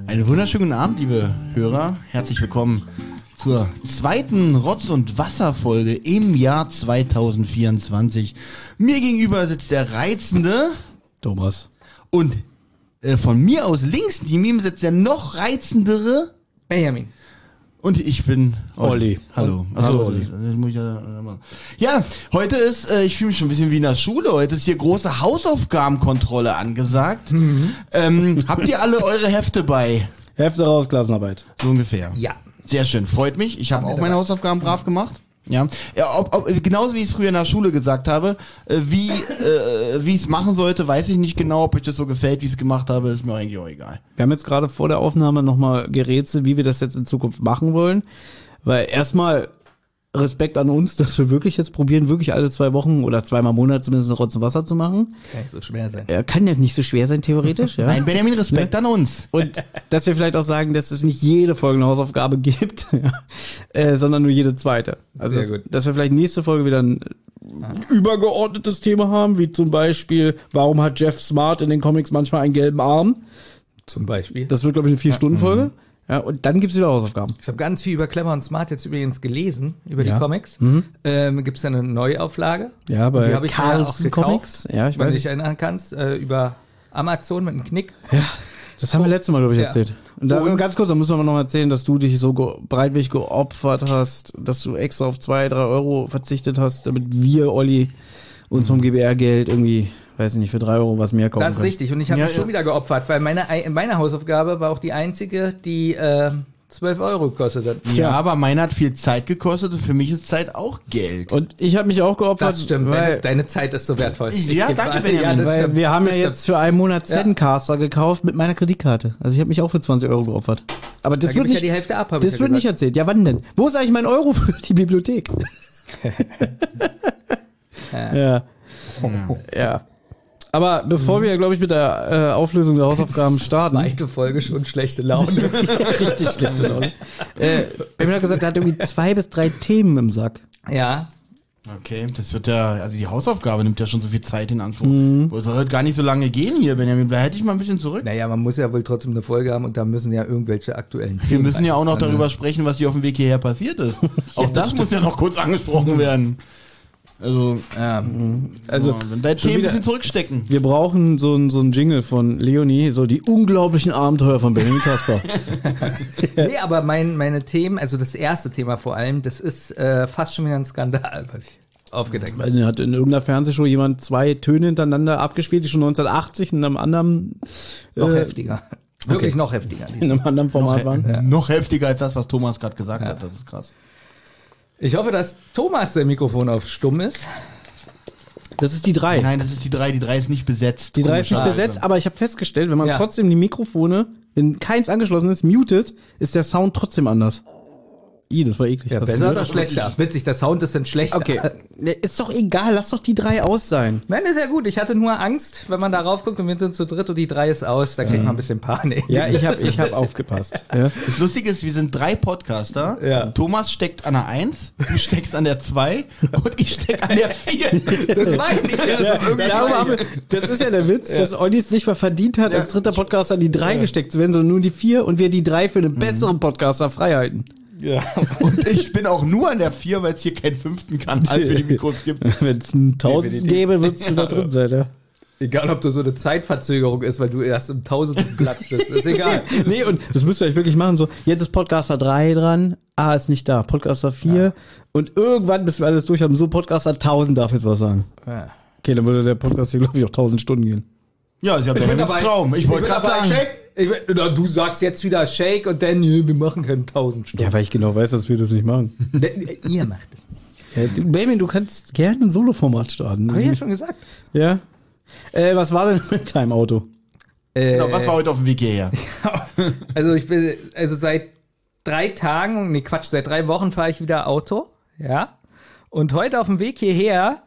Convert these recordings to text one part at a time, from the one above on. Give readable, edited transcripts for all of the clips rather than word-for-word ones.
Einen wunderschönen guten Abend, liebe Hörer. Herzlich willkommen zur zweiten Rotz- und Wasser-Folge im Jahr 2024. Mir gegenüber sitzt der reizende Thomas. Und von mir aus links neben ihm sitzt der noch reizendere Benjamin. Und ich bin Olli. Hallo. Hallo, Olli. Das muss ich ja, heute ist, ich fühle mich schon ein bisschen wie in der Schule, heute ist hier große Hausaufgabenkontrolle angesagt. Habt ihr alle eure Hefte bei? Hefte raus, Klassenarbeit. So ungefähr. Ja. Sehr schön, freut mich. Ich habe auch meine Hausaufgaben brav gemacht. Ja, genauso wie ich es früher in der Schule gesagt habe, wie ich es machen sollte, weiß ich nicht genau, ob euch das so gefällt, wie ich es gemacht habe, ist mir eigentlich auch egal. Wir haben jetzt gerade vor der Aufnahme nochmal gerätselt, wie wir das jetzt in Zukunft machen wollen, weil erstmal Respekt an uns, dass wir wirklich jetzt probieren, wirklich alle 2 Wochen oder 2-mal im Monat zumindest Rotz und Wasser zu machen. Kann nicht so schwer sein. Kann ja nicht so schwer sein, theoretisch. Ja. Nein, Benjamin, Respekt an uns. Und dass wir vielleicht auch sagen, dass es nicht jede Folge eine Hausaufgabe gibt, sondern nur jede zweite. Also, Sehr gut. dass wir vielleicht nächste Folge wieder ein übergeordnetes Thema haben, wie zum Beispiel, warum hat Jeff Smart in den Comics manchmal einen gelben Arm? Zum Beispiel. Das wird, glaube ich, eine 4-Stunden-Folge. Ja, und dann gibt's wieder Hausaufgaben. Ich habe ganz viel über Clever und Smart jetzt übrigens gelesen, über Ja. die Comics. Gibt's da eine Neuauflage? Ja, bei Die habe ich mir auch Carlsen gekauft, Comics. Ja, ich wenn du weiß. dich erinnern kannst, über Amazon mit einem Knick. Das haben wir letztes Mal, glaube ich, Ja. erzählt. Und da, Und- ganz kurz, da müssen wir noch mal erzählen, dass du dich so breitwillig geopfert hast, dass du extra auf 2-3 Euro verzichtet hast, damit wir, Olli, uns vom GBR-Geld irgendwie, weiß ich nicht, für 3 Euro was mehr kaufen Das ist können. richtig. Und ich habe Ja, mich schon ja. wieder geopfert, weil meine Hausaufgabe war auch die einzige, die 12 Euro gekostet hat. Ja, aber meine hat viel Zeit gekostet und für mich ist Zeit auch Geld. Und ich habe mich auch geopfert, Das stimmt. weil, Deine Zeit ist so wertvoll. Ja, geb danke, an. Benjamin. das weil stimmt. wir haben ja Das jetzt für einen Monat Ja. Zencaster gekauft mit meiner Kreditkarte. Also ich habe mich auch für 20 Euro geopfert. Aber das Da gebe wird ich nicht, ja die Hälfte ab, habe ich das ja wird nicht gesagt. erzählt. Ja, wann denn? Wo ist eigentlich mein Euro für die Bibliothek? Ja. Ja. Aber bevor wir, glaube ich, mit der Auflösung der Hausaufgaben starten. Zweite Folge schon schlechte Laune. Richtig schlechte Laune. Benjamin hat gesagt, er hat irgendwie 2 bis 3 Themen im Sack. Ja. Okay, das wird ja, also die Hausaufgabe nimmt ja schon so viel Zeit in Anspruch. Es soll halt gar nicht so lange gehen hier, Benjamin. Da hätte ich mal ein bisschen zurück. Naja, man muss ja wohl trotzdem eine Folge haben und da müssen ja irgendwelche aktuellen Wir müssen ja auch noch darüber sprechen, was hier auf dem Weg hierher passiert ist. Auch das muss ja noch kurz angesprochen werden. Also, Also, dein Themen ein wieder- bisschen zurückstecken. wir brauchen so ein Jingle von Leonie, so die unglaublichen Abenteuer von Benjamin Kasper. Nee, aber meine Themen, also das erste Thema vor allem, das ist fast schon wieder ein Skandal, was ich aufgedeckt habe. Weil dann hat in irgendeiner Fernsehshow jemand 2 Töne hintereinander abgespielt, die schon 1980 in einem anderen, Noch heftiger. Wirklich noch heftiger. in einem anderen Format waren. Noch heftiger als das, was Thomas gerade gesagt hat. Das ist krass. Ich hoffe, dass Thomas der Mikrofon auf stumm ist. Das ist die 3. Nein, das ist die 3. Die 3 ist nicht besetzt. Die 3 ist nicht Komischerweise. besetzt, aber ich habe festgestellt, wenn man Ja. trotzdem die Mikrofone, wenn keins angeschlossen ist, mutet, ist der Sound trotzdem anders. Das war eklig. Ja, Was besser ist oder das? schlechter? Witzig, der Sound ist dann schlechter. Okay, ne, ist doch egal, lass doch die 3 aus sein. Nein, ist ja gut. Ich hatte nur Angst, wenn man da raufguckt und wir sind zu dritt und die 3 ist aus, da kriegt man ein bisschen Panik. Ja, ich hab aufgepasst. Ja. Das Lustige ist, wir sind 3 Podcaster. Ja. Thomas steckt an der 1, du steckst an der 2 und ich steck an der 4. Das meine ich. Darum haben wir, das ist ja der Witz, dass Olli es nicht mal verdient hat, als dritter Podcaster an die 3 gesteckt zu werden, sondern nur die 4 und wir die 3 für einen besseren Podcaster frei halten. Ja. Und ich bin auch nur an der 4, weil es hier keinen 5. Kanal für die Mikros gibt. Wenn es einen 1000 gäbe, würdest du da drin sein, ja. Egal, ob du so eine Zeitverzögerung ist, weil du erst im 1000. Platz bist, ist egal. Nee, und das müsst ihr euch wirklich machen, so, jetzt ist Podcaster 3 dran, ist nicht da, Podcaster 4 und irgendwann, bis wir alles durch haben, so Podcaster 1000 darf jetzt was sagen. Ja. Okay, dann würde der Podcast hier, glaube ich, auch 1000 Stunden gehen. Ja, ist ja Benjamins Traum. Ich wollte gerade sagen. Du sagst jetzt wieder Shake und dann, wir machen keine 1000 Stunden. Ja, weil ich genau weiß, dass wir das nicht machen. Ihr macht es. Ja, Benjamin, du kannst gerne ein Solo-Format starten. Hab ich ja schon gesagt. Ja. Was war denn mit deinem Auto? Genau, was war heute auf dem Weg hierher? Also seit 3 Tagen, seit 3 Wochen fahre ich wieder Auto, ja. Und heute auf dem Weg hierher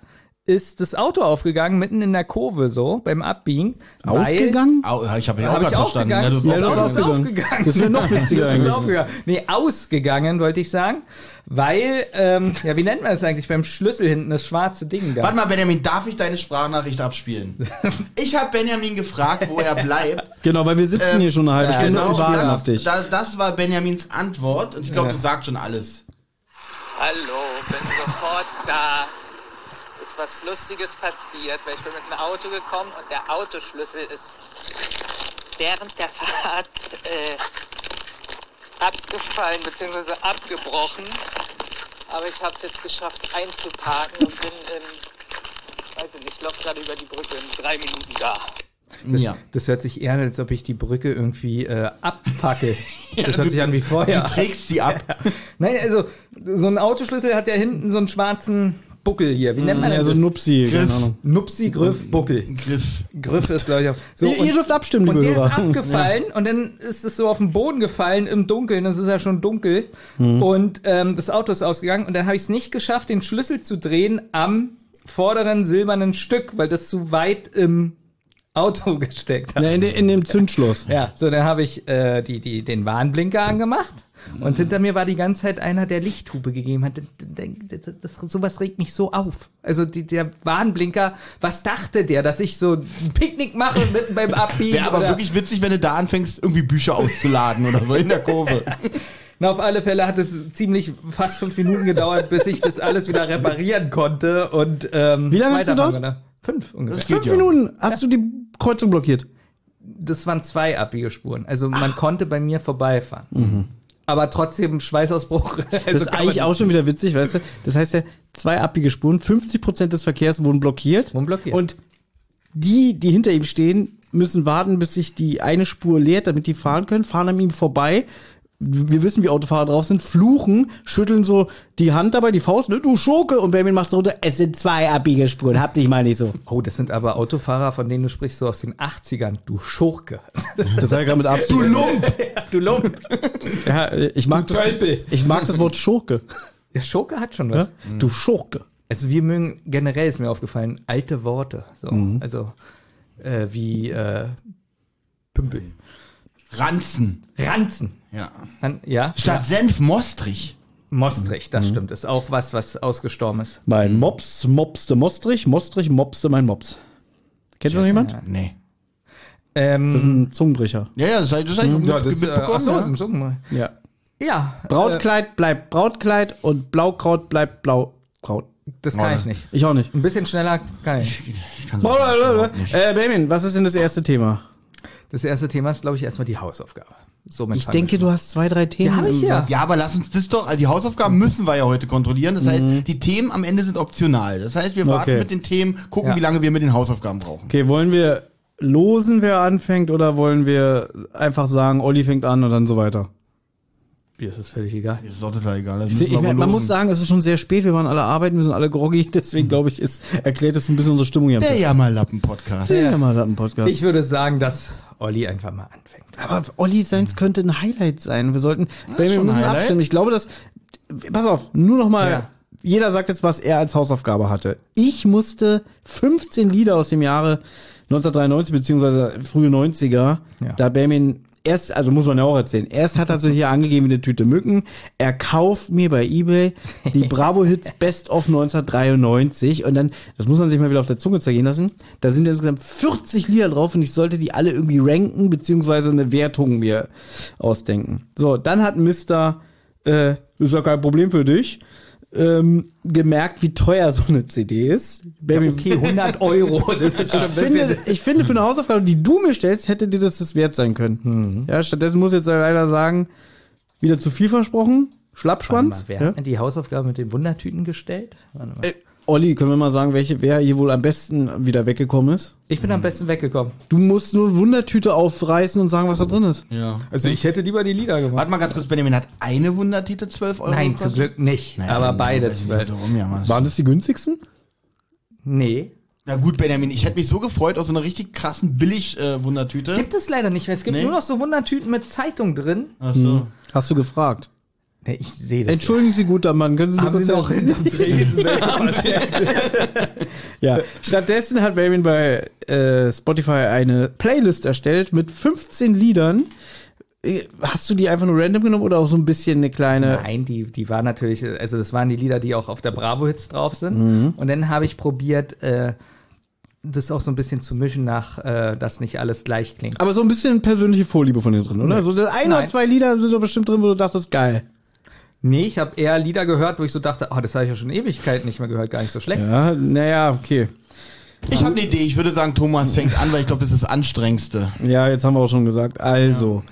ist das Auto aufgegangen, mitten in der Kurve so, beim Abbiegen. Aufgegangen? Ich habe ja auch Habe ich gerade verstanden. aufgegangen? Ja, du hast das auch ist gesagt. aufgegangen. Das wäre noch witziger Das ist eigentlich. aufgegangen. Nee, ausgegangen, wollte ich sagen. Weil, wie nennt man das eigentlich beim Schlüssel hinten, das schwarze Ding da? Warte mal, Benjamin, darf ich deine Sprachnachricht abspielen? Ich habe Benjamin gefragt, wo er bleibt. Genau, weil wir sitzen hier schon eine halbe Stunde Genau, und warten auf dich. das war Benjamins Antwort und ich glaube, das sagt schon alles. Hallo, bin sofort da. Ist was Lustiges passiert, weil ich bin mit dem Auto gekommen und der Autoschlüssel ist während der Fahrt abgefallen bzw. abgebrochen. Aber ich habe es jetzt geschafft einzuparken und bin weiß ich nicht, ich laufe gerade über die Brücke in 3 Minuten da. Das hört sich eher an, als ob ich die Brücke irgendwie abfacke. Das hört sich an wie vorher. Du trägst sie ab. Nein, also so ein Autoschlüssel hat ja hinten so einen schwarzen Buckel hier. Wie nennt man Ja, das? so Nupsi, Griff. keine Ahnung. Nupsi, Griff, Buckel. Griff. Ist, glaube ich, auch. So, Ihr dürft abstimmen, und liebe der ist Hörer. abgefallen und dann ist es so auf den Boden gefallen im Dunkeln, das ist ja schon dunkel und das Auto ist ausgegangen und dann habe ich es nicht geschafft, den Schlüssel zu drehen am vorderen silbernen Stück, weil das zu weit im Auto gesteckt hat. Ja, in dem Zündschloss. Ja, so dann habe ich den Warnblinker angemacht und hinter mir war die ganze Zeit einer, der Lichthupe gegeben hat. Sowas regt mich so auf. Also der Warnblinker, was dachte der, dass ich so ein Picknick mache mitten beim Abbiegen? Wäre aber oder? wirklich witzig, wenn du da anfängst, irgendwie Bücher auszuladen oder so in der Kurve. Na, auf alle Fälle hat es fast 5 Minuten gedauert, bis ich das alles wieder reparieren konnte und Wie lange hast du dort? 5 ungefähr. 5 Minuten hast du die Kreuzung blockiert. Das waren 2 Abbiegespuren. Also man konnte bei mir vorbeifahren. Aber trotzdem Schweißausbruch. Also Das ist eigentlich auch schon wieder witzig, weißt du? Das heißt ja, 2 Abbiegespuren, 50% des Verkehrs wurden blockiert. Und die hinter ihm stehen, müssen warten, bis sich die eine Spur leert, damit die fahren können, fahren an ihm vorbei. Wir wissen, wie Autofahrer drauf sind, fluchen, schütteln so die Hand dabei, die Faust, ne, du Schurke, und Benjamin macht so runter, es sind 2 Abbiegespuren, hab dich mal nicht so. Oh, das sind aber Autofahrer, von denen du sprichst, so aus den 80ern. Du Schurke. Das war ja gerade mit Absicht. Du Lump! Du Lump. Ja, ich mag das Wort Schurke. Der Schurke hat schon was. Ja? Du Schurke. Also wir mögen, generell ist mir aufgefallen, alte Worte. So. Also wie Pümpel. Ranzen. Ranzen. Ja. Ja. Statt Senf, Mostrich. Mostrich, das stimmt. Ist auch was ausgestorben ist. Mein Mops mopste Mostrich, Mostrich mopste mein Mops. Kennst du noch jemand? Nee. Das ist ein Zungenbrecher. Ja, das habe ich mitbekommen. Ach so, ja. ist ein Song. Ja. Ja. Brautkleid bleibt Brautkleid und Blaukraut bleibt Blaukraut. Das kann ich nicht. Ich auch nicht. Ein bisschen schneller kann ich. Ich kann das überhaupt nicht. Benjamin, was ist denn das erste Thema? Das erste Thema ist, glaube ich, erstmal die Hausaufgabe. Somit Ich denke, du hast 2, 3 Themen. Ja, hab ich ja. Ja, aber lass uns das doch, also die Hausaufgaben müssen wir ja heute kontrollieren. Das heißt, die Themen am Ende sind optional. Das heißt, wir warten Okay. mit den Themen, gucken, Ja. wie lange wir mit den Hausaufgaben brauchen. Okay, wollen wir losen, wer anfängt, oder wollen wir einfach sagen, Olli fängt an und dann so weiter? Mir ist es völlig egal. Das ist doch total egal. Das müssen wir wohl Man losen. muss sagen, es ist schon sehr spät, wir waren alle arbeiten, wir sind alle groggy, deswegen glaube ich, erklärt das ein bisschen unsere Stimmung hier. Der Jammerlappen-Podcast. Ja, mal einen Podcast. Ich würde sagen, dass Olli einfach mal anfängt. Aber Olli seins könnte ein Highlight sein. Wir sollten, wir schon müssen Highlight? abstimmen. Ich glaube, pass auf, nur noch mal, Ja. jeder sagt jetzt, was er als Hausaufgabe hatte. Ich musste 15 Lieder aus dem Jahre 1993 beziehungsweise frühe 90er, Ja. da Benjamin erst, also muss man ja auch erzählen, erst hat er so hier angegeben wie eine Tüte Mücken, er kauft mir bei eBay die Bravo Hits Best of 1993 und dann, das muss man sich mal wieder auf der Zunge zergehen lassen, da sind insgesamt 40 Lieder drauf und ich sollte die alle irgendwie ranken beziehungsweise eine Wertung mir ausdenken. So, dann hat Mr. Ist ja kein Problem für dich, gemerkt, wie teuer so eine CD ist. Okay, 100 €. Das ist schon ein bisschen. Ich finde, für eine Hausaufgabe, die du mir stellst, hätte dir das wert sein können. Ja, stattdessen muss ich jetzt leider sagen, wieder zu viel versprochen. Schlappschwanz. Wer Ja. hat denn die Hausaufgabe mit den Wundertüten gestellt? Warte mal. Olli, können wir mal sagen, wer hier wohl am besten wieder weggekommen ist? Ich bin am besten weggekommen. Du musst nur Wundertüte aufreißen und sagen, was da drin ist. Ja. Also ich hätte lieber die Lieder gemacht. Warte mal ganz kurz, Benjamin, hat eine Wundertite 12 € Nein, gekostet? zum Glück nicht. Naja, aber dann beide weiß ich 12. nicht, warum, ja, was- Waren das die günstigsten? Nee. Na gut, Benjamin, ich hätte mich so gefreut aus so einer richtig krassen Billig-Wundertüte. Gibt es leider nicht mehr. Es gibt Nee. nur noch so Wundertüten mit Zeitung drin. Ach so. Hast du gefragt? Nee, ich sehe das. Entschuldigen Sie, guter Mann, können Sie mir Haben Sie kurz noch helfen? hinterm Tresen welche Ja, stattdessen hat Bamin bei Spotify eine Playlist erstellt mit 15 Liedern. Hast du die einfach nur random genommen oder auch so ein bisschen eine kleine... Nein, die war natürlich, also das waren die Lieder, die auch auf der Bravo-Hits drauf sind. Und dann habe ich probiert, das auch so ein bisschen zu mischen dass nicht alles gleich klingt. Aber so ein bisschen persönliche Vorliebe von dir drin, oder? Nee. So ein oder zwei Lieder sind so bestimmt drin, wo du dachtest, geil. Nee, ich habe eher Lieder gehört, wo ich so dachte, das habe ich ja schon Ewigkeiten nicht mehr gehört, gar nicht so schlecht. Ja, naja, okay. Ich habe eine Idee. Ich würde sagen, Thomas fängt an, weil ich glaube, das ist das Anstrengendste. Ja, jetzt haben wir auch schon gesagt. Also,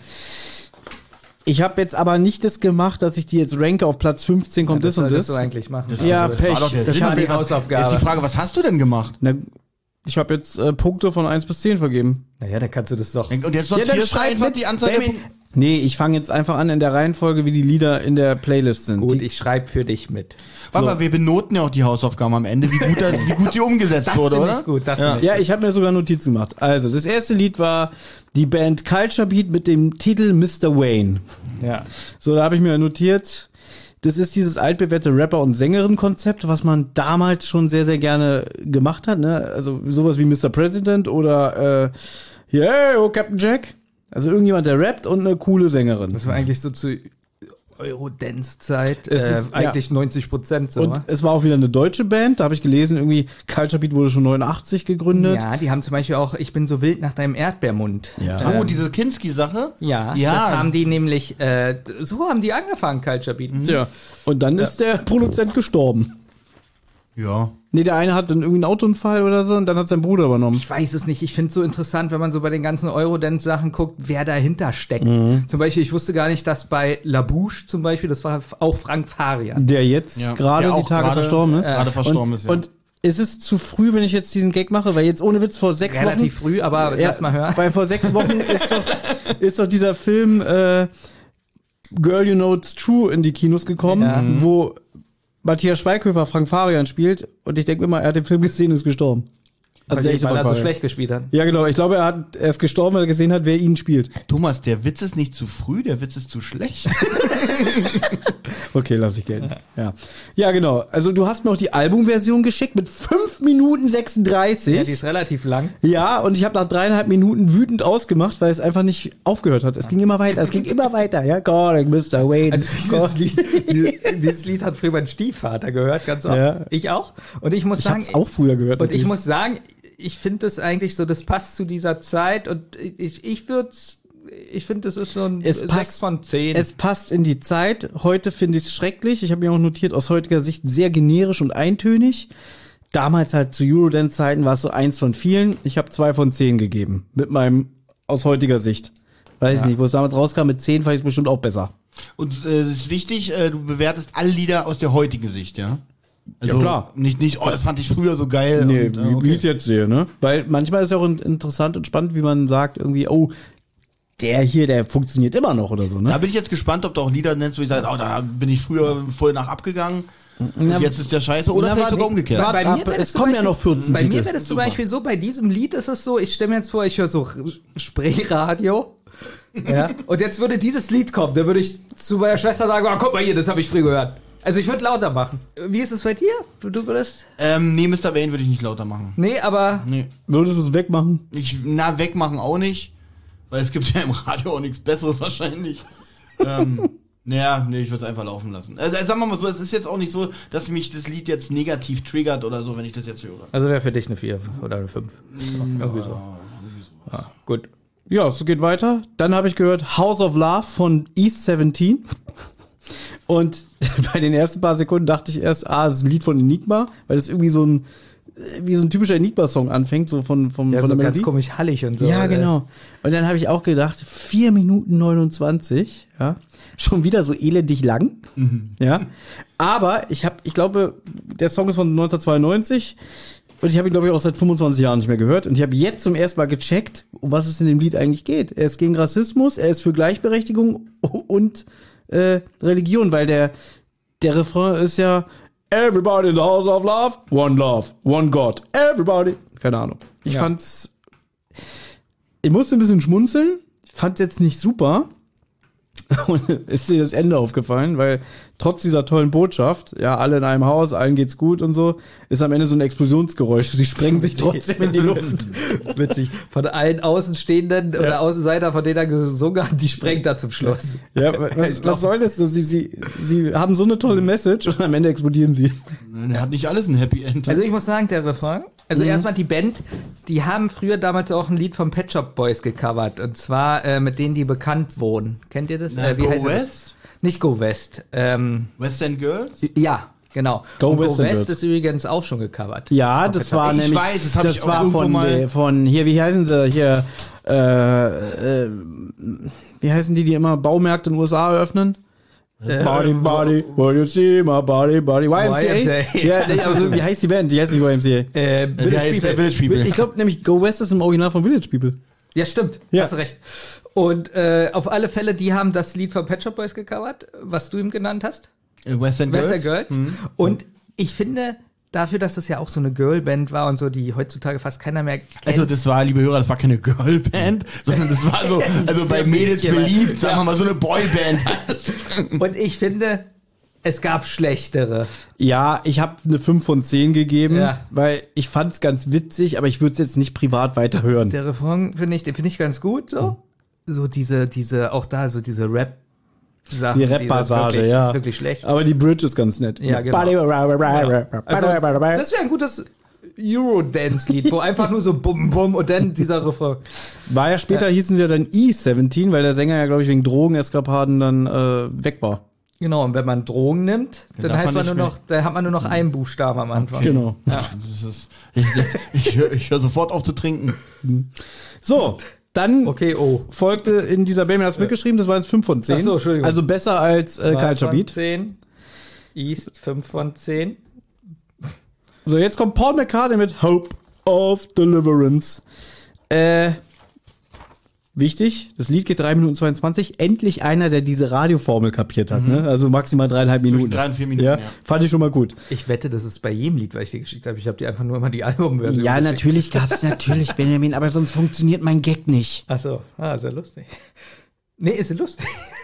ich habe jetzt aber nicht das gemacht, dass ich die jetzt ranke, auf Platz 15 kommt das und das. Das solltest du eigentlich machen. Ja, das Pech. war doch der Das Sinn. war die Was- Hausaufgabe. Jetzt die Frage, was hast du denn gemacht? Na, ich habe jetzt Punkte von 1 bis 10 vergeben. Naja, da kannst du das doch. Und jetzt dann sortierst du schreib einfach mit, die Anzahl der Bamin. Punkte. Nee, ich fange jetzt einfach an in der Reihenfolge, wie die Lieder in der Playlist sind. Gut, Die, ich schreibe für dich mit. Warte mal, wir benoten ja auch die Hausaufgaben am Ende, wie gut sie umgesetzt wurde, finde oder? ich gut, das Ja. finde ich ja, ich habe mir sogar Notizen gemacht. Also, das erste Lied war die Band Culture Beat mit dem Titel Mr. Wayne. gut. Ja. So, da habe ich mir notiert, das ist dieses altbewährte Rapper- und Sängerin-Konzept, was man damals schon sehr, sehr gerne gemacht hat. Ne? Also sowas wie Mr. President oder yeah, oh Captain Jack. Also irgendjemand, der rappt und eine coole Sängerin. Das war eigentlich so zu Eurodance-Zeit, Es ist- eigentlich 90% so. Und wa? es war auch wieder eine deutsche Band, da habe ich gelesen, irgendwie Culture Beat wurde schon 89 gegründet. Ja, die haben zum Beispiel auch Ich bin so wild nach deinem Erdbeermund. Ja. Oh, diese Kinski-Sache? Ja, Ja. das haben die nämlich, so haben die angefangen, Culture Beat. Tja, und dann ist der Produzent gestorben. Ja. Nee, der eine hat dann irgendwie einen Autounfall oder so und dann hat sein Bruder übernommen. Ich weiß es nicht. Ich finde es so interessant, wenn man so bei den ganzen Eurodance-Sachen guckt, wer dahinter steckt. Zum Beispiel, ich wusste gar nicht, dass bei La Bouche zum Beispiel, das war auch Frank Farian. Der jetzt Ja. gerade Der die auch Tage verstorben ist. gerade verstorben ist, ja. Und ist es zu früh, wenn ich jetzt diesen Gag mache? Weil jetzt ohne Witz vor 6 Wochen... Relativ früh, aber lass mal hören. Weil vor 6 Wochen ist doch dieser Film Girl You Know It's True in die Kinos gekommen, Ja. wo Matthias Schweighöfer Frank Farian spielt. Und ich denke immer, er hat den Film gesehen und ist gestorben. Also der echte weil er Frank so Farian. schlecht gespielt hat. Ja, genau. Ich glaube, er ist gestorben, weil er gesehen hat, wer ihn spielt. Thomas, der Witz ist nicht zu früh, der Witz ist zu schlecht. Okay, lass ich gelten. Ja, genau. Also du hast mir auch die Albumversion geschickt mit 5 Minuten 36. Ja, die ist relativ lang. Ja, und ich habe nach 3,5 Minuten wütend ausgemacht, weil es einfach nicht aufgehört hat. Es ging immer weiter, ja. Calling Mr. Wayne. Also dieses Lied hat früher mein Stiefvater gehört, ganz oft. Ja. Ich auch. Und ich muss Ich sagen, hab's auch früher gehört. und ich natürlich. muss sagen, ich finde das eigentlich so, das passt zu dieser Zeit und ich finde, das ist so ein Es 6 passt, von 10. Es passt in die Zeit. Heute finde ich es schrecklich. Ich habe mir auch notiert, aus heutiger Sicht sehr generisch und eintönig. Damals halt zu Eurodance-Zeiten war es so 1 von vielen. Ich habe 2 von 10 gegeben. Mit meinem, aus heutiger Sicht. Weiß ich nicht, wo es damals rauskam, mit 10 fand ich es bestimmt auch besser. Und es ist wichtig, du bewertest alle Lieder aus der heutigen Sicht, ja? Also Ja, klar. Nicht, oh, das fand ich früher so geil. Nee, und, wie okay. ich es jetzt sehe, ne? Weil manchmal ist ja auch interessant und spannend, wie man sagt, irgendwie, oh, der hier, der funktioniert immer noch oder so, Da ne? bin ich jetzt gespannt, ob du auch Lieder nennst, wo ich sage, oh, da bin ich früher voll nach abgegangen. Und jetzt ist der Scheiße. Oder Na, vielleicht warte, sogar umgekehrt. warte. Bei mir wäre es das zum kommen ja Beispiel- noch 14 Bei Titel. mir wäre das zum Super. Beispiel so, bei diesem Lied ist es so, ich stelle mir jetzt vor, ich höre so Spreeradio. Ja. Und jetzt würde dieses Lied kommen, dann würde ich zu meiner Schwester sagen, oh, guck mal hier, das habe ich früher gehört. Also ich würde lauter machen. Wie ist es bei dir? Du würdest? Nee, Mr. Wayne würde ich nicht lauter machen. Nee, aber Nee. Würdest du es wegmachen? Wegmachen auch nicht. Weil es gibt ja im Radio auch nichts Besseres wahrscheinlich. Nee, ich würde es einfach laufen lassen. Also, sagen wir mal so, es ist jetzt auch nicht so, dass mich das Lied jetzt negativ triggert oder so, wenn ich das jetzt höre. also wäre für dich eine 4 oder eine 5. Irgendwie so. Ja, gut. Ja, es geht weiter. Dann habe ich gehört House of Love von East 17. Und bei den ersten paar Sekunden dachte ich erst, das ist ein Lied von Enigma, weil das irgendwie so ein typischer Enigma-Song anfängt, so von Ja, von so der ganz Melodie. komisch hallig und so. Ja, genau. Und dann habe ich auch gedacht, 4 Minuten 29, ja, schon wieder so elendig lang, ja. Aber ich glaube, der Song ist von 1992 und ich habe ihn, glaube ich, auch seit 25 Jahren nicht mehr gehört. Und ich habe jetzt zum ersten Mal gecheckt, um was es in dem Lied eigentlich geht. Er ist gegen Rassismus, er ist für Gleichberechtigung und Religion, weil der Refrain ist ja Everybody in the house of love, one God, everybody. Keine Ahnung. Ich fand's, ich musste ein bisschen schmunzeln, fand's jetzt nicht super. Und ist dir das Ende aufgefallen, weil trotz dieser tollen Botschaft, ja, alle in einem Haus, allen geht's gut und so, ist am Ende so ein Explosionsgeräusch. Sie sprengen sich trotzdem in die Luft. Witzig. Von allen Außenstehenden oder Außenseiter, von denen er gesungen hat, die sprengt da zum Schluss. Ja, was soll das? Sie haben so eine tolle Message und am Ende explodieren sie. Er hat nicht alles ein Happy End. Also ich muss sagen, der Refrain, also erstmal die Band, die haben früher damals auch ein Lied vom Pet Shop Boys gecovert. Und zwar mit denen, die bekannt wurden. Kennt ihr das? Go heißt West? das? Nicht Go West. West End Girls? Ja, genau. Go Und West Go and West Girls. ist übrigens auch schon gecovert. Ja, das war Ich nämlich, weiß, das hab ich auch war irgendwo mal- von hier, wie heißen sie, hier, wie heißen die immer Baumärkte in den USA eröffnen? Body, will you see my body, YMCA? YMCA. Ja, also, wie heißt die Band? Die heißt nicht YMCA. Village People. Ich glaube nämlich Go West ist im Original von Village People. Ja, stimmt. Ja. Hast du recht. Und auf alle Fälle, die haben das Lied von Pet Shop Boys gecovert, was du ihm genannt hast. West End Girls? Western Girls. Und ich finde, dafür, dass das ja auch so eine Girlband war und so, die heutzutage fast keiner mehr kennt. Also das war, liebe Hörer, das war keine Girlband, sondern das war so, also bei Mädels Mädchen, beliebt, sagen wir mal, so eine Boyband. Und ich finde, es gab schlechtere. Ja, ich habe eine 5 von 10 gegeben, Ja. weil ich fand's ganz witzig, aber ich würde es jetzt nicht privat weiterhören. Der Refrain den finde ich ganz gut, so. So diese, auch da, so diese Rap-Sachen. Die Rap-Passage, wirklich, ja. Wirklich schlecht. Aber die Bridge ist ganz nett. Ja, genau. Also, das wäre ein gutes Eurodance-Lied, wo einfach nur so bum bum und dann dieser Refrain. War ja später, hießen sie ja dann E17, weil der Sänger ja, glaube ich, wegen Drogeneskapaden dann weg war. Genau, und wenn man Drogen nimmt, dann darf heißt man man nicht nur noch, da hat man nur noch einen Buchstaben am Anfang. Genau. Ja. Das ist, ich hör sofort auf zu trinken. So, dann Okay, oh. folgte in dieser Band, hast du mitgeschrieben, das war jetzt 5 von 10. Ach so, Entschuldigung. Also besser als 2 Culture von Beat. 10. East 5 von 10. So, jetzt kommt Paul McCartney mit Hope of Deliverance. Wichtig, das Lied geht 3 Minuten 22. Endlich einer, der diese Radioformel kapiert hat. Ne? Also maximal 3,5 Minuten. 3 und 4 Minuten, Ja, ja. fand ich schon mal gut. Ich wette, das ist bei jedem Lied, was ich dir geschickt habe. Ich habe dir einfach nur immer die Albumversion Ja, geschickt. natürlich gab's natürlich, Benjamin, aber sonst funktioniert mein Gag nicht. Ach so, sehr lustig. Nee, ist lustig.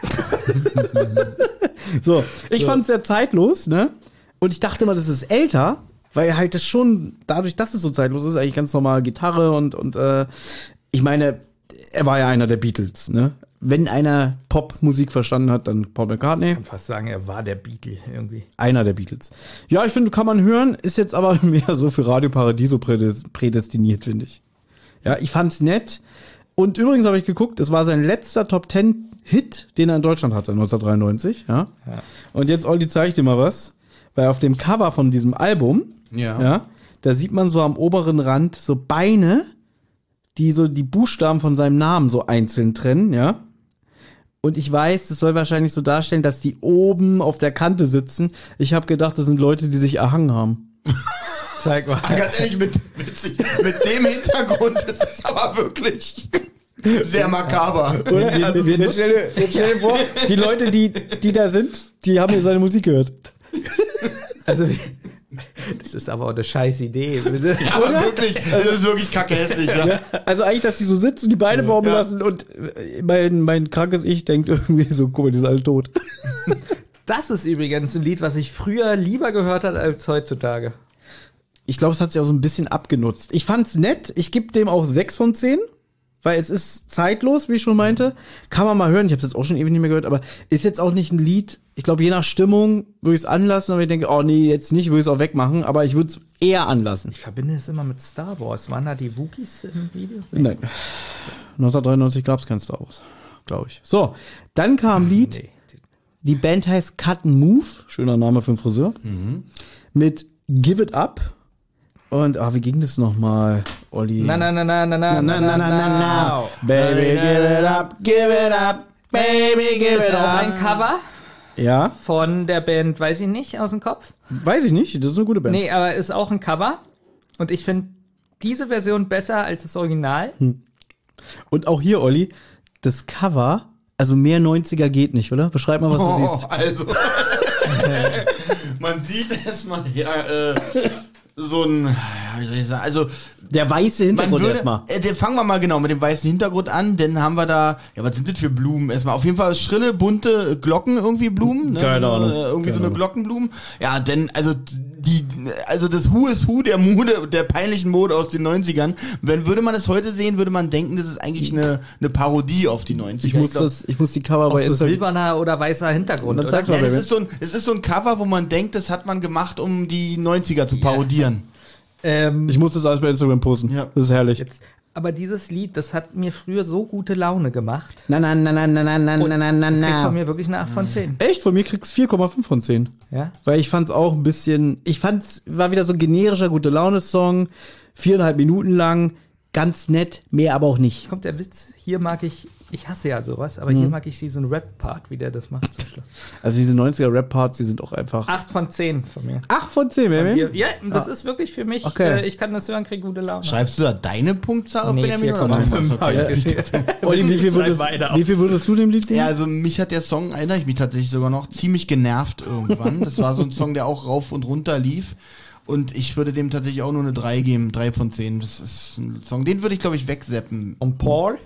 So, ich fand's sehr zeitlos, ne? Und ich dachte mal, das ist älter, weil halt das schon, dadurch, dass es so zeitlos ist, eigentlich ganz normal Gitarre und ich meine, er war ja einer der Beatles, ne? Wenn einer Popmusik verstanden hat, dann Paul McCartney. Ich kann fast sagen, er war der Beatle irgendwie. Einer der Beatles. Ja, ich finde, kann man hören, ist jetzt aber mehr so für Radio Paradiso prädestiniert, finde ich. Ja, ich fand's nett. Und übrigens habe ich geguckt, es war sein letzter Top-10-Hit, den er in Deutschland hatte, 1993. Ja. Und jetzt, Olli, zeige ich dir mal was. Weil auf dem Cover von diesem Album, Ja. da sieht man so am oberen Rand so Beine, die so die Buchstaben von seinem Namen so einzeln trennen, ja. Und ich weiß, das soll wahrscheinlich so darstellen, dass die oben auf der Kante sitzen. Ich habe gedacht, das sind Leute, die sich erhangen haben. Zeig mal. Ganz ehrlich, mit dem Hintergrund ist es aber wirklich sehr makaber. Jetzt stell dir vor, die Leute, die da sind, die haben ja seine Musik gehört. Also, das ist aber auch eine scheiß Idee. Aber wirklich, das ist wirklich kacke hässlich. Ja. Also eigentlich, dass die so sitzen und die Beine baumeln lassen und mein krankes Ich denkt irgendwie so, guck mal, die sind alle tot. Das ist übrigens ein Lied, was ich früher lieber gehört habe als heutzutage. Ich glaube, es hat sich auch so ein bisschen abgenutzt. Ich fand's nett. Ich gebe dem auch 6 von 10, weil es ist zeitlos, wie ich schon meinte. Kann man mal hören. Ich habe es jetzt auch schon ewig nicht mehr gehört, aber ist jetzt auch nicht ein Lied. Ich glaube, je nach Stimmung würde ich es anlassen, aber ich denke, oh nee, jetzt nicht, würde ich es auch wegmachen, aber ich würde es eher anlassen. Ich verbinde es immer mit Star Wars. Waren da die Wookiees im Video? Nein. 1993 gab es kein Star Wars, glaube ich. So, dann kam ein Lied. Nee. Die Band heißt Cut and Move. Schöner Name für einen Friseur. Mit Give It Up. Und, wie ging das nochmal, Olli? Na. Baby, give it up, baby, give Ist it auch up. ein Cover Ja, von der Band, weiß ich nicht, aus dem Kopf. weiß ich nicht, das ist eine gute Band. Nee, aber ist auch ein Cover. Und ich finde diese Version besser als das Original. Und auch hier, Olli, das Cover, also mehr 90er geht nicht, oder? Beschreib mal, was du siehst. Also, man sieht erstmal so ein, wie soll ich sagen, also Der weiße Hintergrund erstmal. Fangen wir mal genau mit dem weißen Hintergrund an, denn haben wir da, ja, was sind das für Blumen? Erstmal auf jeden Fall schrille, bunte Glocken irgendwie Blumen. Ne? Keine Ahnung. Irgendwie so eine Glockenblumen. Ja, denn, also das Who is Who der Mode, der peinlichen Mode aus den 90ern. Würde man es heute sehen, würde man denken, das ist eigentlich eine Parodie auf die 90er. Ich muss die Cover bei So Instagram. silberner oder weißer Hintergrund, Dann oder? sag's mal, Ja, Baby. es ist so ein Cover, wo man denkt, das hat man gemacht, um die 90er zu parodieren. Ich muss das alles bei Instagram posten. Ja. Das ist herrlich. Aber dieses Lied, das hat mir früher so gute Laune gemacht. Na. Das kriegt von mir wirklich eine 8 von 10. Echt? Von mir kriegst du 4,5 von 10. Ja? Weil ich fand's auch ein bisschen, war wieder so ein generischer Gute-Laune-Song, 4,5 Minuten lang, ganz nett, mehr aber auch nicht. Kommt der Witz, hier mag ich hasse ja sowas, aber hier mag ich diesen Rap-Part, wie der das macht zum Schluss. Also diese 90er-Rap-Parts, die sind auch einfach... 8 von 10 von mir. 8 von 10, Baby? Ja, das ist wirklich für mich, Okay. ich kann das hören, krieg gute Laune. Schreibst du da deine Punktzahl auf Nee, Benjamin? 4,5 habe ich geschrieben. Olli, wie viel würdest du dem Lied geben? Ja, also mich hat der Song, erinnere ich mich tatsächlich sogar noch, ziemlich genervt irgendwann. Das war so ein Song, der auch rauf und runter lief. Und ich würde dem tatsächlich auch nur eine 3 geben, 3 von 10. Das ist ein Song, den würde ich, glaube ich, wegseppen. Und Paul?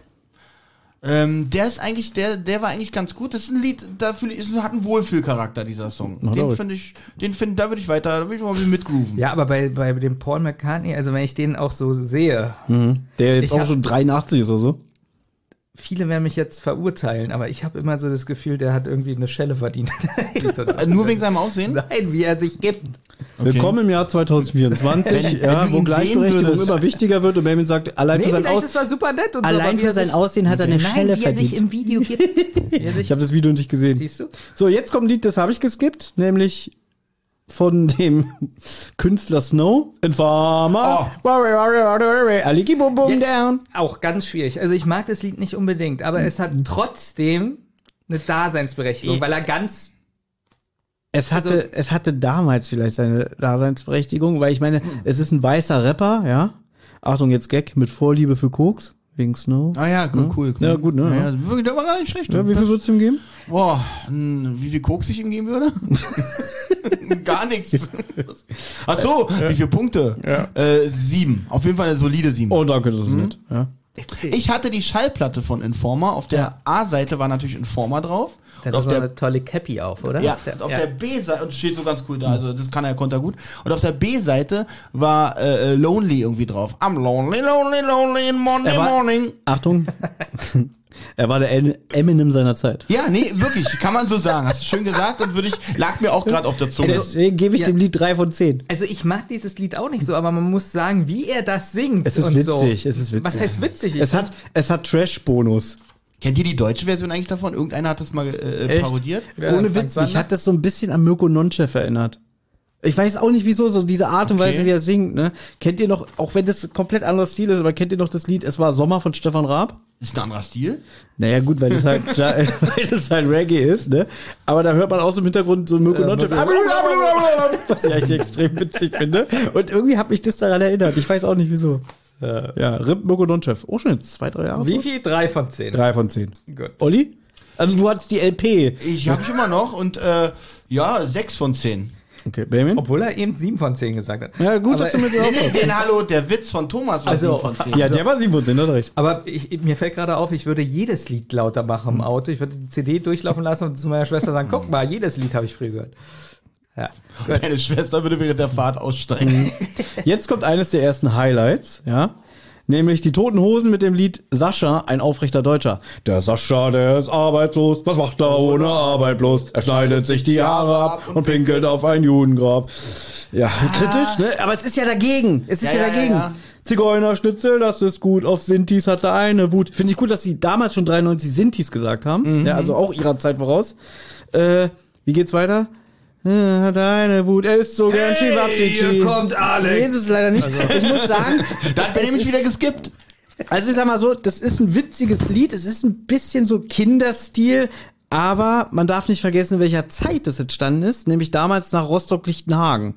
Der ist eigentlich, der war eigentlich ganz gut. Das ist ein Lied, hat einen Wohlfühlcharakter, dieser Song. Na, Den glaub ich. da würde ich mal ein bisschen mitgrooven. Ja, aber bei dem Paul McCartney, also wenn ich den auch so sehe, Der jetzt Ich auch hab- schon 83 ist oder so. viele werden mich jetzt verurteilen, aber ich habe immer so das Gefühl, der hat irgendwie eine Schelle verdient. Nur wegen seinem Aussehen? Nein, wie er sich gibt. Willkommen im Jahr 2024, Wenn ja, du wo ihn Gleichberechtigung sehen würdest. immer wichtiger wird und Benjamin sagt, allein für sein vielleicht Aussehen. ist das super nett und Allein so, für sein Aussehen hat er eine Schelle wie er sich verdient. im Video gibt. Wie er sich, Ich habe das Video nicht gesehen. siehst du? So, jetzt kommt ein Lied, das habe ich geskippt, nämlich von dem Künstler Snow. Informer. Aliki Bum Bum Jetzt Down. auch ganz schwierig. Also ich mag das Lied nicht unbedingt, aber es hat trotzdem eine Daseinsberechtigung, weil er ganz Es hatte damals vielleicht seine Daseinsberechtigung, weil ich meine, es ist ein weißer Rapper, ja. Achtung, jetzt Gag mit Vorliebe für Koks, wegen Snow. Ah ja, cool. Ja, gut, ne? Ja, wirklich, der war gar nicht schlecht. Ja, wie viel würdest du ihm geben? Boah, wie viel Koks ich ihm geben würde? Gar nichts. Ach so, wie viele Punkte? Ja. 7. Auf jeden Fall eine solide 7. Oh, danke, das ist nett. Ja. Ich hatte die Schallplatte von Informer. Auf der A-Seite war natürlich Informer drauf. Der Und hat auf so der eine tolle Cappy auf, oder? Ja, auf der B-Seite, und steht so ganz cool da, also das konnte er gut. Und auf der B-Seite war Lonely irgendwie drauf. I'm lonely in Monday morning. Achtung. Er war der Eminem seiner Zeit. Ja, nee, wirklich, kann man so sagen. Hast du schön gesagt und lag mir auch gerade auf der Zunge. Deswegen gebe ich dem Lied 3 von 10. Also ich mag dieses Lied auch nicht so, aber man muss sagen, wie er das singt. Es ist und witzig, so. es ist witzig. Was heißt witzig? Es hat Trash-Bonus. Kennt ihr die deutsche Version eigentlich davon? Irgendeiner hat das mal parodiert? Ja, Ohne Frank Witz, Zander? mich hat das so ein bisschen an Mirko Nonchef erinnert. Ich weiß auch nicht wieso, so diese Art und Weise, Okay. wie er singt, ne? Kennt ihr noch, auch wenn das komplett anderer Stil ist, aber kennt ihr noch das Lied Es war Sommer von Stefan Raab? Ist ein anderer Stil? Naja, gut, weil das halt, weil das halt Reggae ist, ne? Aber da hört man auch so im Hintergrund so Mirko Nonchef, was ich eigentlich extrem witzig finde. Und irgendwie hat mich das daran erinnert. Ich weiß auch nicht wieso. Ja, RIP Mirko Nonchef. Oh, schon jetzt 2-3 Jahre. Wie viel? 3 von 10. 3 von 10. Gut. Olli? Also du hattest die LP. Habe ich immer noch und 6 von 10. Okay, Benjamin? Obwohl er eben 7 von 10 gesagt hat. Ja, gut, aber, dass du mit Nee, hallo, der Witz von Thomas war Also, 7 von 10. Ja, der war 7 von 10, hat recht. Aber mir fällt gerade auf, ich würde jedes Lied lauter machen im Auto. Ich würde die CD durchlaufen lassen und zu meiner Schwester sagen, guck mal, jedes Lied habe ich früher gehört. Ja. Deine Schwester würde während der Fahrt aussteigen. Jetzt kommt eines der ersten Highlights, ja. Nämlich die Toten Hosen mit dem Lied Sascha, ein aufrechter Deutscher. Der Sascha, der ist arbeitslos. Was macht er ohne Arbeit bloß? Er schneidet sich die Haare ab und pinkelt auf ein Judengrab. Ja, kritisch, ne? Aber es ist ja dagegen. Es ist ja, dagegen. Ja. Zigeunerschnitzel, das ist gut. Auf Sintis hat er eine Wut. Finde ich gut, dass sie damals schon 93 Sintis gesagt haben. Ja, also auch ihrer Zeit voraus. Wie geht's weiter? Hat eine Wut, er ist so gern Chivapchichi. Hier kommt Alex. Nee, das ist leider nicht. Ich muss sagen, Da hat Benjamin mich wieder geskippt. also ich sag mal so, das ist ein witziges Lied, es ist ein bisschen so Kinderstil, aber man darf nicht vergessen, in welcher Zeit das entstanden ist, nämlich damals nach Rostock-Lichtenhagen.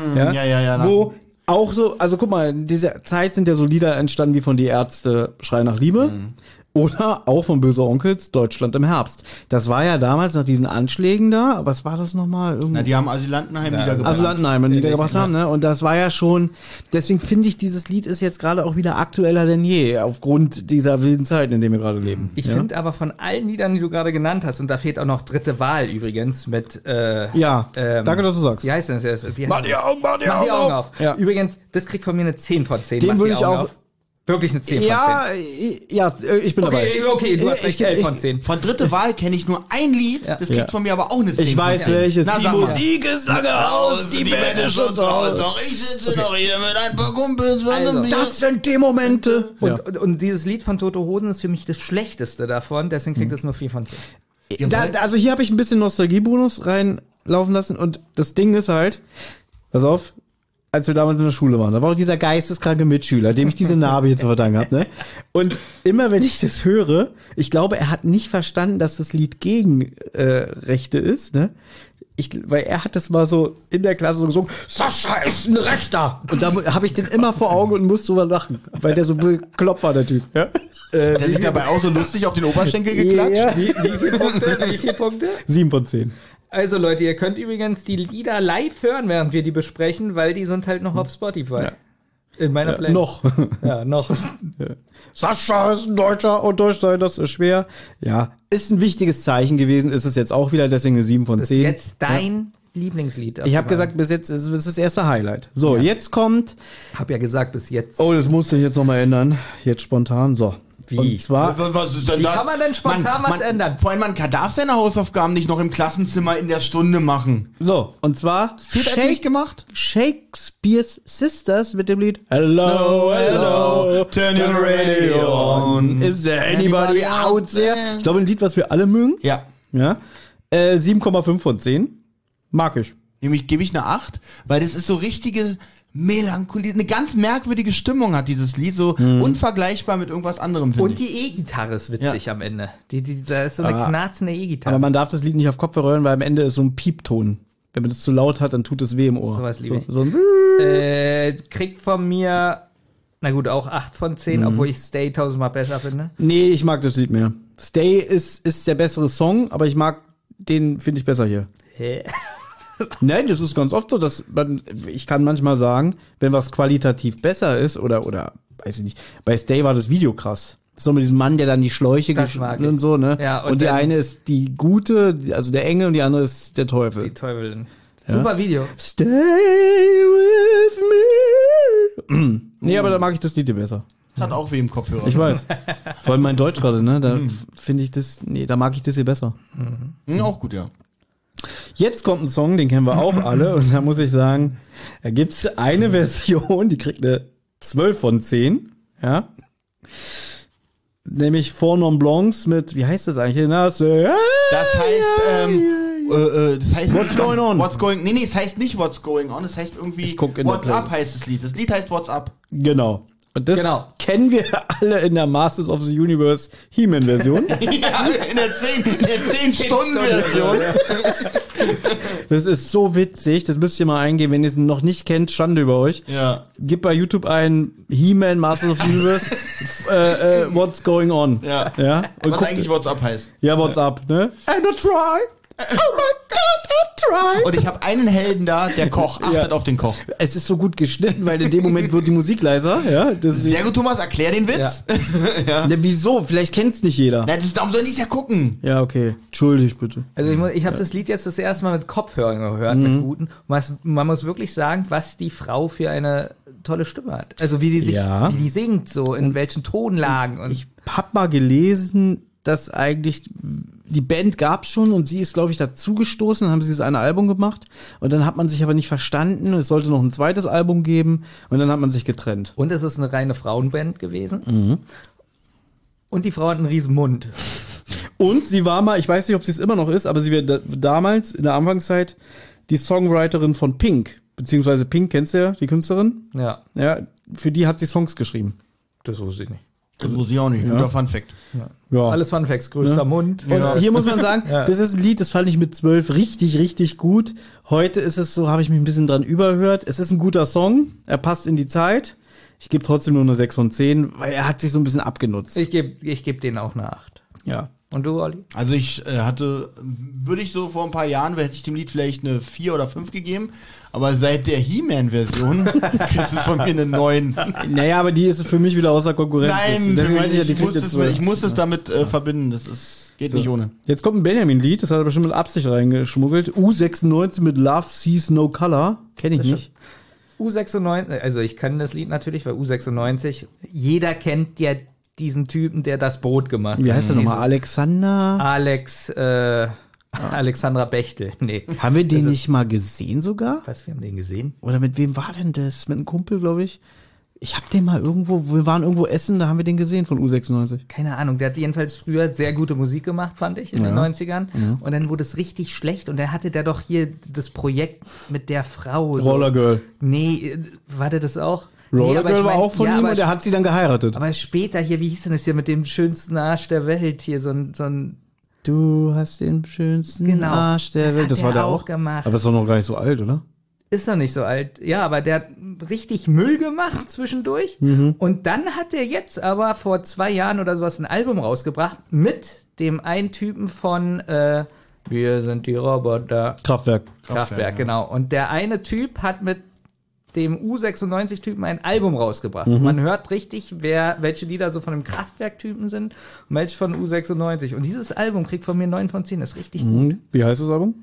Ja. Wo auch so, also guck mal, in dieser Zeit sind ja so Lieder entstanden wie von Die Ärzte, Schrei nach Liebe. Oder auch von Böse Onkels Deutschland im Herbst. Das war ja damals nach diesen Anschlägen da. Was war das nochmal? Na, die haben Asylantenheim niedergebracht. Asylantenheim niedergebracht haben, ne? Und das war ja schon, deswegen finde ich, dieses Lied ist jetzt gerade auch wieder aktueller denn je, aufgrund dieser wilden Zeit, in der wir gerade leben. Ich finde aber von allen Liedern, die du gerade genannt hast, und da fehlt auch noch Dritte Wahl übrigens mit, danke, dass du sagst. wie heißt denn das? Mach die Augen auf. Ja. Übrigens, das kriegt von mir eine 10 von 10. Den würde ich auch... Wirklich eine 10 von 10. Ja, ich bin dabei. Okay, du hast recht, 11 von 10. Von Dritte Wahl kenne ich nur ein Lied, das kriegt von mir aber auch eine 10 Ich von weiß 10. welches. Na, Die sag mal. Musik ist lange aus, die Band ist schon aus. Doch ich sitze noch hier mit ein paar Kumpels. Also, Das sind die Momente. Und dieses Lied von Tote Hosen ist für mich das schlechteste davon, deswegen kriegt es nur 4 von 10. Also hier habe ich ein bisschen Nostalgiebonus reinlaufen lassen und das Ding ist halt, pass auf, als wir damals in der Schule waren, da war auch dieser geisteskranke Mitschüler, dem ich diese Narbe hier zu verdanken habe, ne? Und immer wenn ich das höre, ich glaube, er hat nicht verstanden, dass das Lied gegen Rechte ist, ne? Weil er hat das mal so in der Klasse so gesungen, Sascha ist ein Rechter! Und da habe ich den immer vor Augen und muss drüber lachen, weil der so bekloppt war, der Typ. Ja? Der sich dabei auch so lustig auf den Oberschenkel geklatscht. Ja. Wie viele Punkte? 7 von 10. Also Leute, ihr könnt übrigens die Lieder live hören, während wir die besprechen, weil die sind halt noch auf Spotify. Ja. In meiner Playlist. Noch. Ja, noch. Sascha ist ein Deutscher und Deutsch sein, das ist schwer. Ja, ist ein wichtiges Zeichen gewesen, ist es jetzt auch wieder, deswegen eine 7 von 10. Das ist jetzt dein Lieblingslied. Ich habe gesagt, bis jetzt ist es das erste Highlight. So, jetzt kommt... Hab ja gesagt, bis jetzt. Oh, das musste ich jetzt nochmal ändern. Jetzt spontan. So. Wie? Und zwar... Was ist denn Wie das? kann man denn spontan was ändern? Vor allem, man darf seine Hausaufgaben nicht noch im Klassenzimmer in der Stunde machen. So, und zwar... Wird einfach nicht gemacht? Shakespeare's Sisters mit dem Lied Hello, hello, turn your radio on. Is there anybody out there? Ich glaube, ein Lied, was wir alle mögen. Ja. Ja. 7,5 von 10. Mag ich. Nämlich gebe ich eine 8, weil das ist so richtige Melancholie, eine ganz merkwürdige Stimmung hat dieses Lied, so unvergleichbar mit irgendwas anderem, finde Und ich. die E-Gitarre ist witzig am Ende. Da ist so eine knarzende E-Gitarre. Aber man darf das Lied nicht auf Kopfhörer hören, weil am Ende ist so ein Piepton. Wenn man das zu laut hat, dann tut es weh im Ohr. Sowas liebe ich. So ein Kriegt von mir, na gut, auch 8 von 10, obwohl ich Stay 1000-mal besser finde. Nee, ich mag das Lied mehr. Stay ist der bessere Song, aber ich mag den, finde ich besser hier. Hä? Nein, das ist ganz oft so, dass ich kann manchmal sagen, wenn was qualitativ besser ist oder weiß ich nicht, bei Stay war das Video krass. Das ist so mit diesem Mann, der dann die Schläuche mag ich. und so, ne? Ja, und die dann eine ist die Gute, also der Engel und die andere ist der Teufel. Die Teufelin. Super Video. Stay with me. Nee, aber da mag ich das Lied besser. Das hat auch weh im Kopfhörer. Ich weiß. Vor allem mein Deutsch gerade, ne? Da finde ich das, da mag ich das hier besser. Auch gut, ja. Jetzt kommt ein Song, den kennen wir auch alle. Und da muss ich sagen, da gibt's eine Version, die kriegt eine 12 von 10. Ja. Nämlich Four Non Blancs mit, wie heißt das eigentlich? Das heißt What's Going On? Nee, es heißt nicht What's Going On, es heißt irgendwie Ich guck in der What's Up Playlist. heißt das Lied. Das Lied heißt What's Up. Genau. Und das kennen wir alle in der Masters of the Universe He-Man-Version. Ja, in der 10-Stunden-Version. Das ist so witzig, das müsst ihr mal eingeben. Wenn ihr es noch nicht kennt, Schande über euch. Ja. Gebt bei YouTube ein He-Man Masters of the Universe What's Going On. Ja. Und Was eigentlich What's Up heißt. Ja, What's Up, ne? And I try. Oh my God, I try. Und ich habe einen Helden da, der Koch, achtet auf den Koch. Es ist so gut geschnitten, weil in dem Moment wird die Musik leiser. Ja, Sehr gut, Thomas, erklär den Witz. Ne, wieso? Vielleicht kennt's nicht jeder. Na, darum soll ich es ja gucken. Ja, okay. Entschuldigt bitte. Also ich habe das Lied jetzt das erste Mal mit Kopfhörern gehört, mit guten. Man muss wirklich sagen, was die Frau für eine tolle Stimme hat. Also wie die singt so, in welchen Tonlagen. Und Ich hab mal gelesen, dass eigentlich die Band gab's schon und sie ist, glaube ich, dazugestoßen, dann haben sie das eine Album gemacht und dann hat man sich aber nicht verstanden, es sollte noch ein zweites Album geben und dann hat man sich getrennt. Und es ist eine reine Frauenband gewesen. Und die Frau hat einen riesen Mund. Und sie war mal, ich weiß nicht, ob sie es immer noch ist, aber sie war damals in der Anfangszeit die Songwriterin von Pink, beziehungsweise Pink, kennst du ja, die Künstlerin? Ja. Ja, für die hat sie Songs geschrieben. Das wusste ich nicht. Das wusste ich auch nicht. Guter Funfact. Ja. Alles Funfacts, größter Mund. Und hier muss man sagen, das ist ein Lied, das fand ich mit 12 richtig, richtig gut. Heute ist es so, habe ich mich ein bisschen dran überhört. Es ist ein guter Song, er passt in die Zeit. Ich gebe trotzdem nur eine 6 von 10, weil er hat sich so ein bisschen abgenutzt. Ich geb denen auch eine 8. Ja. Und du, Olli? Also ich würde ich so vor ein paar Jahren, hätte ich dem Lied vielleicht eine 4 oder 5 gegeben, aber seit der He-Man-Version kriegst du von mir eine 9. Naja, aber die ist für mich wieder außer Konkurrenz. Nein, Deswegen meinte ja, die ich kriegt jetzt 12. muss es damit verbinden, geht nicht ohne. Jetzt kommt ein Benjamin-Lied, das hat er bestimmt mit Absicht reingeschmuggelt. U96 mit Love Sees No Color. Kenn ich nicht. U96, also ich kann das Lied natürlich, weil U96, jeder kennt ja diesen Typen, der das Boot gemacht hat. Wie heißt er nochmal? Alexander? Alexandra Bechtel. Nee. Haben wir den nicht mal gesehen sogar? Was, wir haben den gesehen? Oder mit wem war denn das? Mit einem Kumpel, glaube ich. Ich hab den mal irgendwo, wir waren irgendwo essen, da haben wir den gesehen von U96. Keine Ahnung, der hat jedenfalls früher sehr gute Musik gemacht, fand ich, in den 90ern. Ja. Und dann wurde es richtig schlecht und dann hatte der doch hier das Projekt mit der Frau. Roller Girl. Nee, war der das auch? Roller Girl war auch von ihm und der hat sie dann geheiratet. Aber später hier, wie hieß denn das hier mit dem schönsten Arsch der Welt hier, so ein Du hast den schönsten Arsch der Welt. Das war der auch gemacht. Aber ist doch noch gar nicht so alt, oder? Ist noch nicht so alt. Ja, aber der hat richtig Müll gemacht zwischendurch. Mhm. Und dann hat er jetzt aber vor 2 Jahren oder sowas ein Album rausgebracht mit dem einen Typen von Wir sind die Roboter. Kraftwerk, genau. Und der eine Typ hat mit dem U96-Typen ein Album rausgebracht. Mhm. Man hört richtig, welche Lieder so von dem Kraftwerk-Typen sind und welche von U96. Und dieses Album kriegt von mir 9 von 10. Das ist richtig gut. Wie heißt das Album?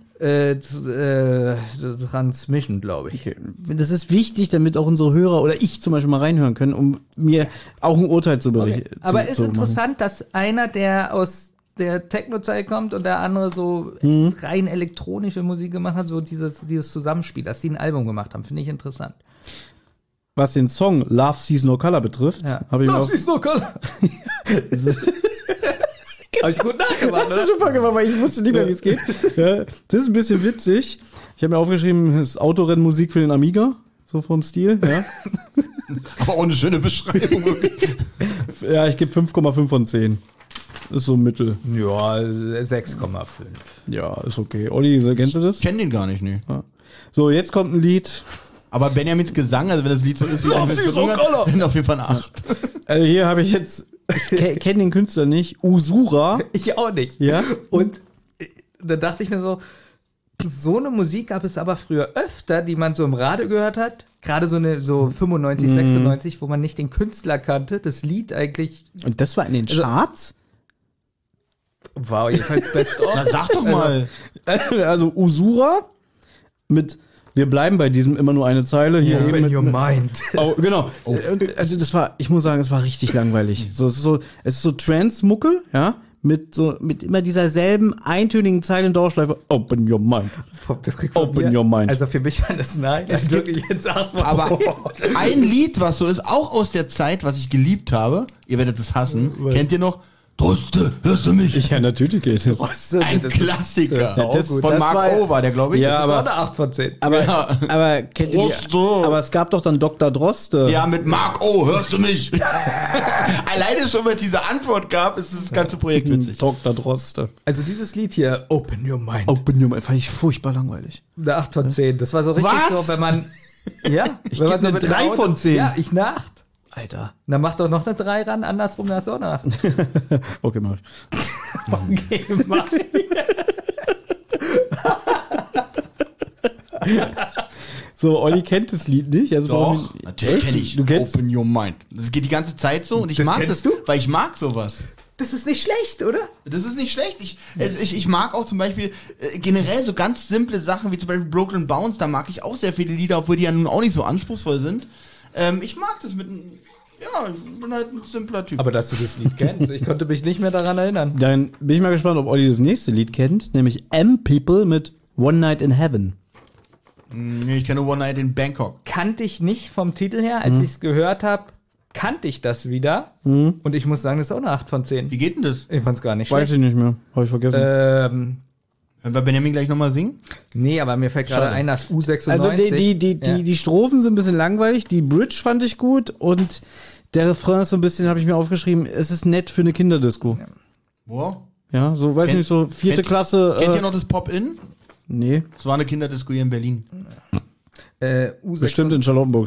Transmission, glaube ich. Okay. Das ist wichtig, damit auch unsere Hörer oder ich zum Beispiel mal reinhören können, um mir auch ein Urteil zu berichten. Okay. Aber ist interessant, dass einer, der aus der Techno-Zeit kommt und der andere so rein elektronische Musik gemacht hat, so dieses Zusammenspiel, dass die ein Album gemacht haben, finde ich interessant. Was den Song Love Sees No Color betrifft, habe ich Love Sees No Color. Habe ich gut nachgemacht, Das ist super gemacht, weil ich wusste nicht mehr, wie es geht. Ja, das ist ein bisschen witzig. Ich habe mir aufgeschrieben, das ist Autorennmusik für den Amiga, so vom Stil. Ja. Aber auch eine schöne Beschreibung. Ja, ich gebe 5,5 von 10. Ist so Mittel. Ja, 6,5. Ja, ist okay. Olli, kennst du das? Ich kenne den gar nicht, ne. Ja. So, jetzt kommt ein Lied. Aber Benjamins Gesang, also wenn das Lied so ist, wie dann auf jeden Fall eine 8. Also hier habe ich jetzt, ich kenne den Künstler nicht, Usura. Ich auch nicht. Ja. Und da dachte ich mir so eine Musik gab es aber früher öfter, die man so im Radio gehört hat. Gerade so 95, 96, wo man nicht den Künstler kannte, das Lied eigentlich. Und das war in den Charts? Wow, jedenfalls best of. Na, sag doch mal. Also Usura mit wir bleiben bei diesem immer nur eine Zeile hier eben in your mind. Oh, genau. Oh. Also das war, ich muss sagen, es war richtig langweilig. So, es ist so Trance-Mucke, ja, mit immer dieser selben eintönigen Zeile in Dauerschleife. Open your mind. Das kriegt von Open mir. Your mind. Also für mich war das nein. Es gibt wirklich jetzt aber ein Lied, was so ist, auch aus der Zeit, was ich geliebt habe, ihr werdet es hassen, kennt ihr noch? Droste, hörst du mich? Ja, natürlich geht es. Ein Klassiker. Das von Mark O war der, glaube ich. Ja, das ist aber, auch eine 8 von 10. Aber kennt ihr die, aber es gab doch dann Dr. Droste. Ja, mit Mark O, hörst du mich? Alleine schon, weil es diese Antwort gab, ist das ganze Projekt witzig. Dr. Droste. Also dieses Lied hier, Open Your Mind. Open Your Mind, fand ich furchtbar langweilig. Eine 8 von 10. Das war so richtig so, wenn man ich gebe eine 3 von 10. Ja, ich eine 8. Alter. Dann mach doch noch eine 3 ran, andersrum das auch nach. Okay, mach ich. Okay, mach ich. So, Olli kennt das Lied nicht. Also doch, natürlich kenne ich. Du kennst? Open Your Mind. Das geht die ganze Zeit so und ich mag das, weil ich mag sowas. Das ist nicht schlecht, oder? Das ist nicht schlecht. Ich mag auch zum Beispiel generell so ganz simple Sachen wie zum Beispiel Broken Bounce. Da mag ich auch sehr viele Lieder, obwohl die ja nun auch nicht so anspruchsvoll sind. Ich mag das ich bin halt ein simpler Typ. Aber dass du das Lied kennst, ich konnte mich nicht mehr daran erinnern. Dann bin ich mal gespannt, ob Olli das nächste Lied kennt, nämlich M-People mit One Night in Heaven. Nee, ich kenne One Night in Bangkok. Kannte ich nicht vom Titel her, als ich es gehört habe, kannte ich das wieder. Und ich muss sagen, das ist auch eine 8 von 10. Wie geht denn das? Ich fand's gar nicht schlecht. Weiß ich nicht mehr, habe ich vergessen. Können wir Benjamin gleich nochmal singen? Nee, aber mir fällt gerade ein, dass U96... Also die Strophen sind ein bisschen langweilig, die Bridge fand ich gut und der Refrain ist so ein bisschen, habe ich mir aufgeschrieben, es ist nett für eine Kinderdisco. Wow. Ja, so, weiß ich nicht, so 4. Klasse. Kennt ihr noch das Pop-In? Nee. Das war eine Kinderdisco hier in Berlin. Bestimmt in Charlottenburg, stimmt's?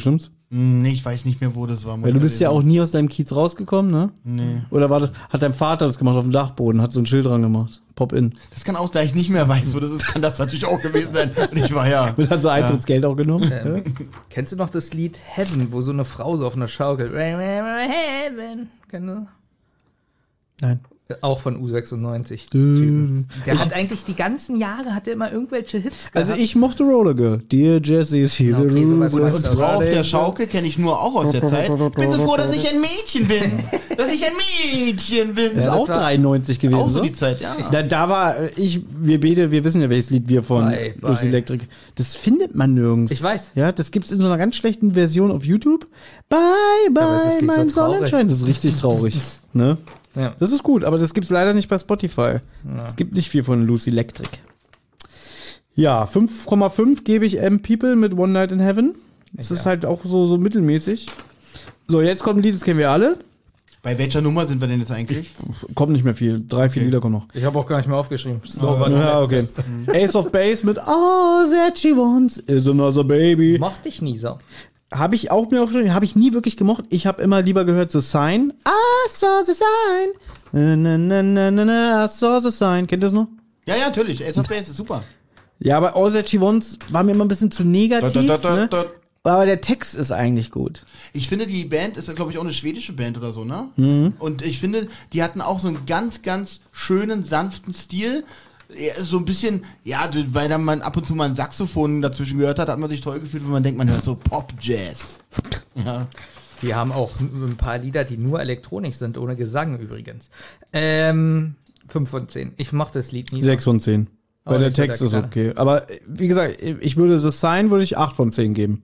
Nee, ich weiß nicht mehr, wo das war. Weil du bist ja auch nie aus deinem Kiez rausgekommen, ne? Nee. Oder hat dein Vater das gemacht auf dem Dachboden, hat so ein Schild dran gemacht. Pop-in. Das kann auch, da ich nicht mehr weiß, wo das ist, kann das natürlich auch gewesen sein. Und ich war ja. Und hat so Eintrittsgeld auch genommen. Kennst du noch das Lied Heaven, wo so eine Frau so auf einer Schaukel. Heaven. Kennst du? Nein. Auch von U96. Typen. Der hat eigentlich die ganzen Jahre hat er immer irgendwelche Hits gehabt. Also ich mochte Roller Girl. Dear Jessie, she's a Okay, sowas rose. weißt Und du. Frau auf der Schaukel kenne ich nur auch aus der Zeit. Ich bin so froh, dass ich ein Mädchen bin. Dass ich ein Mädchen bin. Das ist auch war 93 gewesen. auch so so? die Zeit, ja. Da war wir wissen ja, welches Lied wir von Bye, bye. Lucy Electric. Das findet man nirgends. Ich weiß. Ja, das gibt's in so einer ganz schlechten Version auf YouTube. Bye, aber ist das bye, Lied so mein traurig? Sonnenschein. Das ist richtig traurig. Ne? Ja. Das ist gut, aber das gibt's leider nicht bei Spotify. Es gibt nicht viel von Lucy Electric. Ja, 5,5 gebe ich M-People mit One Night in Heaven. Das ist halt auch so mittelmäßig. So, jetzt kommt ein Lied, das kennen wir alle. Bei welcher Nummer sind wir denn jetzt eigentlich? Kommt nicht mehr viel. 3, 4 Lieder kommen noch. Ich habe auch gar nicht mehr aufgeschrieben. Ja, okay. Ace of Base mit All That She Wants Is Another Baby. Mochte ich nie so. Habe ich auch mir aufgeschrieben, habe ich nie wirklich gemocht. Ich habe immer lieber gehört The Sign. I saw the sign. Na, na, na, na, na, na, I saw the sign. Kennt ihr das noch? Ja, natürlich. Ace of Base ist super. Ja, aber All That She Wants war mir immer ein bisschen zu negativ. Ne? Aber der Text ist eigentlich gut. Ich finde, die Band ist, glaube ich, auch eine schwedische Band oder so, ne? Und ich finde, die hatten auch so einen ganz, ganz schönen, sanften Stil. So ein bisschen, ja, weil dann man ab und zu mal ein Saxophon dazwischen gehört hat man sich toll gefühlt, wenn man denkt, man hört so Pop-Jazz. Ja. Die haben auch ein paar Lieder, die nur elektronisch sind, ohne Gesang übrigens. 5 von 10. Ich mochte das Lied nie. 6 von 10. Weil Oh, der nicht so Text der ist Knaller. okay. Aber wie gesagt, ich würde The Sign würde ich 8 von 10 geben.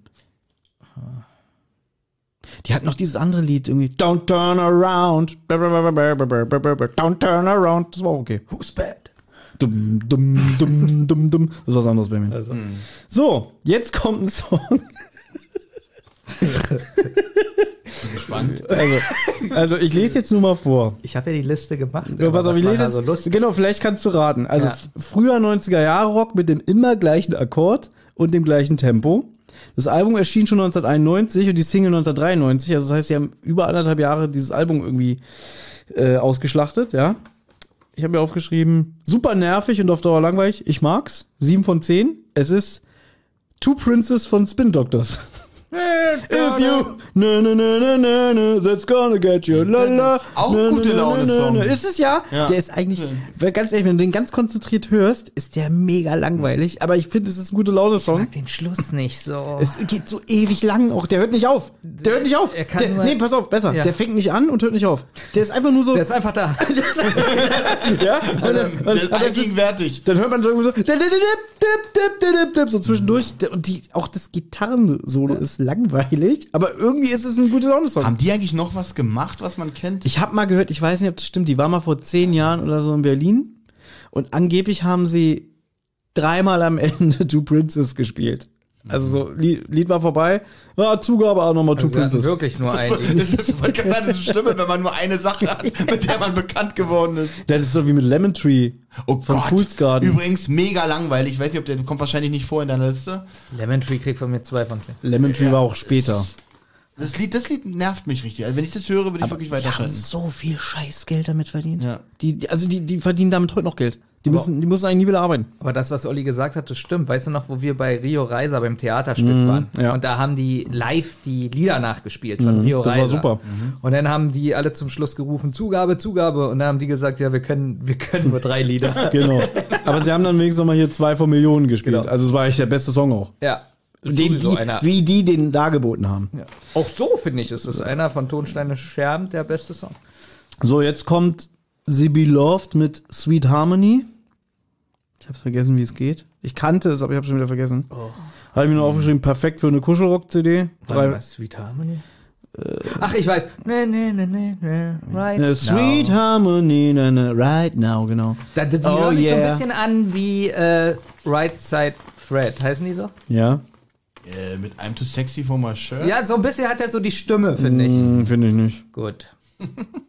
Die hat noch dieses andere Lied irgendwie. Don't turn around. Don't turn around. Das war auch okay. Who's bad? Dumm, dumm, dumm, dumm, dumm. Das ist was anderes bei mir. So, jetzt kommt ein Song. Gespannt. Also ich lese jetzt nur mal vor. Ich habe ja die Liste gemacht. Ja, pass auf, ich lese so jetzt. lustig. Genau, vielleicht kannst du raten. Also Ja. früher 90er Jahre Rock mit dem immer gleichen Akkord und dem gleichen Tempo. Das Album erschien schon 1991 und die Single 1993. Also das heißt, sie haben über 1,5 Jahre dieses Album irgendwie ausgeschlachtet, ja. Ich habe mir aufgeschrieben, super nervig und auf Dauer langweilig. Ich mag's. 7 von 10. Es ist Two Princes von Spin Doctors. If you na, that's gonna get you la. Auch gute Laune-Song. Ist es ja? Ja. Der ist eigentlich, weil ganz ehrlich, wenn du den ganz konzentriert hörst, ist der mega langweilig. Aber ich finde, es ist ein gute Ich Laune-Song. mag den Schluss nicht so. Es geht so ewig lang auch. Der hört nicht auf. Der hört nicht auf. Er kann nur- Nee, pass auf, besser. Ja. Der fängt nicht an und hört nicht auf. Der ist einfach nur so. Der ist einfach da. Ja? Der ist allgegenwärtig. Dann hört man so irgendwie so zwischendurch. Und auch das Gitarrensolo ist langweilig, aber irgendwie ist es ein guter Laune-Song. Haben die eigentlich noch was gemacht, was man kennt? Ich habe mal gehört, ich weiß nicht, ob das stimmt, die war mal vor 10 Jahren oder so in Berlin und angeblich haben sie 3-mal am Ende Two Princes gespielt. Also so, Lied war vorbei, Zugabe auch nochmal Two Also wir hatten Princes. wirklich nur Das einen. ist so schlimm, wenn man nur eine Sache hat, mit der man bekannt geworden ist. Das ist so wie mit Lemon Tree Oh von Gott. Fool's Garden. Übrigens mega langweilig. Ich weiß nicht, ob der kommt wahrscheinlich nicht vor in deiner Liste. Lemon Tree kriegt von mir 2 von 10. Lemon Tree war auch später. Das Lied nervt mich richtig. Also wenn ich das höre, würde ich wirklich Die haben weiterschalten. so viel Scheißgeld damit verdient. Ja. Die verdienen damit heute noch Geld. Die müssen eigentlich nie wieder arbeiten. Aber das, was Olli gesagt hat, das stimmt. Weißt du noch, wo wir bei Rio Reiser beim Theaterstück waren? ja. Und da haben die live die Lieder nachgespielt von Rio das Reiser. war super. Und dann haben die alle zum Schluss gerufen, Zugabe, Zugabe. Und dann haben die gesagt, ja, wir können nur 3 Lieder. Genau. Aber sie haben dann wenigstens noch mal hier 2 von Millionen gespielt. Genau. Also es war echt der beste Song auch. Ja. Wie die den dargeboten haben. Ja. Auch so, finde ich, ist es einer von Tonsteine Scherben der beste Song. So, jetzt kommt Sie Beloved mit Sweet Harmony. Ich habe vergessen, wie es geht. Ich kannte es, aber ich habe schon wieder vergessen. Habe ich mir nur aufgeschrieben, perfekt für eine Kuschelrock-CD. Warte mal, Sweet Harmony? Ach, ich weiß. Right Sweet now. Harmony, right now, genau. Die Oh, hören sich so ein yeah. bisschen an wie Right Side Fred. Heißen die so? Ja, Mit I'm too sexy for my shirt. Ja, so ein bisschen hat er so die Stimme, finde ich. finde ich nicht. Gut.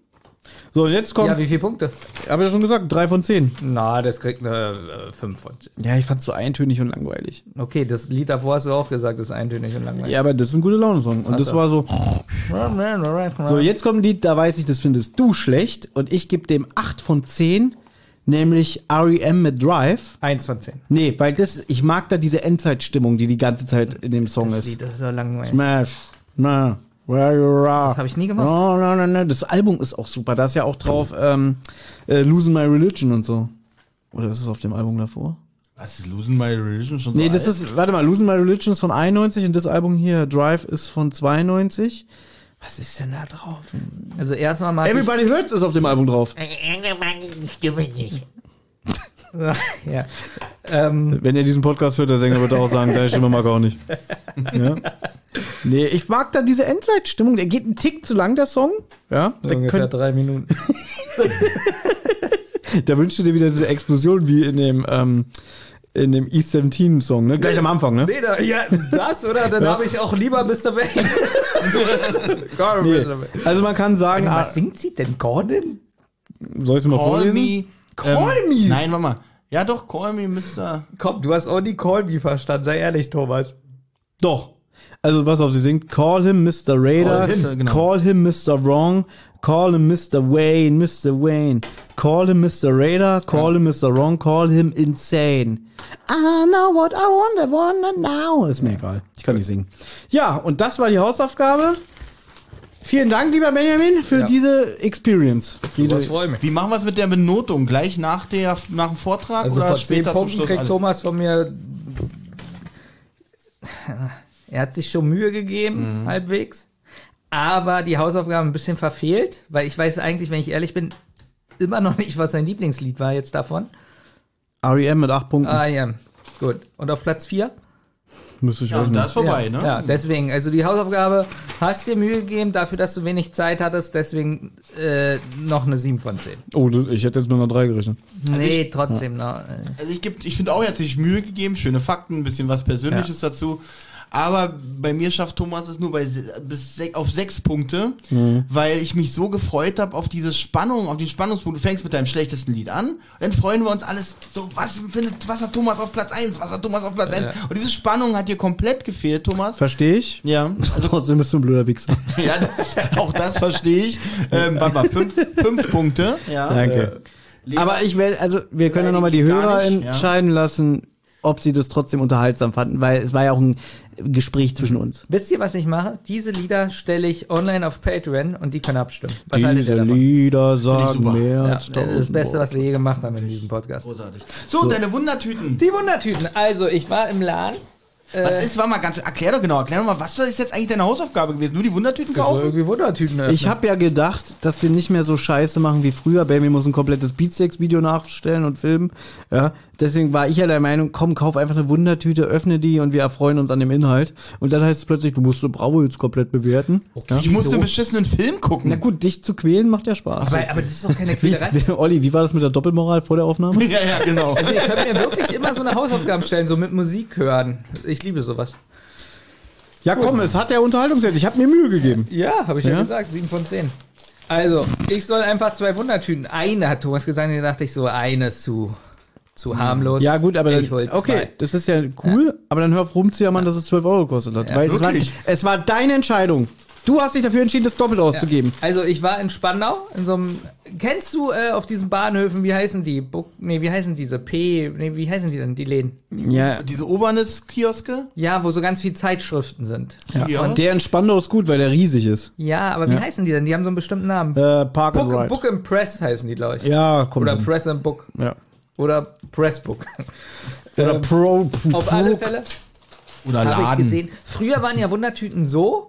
So, und jetzt kommt, Ja, wie viele Punkte? habe ich ja schon gesagt, 3 von 10. Na, das kriegt eine 5 von 10. Ja, ich fand's so eintönig und langweilig. Okay, das Lied davor hast du auch gesagt, das ist eintönig und langweilig. Ja, aber das ist ein guter Laune-Song. Und das so. war so. So, jetzt kommt ein Lied, da weiß ich, das findest du schlecht. Und ich gebe dem 8 von 10, nämlich R.E.M. mit Drive. 1 von 10. Nee, weil ich mag da diese Endzeitstimmung, die ganze Zeit in dem Song Das ist. Lied, das ist so langweilig. Smash, na, where you are. Das habe ich nie gemacht. No. Das Album ist auch super. Da ist ja auch drauf Losing My Religion und so. Oder ist es auf dem Album davor? Was ist Losing My Religion schon so Nee, das alt? ist, warte mal, Losing My Religion ist von 91 und das Album hier, Drive, ist von 92. Was ist denn da drauf? Also erstmal mag Everybody Hurts ist auf dem Album drauf. ich... Ja. Wenn ihr diesen Podcast hört, der Sänger wird auch sagen, deine Stimme mag er auch nicht. Ja? Nee, ich mag da diese Endzeitstimmung. Der geht einen Tick zu lang, der Song. Ja, Ungefähr 3 Minuten. da wünschst du dir wieder diese Explosion wie in dem East 17 Song, ne? Gleich am Anfang, ne? Nee, das, oder? Dann habe ich auch lieber Mr. Wayne. Nee. Also man kann sagen, Was singt sie denn? Gordon? soll ich es mal Call vorlesen? Me. Call Me? Nein, warte mal. Ja doch, Call Me, Mr. Komm, du hast auch nie Call Me verstanden, sei ehrlich, Thomas. Doch. Also pass auf, sie singt Call him Mr. Raider, Call him, genau. Mr. Wrong, call him Mr. Wayne, call him Mr. Raider, call him Mr. Wrong, call him insane. I know what I wanna now. Ist mir egal, ich kann nicht singen. Ja, und das war die Hausaufgabe. Vielen Dank, lieber Benjamin, für diese Experience. Das freut mich. Wie machen wir es mit der Benotung? Gleich nach dem Vortrag Also oder vor 10 später zum Punkten Schluss kriegt alles? Thomas von mir... Er hat sich schon Mühe gegeben, halbwegs. Aber die Hausaufgaben ein bisschen verfehlt, weil ich weiß eigentlich, wenn ich ehrlich bin, immer noch nicht, was sein Lieblingslied war jetzt davon. R.E.M. mit 8 Punkten. Ah ja, gut. Und auf Platz 4? Müsste ich Ja, rechnen. da ist vorbei, ja, ne? Ja, deswegen, also die Hausaufgabe hast dir Mühe gegeben, dafür, dass du wenig Zeit hattest, deswegen noch eine 7 von 10. Oh, ich hätte jetzt mit einer 3 gerechnet. Nee, trotzdem noch. Also ich finde auch, er hat sich Mühe gegeben, schöne Fakten, ein bisschen was Persönliches dazu. Aber bei mir schafft Thomas es nur auf 6 Punkte, weil ich mich so gefreut habe auf diese Spannung, auf den Spannungspunkt. Du fängst mit deinem schlechtesten Lied an, dann freuen wir uns alles so, was hat Thomas auf Platz 1, was hat Thomas auf Platz 1? Und diese Spannung hat dir komplett gefehlt, Thomas. Verstehe ich. Ja, Also trotzdem bist du ein blöder Wichser. ja, auch das verstehe ich. Warte mal, 5 Punkte. Ja. Danke. Lena, Aber wir können ja nochmal die gar Hörer nicht, ja. entscheiden lassen, ob sie das trotzdem unterhaltsam fanden, weil es war ja auch ein Gespräch zwischen uns. Wisst ihr, was ich mache? Diese Lieder stelle ich online auf Patreon und die können abstimmen. Was haltet ihr Diese davon? Lieder sagen super. mehr Ja, als das ist das Beste, was wir je gemacht haben in diesem Podcast. großartig. So, deine Wundertüten. Die Wundertüten. Also, ich war im Laden. War mal ganz, erklär doch mal, was ist jetzt eigentlich deine Hausaufgabe gewesen? Nur die Wundertüten So kaufen? irgendwie Wundertüten öffnen. Ich habe ja gedacht, dass wir nicht mehr so scheiße machen wie früher. Baby muss ein komplettes Beatsteaks-Video nachstellen und filmen. Ja, deswegen war ich ja der Meinung, komm, kauf einfach eine Wundertüte, öffne die und wir erfreuen uns an dem Inhalt. Und dann heißt es plötzlich, du musst Bravo jetzt komplett bewerten. Okay. Ich musste einen beschissenen Film gucken. Na gut, dich zu quälen macht ja Spaß. aber das ist doch keine Quälerei. Olli, wie war das mit der Doppelmoral vor der Aufnahme? Ja, genau. Also, ihr könnt mir wirklich immer so eine Hausaufgaben stellen, so mit Musik hören. Ich liebe sowas. Ja, komm, es hat der Unterhaltungswert. Ich habe mir Mühe gegeben. Ja, habe ich ja Ja? gesagt, 7 von 10. Also, ich soll einfach 2 Wundertüten. Eine hat Thomas gesagt, da dachte ich so, eine ist zu harmlos. Ja, gut, aber ich hol dann, okay, 2. das ist ja cool, aber dann hör auf rumzujammern, dass es 12 Euro gekostet hat. Ja, weil wirklich? es war deine Entscheidung. Du hast dich dafür entschieden, das doppelt auszugeben. Also, ich war in Spandau, in so einem, kennst du auf diesen Bahnhöfen, wie heißen die? Wie heißen diese? Wie heißen die denn, die Läden? Ja, Diese Obernes-Kioske? Ja, wo so ganz viele Zeitschriften sind. Ja. und der in Spandau ist gut, weil der riesig ist. Ja, aber wie heißen die denn? Die haben so einen bestimmten Namen. Park and Ride. Book and Press heißen die, glaube ich. Ja, komm. Oder dann. Press and Book. Ja. Oder Pressbook. Oder Auf alle Fälle Oder habe ich Laden. gesehen. Früher waren ja Wundertüten so,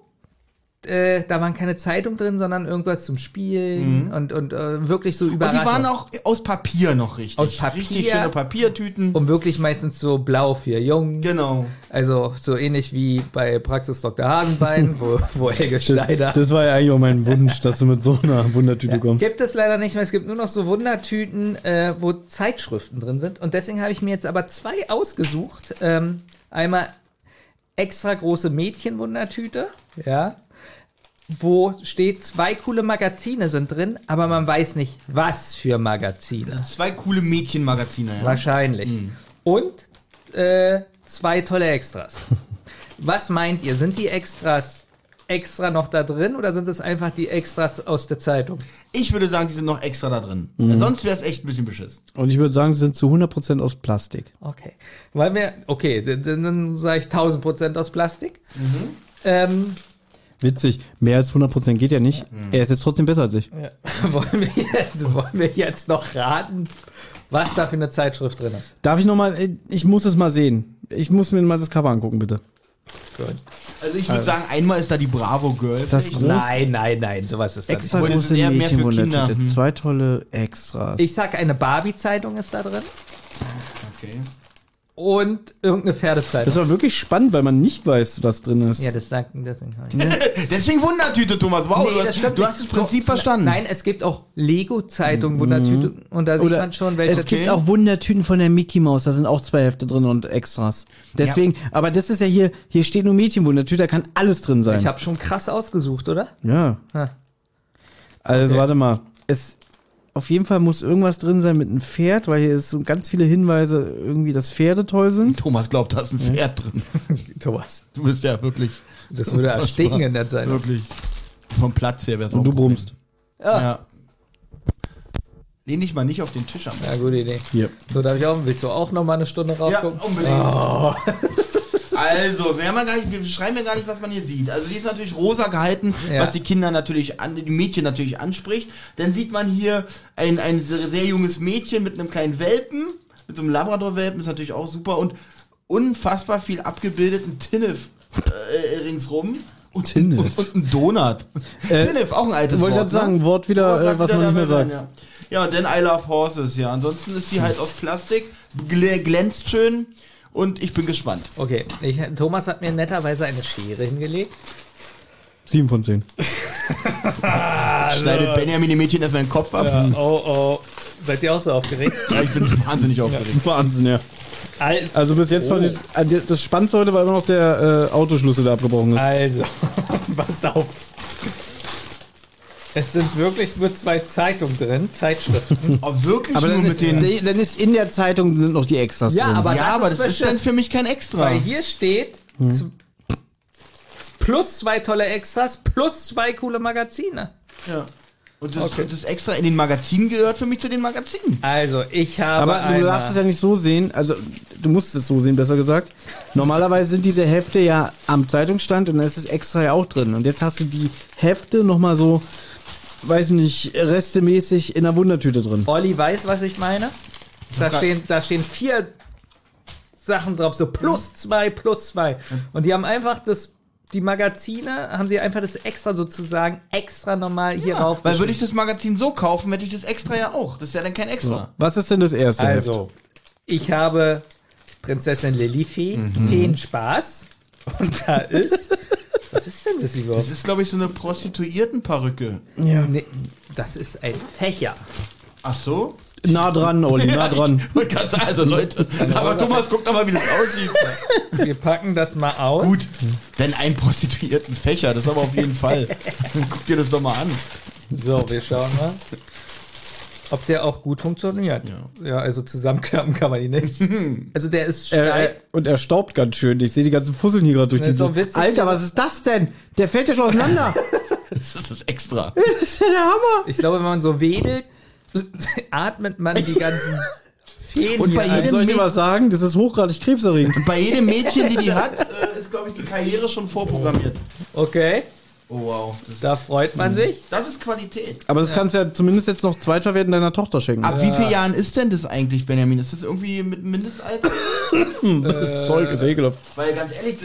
da waren keine Zeitung drin, sondern irgendwas zum Spielen und wirklich so Und die Überraschung. waren auch aus Papier noch richtig. Aus Papier. Richtig schöne Papiertüten. und wirklich meistens so blau für jung. Genau. Also so ähnlich wie bei Praxis Dr. Hasenbein, wo Helge Schneider. Das war ja eigentlich auch mein Wunsch, dass du mit so einer Wundertüte kommst. Gibt es leider nicht mehr. Es gibt nur noch so Wundertüten, wo Zeitschriften drin sind. Und deswegen habe ich mir jetzt aber 2 ausgesucht. Einmal extra große Mädchenwundertüte. Ja. wo steht, 2 coole Magazine sind drin, aber man weiß nicht, was für Magazine. 2 coole Mädchenmagazine, ja. Wahrscheinlich. Und 2 tolle Extras. Was meint ihr? Sind die Extras extra noch da drin oder sind es einfach die Extras aus der Zeitung? Ich würde sagen, die sind noch extra da drin. Sonst wäre es echt ein bisschen beschissen. Und ich würde sagen, sie sind zu 100% aus Plastik. Okay. Dann sage ich 1000% aus Plastik. Witzig, mehr als 100% geht ja nicht. Er ist jetzt trotzdem besser als ich. Ja. Wollen wir jetzt noch raten, was da für eine Zeitschrift drin ist? Darf ich nochmal, ich muss es mal sehen. Ich muss mir mal das Cover angucken, bitte. Gut. Also ich würde sagen, einmal ist da die Bravo Girl. Das groß, Nein, sowas ist da extra nicht. große eher mehr für Mädchenwundertüte. Kinder. 2 tolle Extras. Ich sag, eine Barbie-Zeitung ist da drin Okay. und irgendeine Pferdezeitung. Das war wirklich spannend, weil man nicht weiß, was drin ist. Ja, deswegen halt. Deswegen Wundertüte, Thomas. Wow, Nee, das stimmt du nicht. hast das Prinzip verstanden. Nein, es gibt auch Lego-Zeitungen, Wundertüte, und da sieht Oder man schon, welche. es gibt auch Wundertüten von der Mickey Maus, da sind auch 2 Hefte drin und Extras. Deswegen, aber das ist ja hier steht nur Mädchenwundertüte, da kann alles drin sein. Ich habe schon krass ausgesucht, oder? Ja. Ha. Also Okay. warte mal, auf jeden Fall muss irgendwas drin sein mit einem Pferd, weil hier ist so ganz viele Hinweise, irgendwie, dass Pferde toll sind. Thomas glaubt, da ist ein Pferd drin. Thomas. Du bist ja wirklich... Das würde ersticken in der Zeitung. Wirklich. Vom Platz her wäre es auch Und du ein Problem. brummst. Ja. Lehn dich mal nicht auf den Tisch am Ja, gute Idee. Hier. So, willst du auch noch mal eine Stunde Ja, raufgucken? unbedingt. Also, wir schreiben ja gar nicht, was man hier sieht. Also, die ist natürlich rosa gehalten, Ja. was die Kinder natürlich, die Mädchen natürlich anspricht. Dann sieht man hier ein sehr, sehr junges Mädchen mit einem kleinen Welpen, mit so einem Labrador-Welpen, ist natürlich auch super und unfassbar viel abgebildeten Tinnef ringsrum. Und, Tinnef. und ein Donut. Tinnef, auch ein altes Wollte Wort. gerade sagen, Wort wieder, was man nicht mehr sagt. Ja. Ja, und dann I Love Horses, ja. Ansonsten ist die halt aus Plastik, glänzt schön und ich bin gespannt. Okay, Thomas hat mir netterweise eine Schere hingelegt. 7 von 10. Schneidet Benjamin dem Mädchen erstmal den Kopf ab. Ja, oh. Seid ihr auch so aufgeregt? Ja, ich bin wahnsinnig aufgeregt. Wahnsinn, ja. Also bis jetzt fand ich, das Spannendste heute war immer noch der Autoschlüssel, der abgebrochen ist. Also, pass auf. Es sind wirklich nur 2 Zeitungen drin, Zeitschriften. Oh, wirklich Aber nur dann, mit den... dann ist in der Zeitung sind noch die Extras Ja, drin. aber Ja, aber das ist beschissen. dann für mich kein Extra. Weil hier steht plus 2 tolle Extras, plus 2 coole Magazine. Ja. Und das Extra in den Magazinen gehört für mich zu den Magazinen. Also, ich habe Aber du darfst es ja nicht so sehen, also du musst es so sehen, besser gesagt. Normalerweise sind diese Hefte ja am Zeitungsstand und da ist das Extra ja auch drin. Und jetzt hast du die Hefte nochmal so, weiß nicht, restemäßig in der Wundertüte drin. Olli weiß, was ich meine. Da stehen 4 Sachen drauf, so plus 2. Und die haben einfach die Magazine, haben sie einfach das Extra sozusagen extra nochmal hier rauf. Weil würde ich das Magazin so kaufen, hätte ich das Extra ja auch. Das ist ja dann kein Extra. Was ist denn das erste Heft? Also, ich habe Prinzessin Lilifee, Feenspaß. Und da ist. Was ist denn das überhaupt? Das ist, glaube ich, so eine Prostituiertenperücke. Ja. Nee, das ist ein Fächer. Ach so? Nah dran, Olli, nah dran. Ich wollte gerade sagen, also Leute, aber Thomas, guck doch mal, wie das aussieht. Wir packen das mal aus. Gut, denn ein Prostituiertenfächer, das aber auf jeden Fall. Guck dir das doch mal an. So, wir schauen mal, ob der auch gut funktioniert. Ja, also zusammenklappen kann man ihn nicht. Also der ist steif. Und er staubt ganz schön. Ich sehe die ganzen Fusseln hier gerade durch Das ist die doch witzig, Alter, aber- was ist das denn? Der fällt ja schon auseinander. Das ist das Extra. Das ist ja der Hammer. Ich glaube, wenn man so wedelt, atmet man die ganzen Feen Und hier bei ein. jedem Soll ich dir was sagen? Das ist hochgradig krebserregend. Bei jedem Mädchen, die hat, ist, glaube ich, die Karriere schon vorprogrammiert. Okay, Oh, wow. da freut man sich. Das ist Qualität. Aber das kannst du ja zumindest jetzt noch zweitverwerten deiner Tochter schenken. Ab wie vielen Jahren ist denn das eigentlich, Benjamin? Ist das irgendwie mit Mindestalter? Das Zeug ist ekelhaft. Weil ganz ehrlich,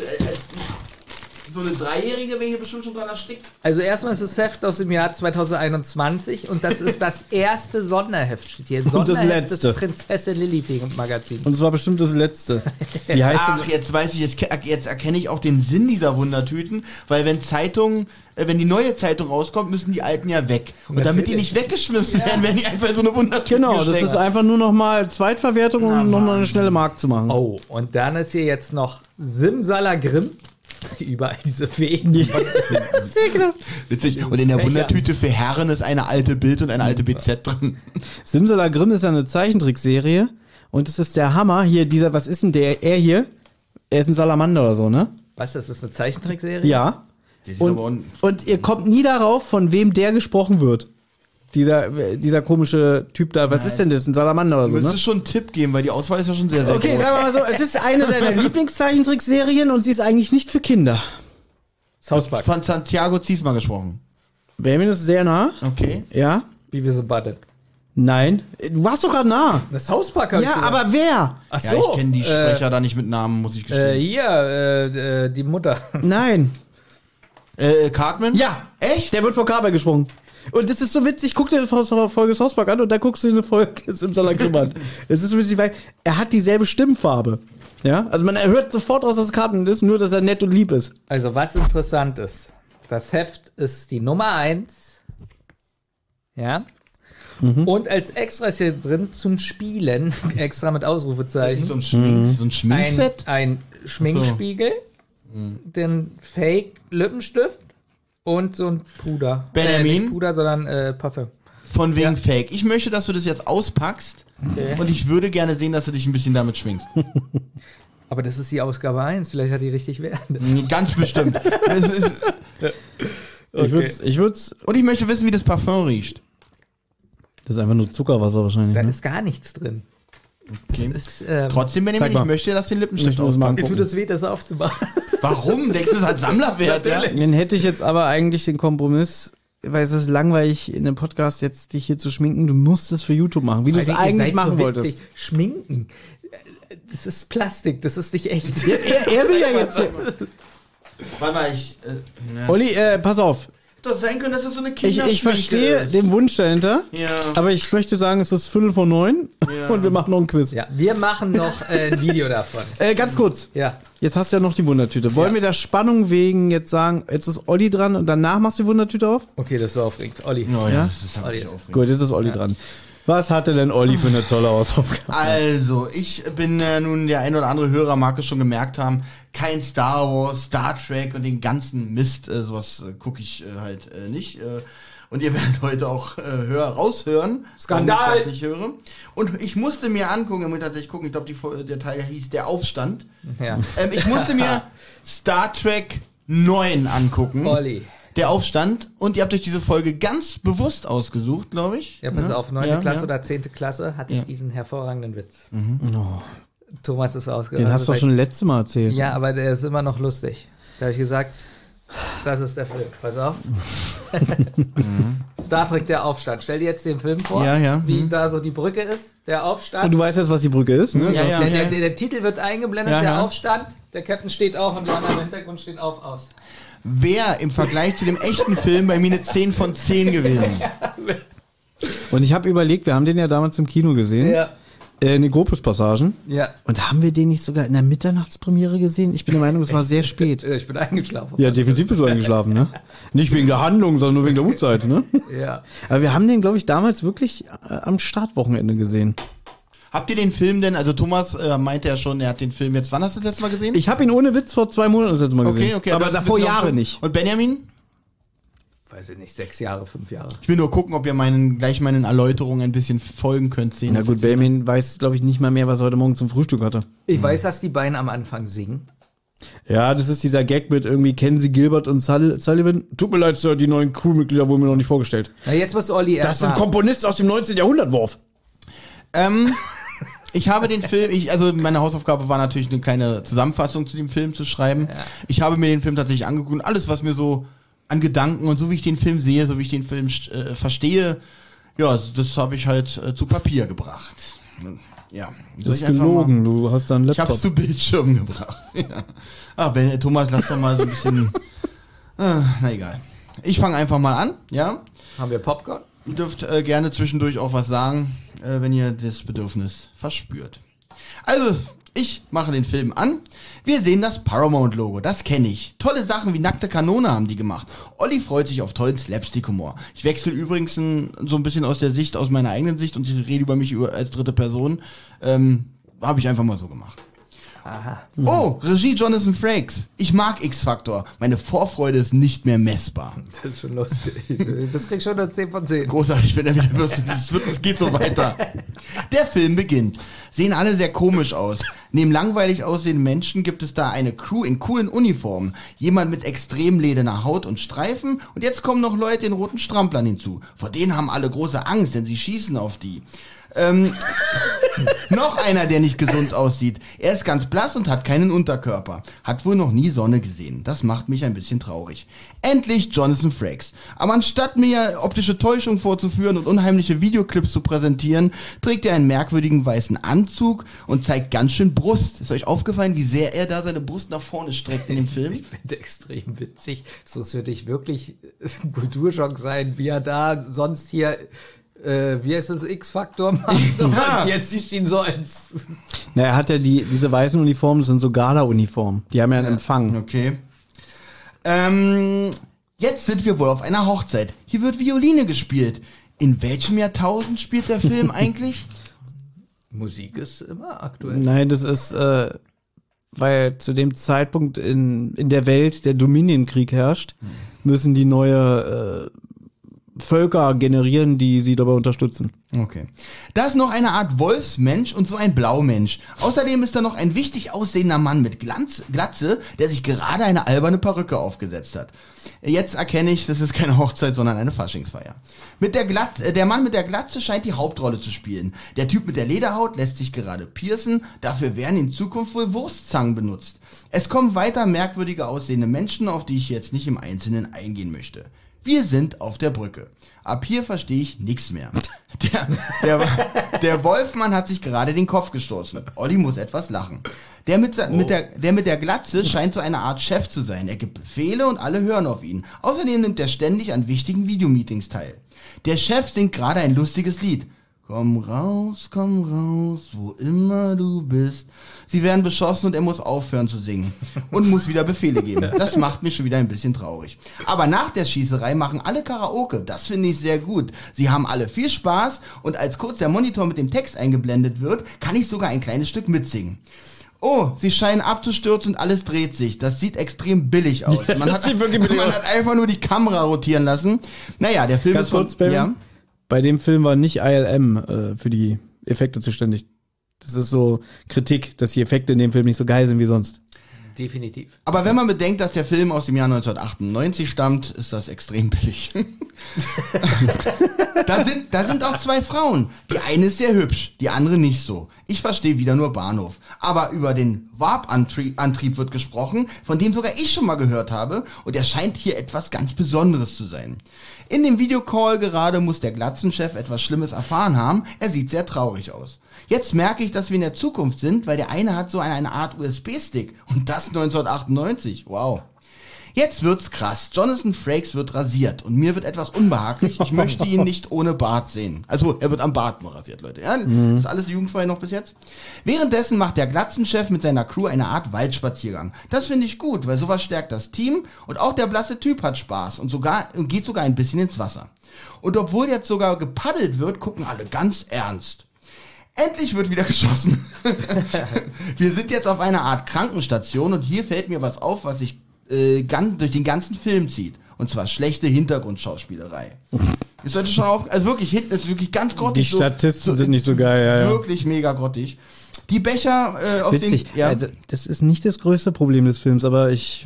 so eine Dreijährige wäre hier bestimmt schon dran erstickt. Also erstmal ist das Heft aus dem Jahr 2021 und das ist das erste Sonderheft, steht hier. Und das Sonderheft letzte. des Prinzessin Lilifee Magazin. Und es war bestimmt das letzte. Wie heißt Ach, jetzt weiß ich, jetzt erkenne ich auch den Sinn dieser Wundertüten, weil wenn Zeitungen, wenn die neue Zeitung rauskommt, müssen die alten ja weg. Und damit die Natürlich. nicht weggeschmissen werden, werden die einfach in so eine Wundertüte Genau, das gesteckt. ist einfach nur noch mal Zweitverwertung, um nochmal eine schnelle Mark zu machen. Oh, und dann ist hier jetzt noch Simsalagrim. überall diese Feen. Sehr genau. Witzig. Und in der Wundertüte für Herren ist eine alte Bild und eine alte BZ drin. Simsalagrim ist ja eine Zeichentrickserie und es ist der Hammer. Hier, was ist denn er hier? Er ist ein Salamander oder so, ne? Was, das ist eine Zeichentrickserie? Ja. Und ihr kommt nie darauf, von wem der gesprochen wird. Dieser komische Typ da, was ist denn das? Ein Salamander oder so, Du ne? müsstest schon einen Tipp geben, weil die Auswahl ist ja schon sehr, sehr Okay, groß. sagen wir mal so, es ist eine deiner Lieblingszeichentrickserien und sie ist eigentlich nicht für Kinder. South Park. Von Santiago Ziesma gesprochen. Benjamin ist sehr nah. Okay. Ja? Beavis and Butthead. Nein. Du warst doch gerade nah. Das South Park hab ich Ja, gesagt. aber wer? Ach Ja, so. ich kenne die Sprecher da nicht mit Namen, muss ich gestehen. Hier, die Mutter. Nein. Cartman? Ja. Echt? Der wird vor Kabel gesprungen. Und das ist so witzig, guck dir eine Folge South Park an und dann guckst du dir eine Folge Simsalagrim an. Es ist so witzig, weil er hat dieselbe Stimmfarbe. Ja, also man hört sofort aus, dass es Cartman ist, nur dass er nett und lieb ist. Also was interessant ist, das Heft ist die Nummer 1. Ja. Und als Extras hier drin zum Spielen, extra mit Ausrufezeichen, So ein Schminkset? ein Schminkspiegel, den Fake-Lippenstift und so ein Puder. Benjamin? Nicht Puder, sondern Parfüm. Von wegen Fake. Ich möchte, dass du das jetzt auspackst und ich würde gerne sehen, dass du dich ein bisschen damit schminkst. Aber das ist die Ausgabe 1, vielleicht hat die richtig Wert. Ganz bestimmt. Das ist, Ich würd's. und ich möchte wissen, wie das Parfum riecht. Das ist einfach nur Zuckerwasser wahrscheinlich. Da Ne? ist gar nichts drin. Okay. Das ist, Trotzdem, Benjamin, Zeig mal. ich möchte, dass du den Lippenstift Möchte das mal auspackst. mir tut es weh, das aufzumachen. Warum? Denkst du, das hat Sammlerwert? Ja? Dann hätte ich jetzt aber eigentlich den Kompromiss, weil es ist langweilig in einem Podcast jetzt dich hier zu schminken. Du musst es für YouTube machen, wie du es Ihr eigentlich seid machen so wolltest. witzig. Schminken. Das ist Plastik, das ist nicht echt. Er will ja jetzt. Warte mal, Olli, pass auf. Doch sein können, dass das so eine Ich Kinderschminke verstehe ist. den Wunsch dahinter, Ja. aber ich möchte sagen, es ist 8:45 Ja. und wir machen noch ein Quiz. Ja, wir machen noch ein Video davon. Ganz kurz. Ja. Jetzt hast du ja noch die Wundertüte. Wollen wir der Spannung wegen jetzt sagen, jetzt ist Olli dran und danach machst du die Wundertüte auf? Okay, das ist so aufregend. Olli. Oh ja, Ja? das ist wirklich aufregend. Gut, jetzt ist Olli dran. Was hatte denn Olli für eine tolle Hausaufgabe? Also, ich bin nun, der ein oder andere Hörer mag es schon gemerkt haben, kein Star Wars, Star Trek und den ganzen Mist, sowas gucke ich halt nicht. Und ihr werdet heute auch raushören, Skandal! warum ich das nicht höre. Und ich musste mir angucken, ich muss tatsächlich gucken, ich glaube, der Teil hieß Der Aufstand. Ja. Ich musste mir Star Trek 9 angucken. Olli. Der Aufstand. Und ihr habt euch diese Folge ganz bewusst ausgesucht, glaube ich. Ja, pass auf, 9. Ja, Klasse ja. oder 10. Klasse hatte ich diesen hervorragenden Witz. Oh, Thomas ist ausgegangen. den hast du doch schon letztes Mal erzählt. Ja, aber der ist immer noch lustig. Da habe ich gesagt, das ist der Film. Pass auf. Star Trek, der Aufstand. Stell dir jetzt den Film vor, Ja, ja. wie da so die Brücke ist, der Aufstand. Und du weißt jetzt, was die Brücke ist, ne? Ja, ja. Der Titel wird eingeblendet, Ja, der ja. Aufstand, der Captain steht auf und die anderen im Hintergrund stehen auf, aus. Wäre im Vergleich zu dem echten Film bei mir eine 10 von 10 gewesen. Und ich habe überlegt, wir haben den ja damals im Kino gesehen, in den Gopus-Passagen. Ja. Und haben wir den nicht sogar in der Mitternachtspremiere gesehen? Ich bin der Meinung, es war sehr spät. Ich bin eingeschlafen. Ja, definitiv bist du eingeschlafen, ne? Nicht wegen der Handlung, sondern nur wegen der Uhrzeit, ne? Ja. Aber wir haben den, glaube ich, damals wirklich am Startwochenende gesehen. Habt ihr den Film denn, also Thomas meinte ja schon, er hat den Film jetzt, wann hast du das letzte Mal gesehen? Ich habe ihn ohne Witz vor 2 Monaten das letzte Mal gesehen. Okay, Aber das ist ein davor bisschen auch Jahre schon. nicht. Und Benjamin? Weiß ich nicht, 6 Jahre, 5 Jahre. Ich will nur gucken, ob ihr gleich meinen Erläuterungen ein bisschen folgen könnt. 10 Na von gut, 10. Benjamin weiß, glaube ich, nicht mal mehr, was er heute Morgen zum Frühstück hatte. Ich weiß, dass die beiden am Anfang singen. Ja, das ist dieser Gag mit irgendwie Kenzie Gilbert und Sullivan. Tut mir leid, Sir, die neuen Crewmitglieder wurden mir noch nicht vorgestellt. Na, jetzt muss Olli Das erst sind mal. Komponisten aus dem 19. Jahrhundert, Worf. Ich habe den Film, also meine Hausaufgabe war natürlich eine kleine Zusammenfassung zu dem Film zu schreiben. Ja. Ich habe mir den Film tatsächlich angeguckt und alles, was mir so an Gedanken und so wie ich den Film sehe, so wie ich den Film verstehe, ja, das habe ich halt zu Papier gebracht. Ja. Das ist gelogen, du hast da einen Ich Laptop. hab's zu Bildschirm gebracht. Ja. Thomas, lass doch mal so ein bisschen. Na egal. Ich fange einfach mal an, ja? Haben wir Popcorn? Ihr dürft gerne zwischendurch auch was sagen, wenn ihr das Bedürfnis verspürt. Also, ich mache den Film an. Wir sehen das Paramount-Logo, das kenne ich. Tolle Sachen wie nackte Kanone haben die gemacht. Olli freut sich auf tollen Slapstick-Humor. Ich wechsle übrigens so ein bisschen aus meiner eigenen Sicht und ich rede über mich als dritte Person. Habe ich einfach mal so gemacht. Aha. Oh, Regie Jonathan Frakes. Ich mag X-Factor. Meine Vorfreude ist nicht mehr messbar. Das ist schon lustig. Das krieg ich schon eine 10 von 10. Großartig, wenn er wieder wirst. Es geht so weiter. Der Film beginnt. Sehen alle sehr komisch aus. Neben langweilig aussehenden Menschen gibt es da eine Crew in coolen Uniformen. Jemand mit extrem lederner Haut und Streifen. Und jetzt kommen noch Leute in roten Stramplern hinzu. Vor denen haben alle große Angst, denn sie schießen auf die. Noch einer, der nicht gesund aussieht. Er ist ganz blass und hat keinen Unterkörper. Hat wohl noch nie Sonne gesehen. Das macht mich ein bisschen traurig. Endlich Jonathan Frakes. Aber anstatt mir optische Täuschung vorzuführen und unheimliche Videoclips zu präsentieren, trägt er einen merkwürdigen weißen Anzug und zeigt ganz schön Brust. Ist euch aufgefallen, wie sehr er da seine Brust nach vorne streckt in dem Film? Ich finde extrem witzig. So, es würde ich wirklich ein Kulturschock sein, wie er da sonst hier wie heißt das, X-Faktor macht. Und jetzt sieht ihn so als... Na, er hat ja diese weißen Uniformen, das sind so Gala-Uniformen. Die haben ja einen Empfang. Okay. Jetzt sind wir wohl auf einer Hochzeit. Hier wird Violine gespielt. In welchem Jahrtausend spielt der Film eigentlich? Musik ist immer aktuell. Nein, das ist, weil zu dem Zeitpunkt in der Welt der Dominion-Krieg herrscht, müssen die neue Völker generieren, die sie dabei unterstützen. Okay. Da ist noch eine Art Wolfsmensch und so ein Blaumensch. Außerdem ist da noch ein wichtig aussehender Mann mit Glatze, der sich gerade eine alberne Perücke aufgesetzt hat. Jetzt erkenne ich, das ist keine Hochzeit, sondern eine Faschingsfeier. Der Mann mit der Glatze scheint die Hauptrolle zu spielen. Der Typ mit der Lederhaut lässt sich gerade piercen, dafür werden in Zukunft wohl Wurstzangen benutzt. Es kommen weiter merkwürdige aussehende Menschen, auf die ich jetzt nicht im Einzelnen eingehen möchte. Wir sind auf der Brücke. Ab hier verstehe ich nichts mehr. Der Wolfmann hat sich gerade den Kopf gestoßen. Olli muss etwas lachen. Der mit der Glatze scheint so eine Art Chef zu sein. Er gibt Befehle und alle hören auf ihn. Außerdem nimmt er ständig an wichtigen Videomeetings teil. Der Chef singt gerade ein lustiges Lied. Komm raus, wo immer du bist. Sie werden beschossen und er muss aufhören zu singen und muss wieder Befehle geben. Das macht mich schon wieder ein bisschen traurig. Aber nach der Schießerei machen alle Karaoke. Das finde ich sehr gut. Sie haben alle viel Spaß und als kurz der Monitor mit dem Text eingeblendet wird, kann ich sogar ein kleines Stück mitsingen. Oh, sie scheinen abzustürzen und alles dreht sich. Das sieht extrem billig aus. Ja, man hat einfach nur die Kamera rotieren lassen. Naja, der Film Ganz ist von... kurz, Barry, ja? Bei dem Film war nicht ILM für die Effekte zuständig. Das ist so Kritik, dass die Effekte in dem Film nicht so geil sind wie sonst. Definitiv. Aber wenn man bedenkt, dass der Film aus dem Jahr 1998 stammt, ist das extrem billig. Da sind auch zwei Frauen. Die eine ist sehr hübsch, die andere nicht so. Ich verstehe wieder nur Bahnhof. Aber über den Warp-Antrieb wird gesprochen, von dem sogar ich schon mal gehört habe. Und er scheint hier etwas ganz Besonderes zu sein. In dem Videocall gerade muss der Glatzenchef etwas Schlimmes erfahren haben. Er sieht sehr traurig aus. Jetzt merke ich, dass wir in der Zukunft sind, weil der eine hat so eine Art USB-Stick. Und das 1998. Wow. Jetzt wird's krass. Jonathan Frakes wird rasiert und mir wird etwas unbehaglich. Ich möchte ihn nicht ohne Bart sehen. Also, er wird am Bart nur rasiert, Leute. Ja, ist alles jugendfrei noch bis jetzt. Währenddessen macht der Glatzenchef mit seiner Crew eine Art Waldspaziergang. Das finde ich gut, weil sowas stärkt das Team und auch der blasse Typ hat Spaß und geht sogar ein bisschen ins Wasser. Und obwohl jetzt sogar gepaddelt wird, gucken alle ganz ernst. Endlich wird wieder geschossen. Wir sind jetzt auf einer Art Krankenstation und hier fällt mir was auf, was sich durch den ganzen Film zieht. Und zwar schlechte Hintergrundschauspielerei. Das sollte schon also wirklich, hinten ist wirklich ganz grottig. Die Statisten sind nicht so geil, ja. Wirklich mega grottig. Die Becher aus Witzig. den... Ja. Also, das ist nicht das größte Problem des Films, aber ich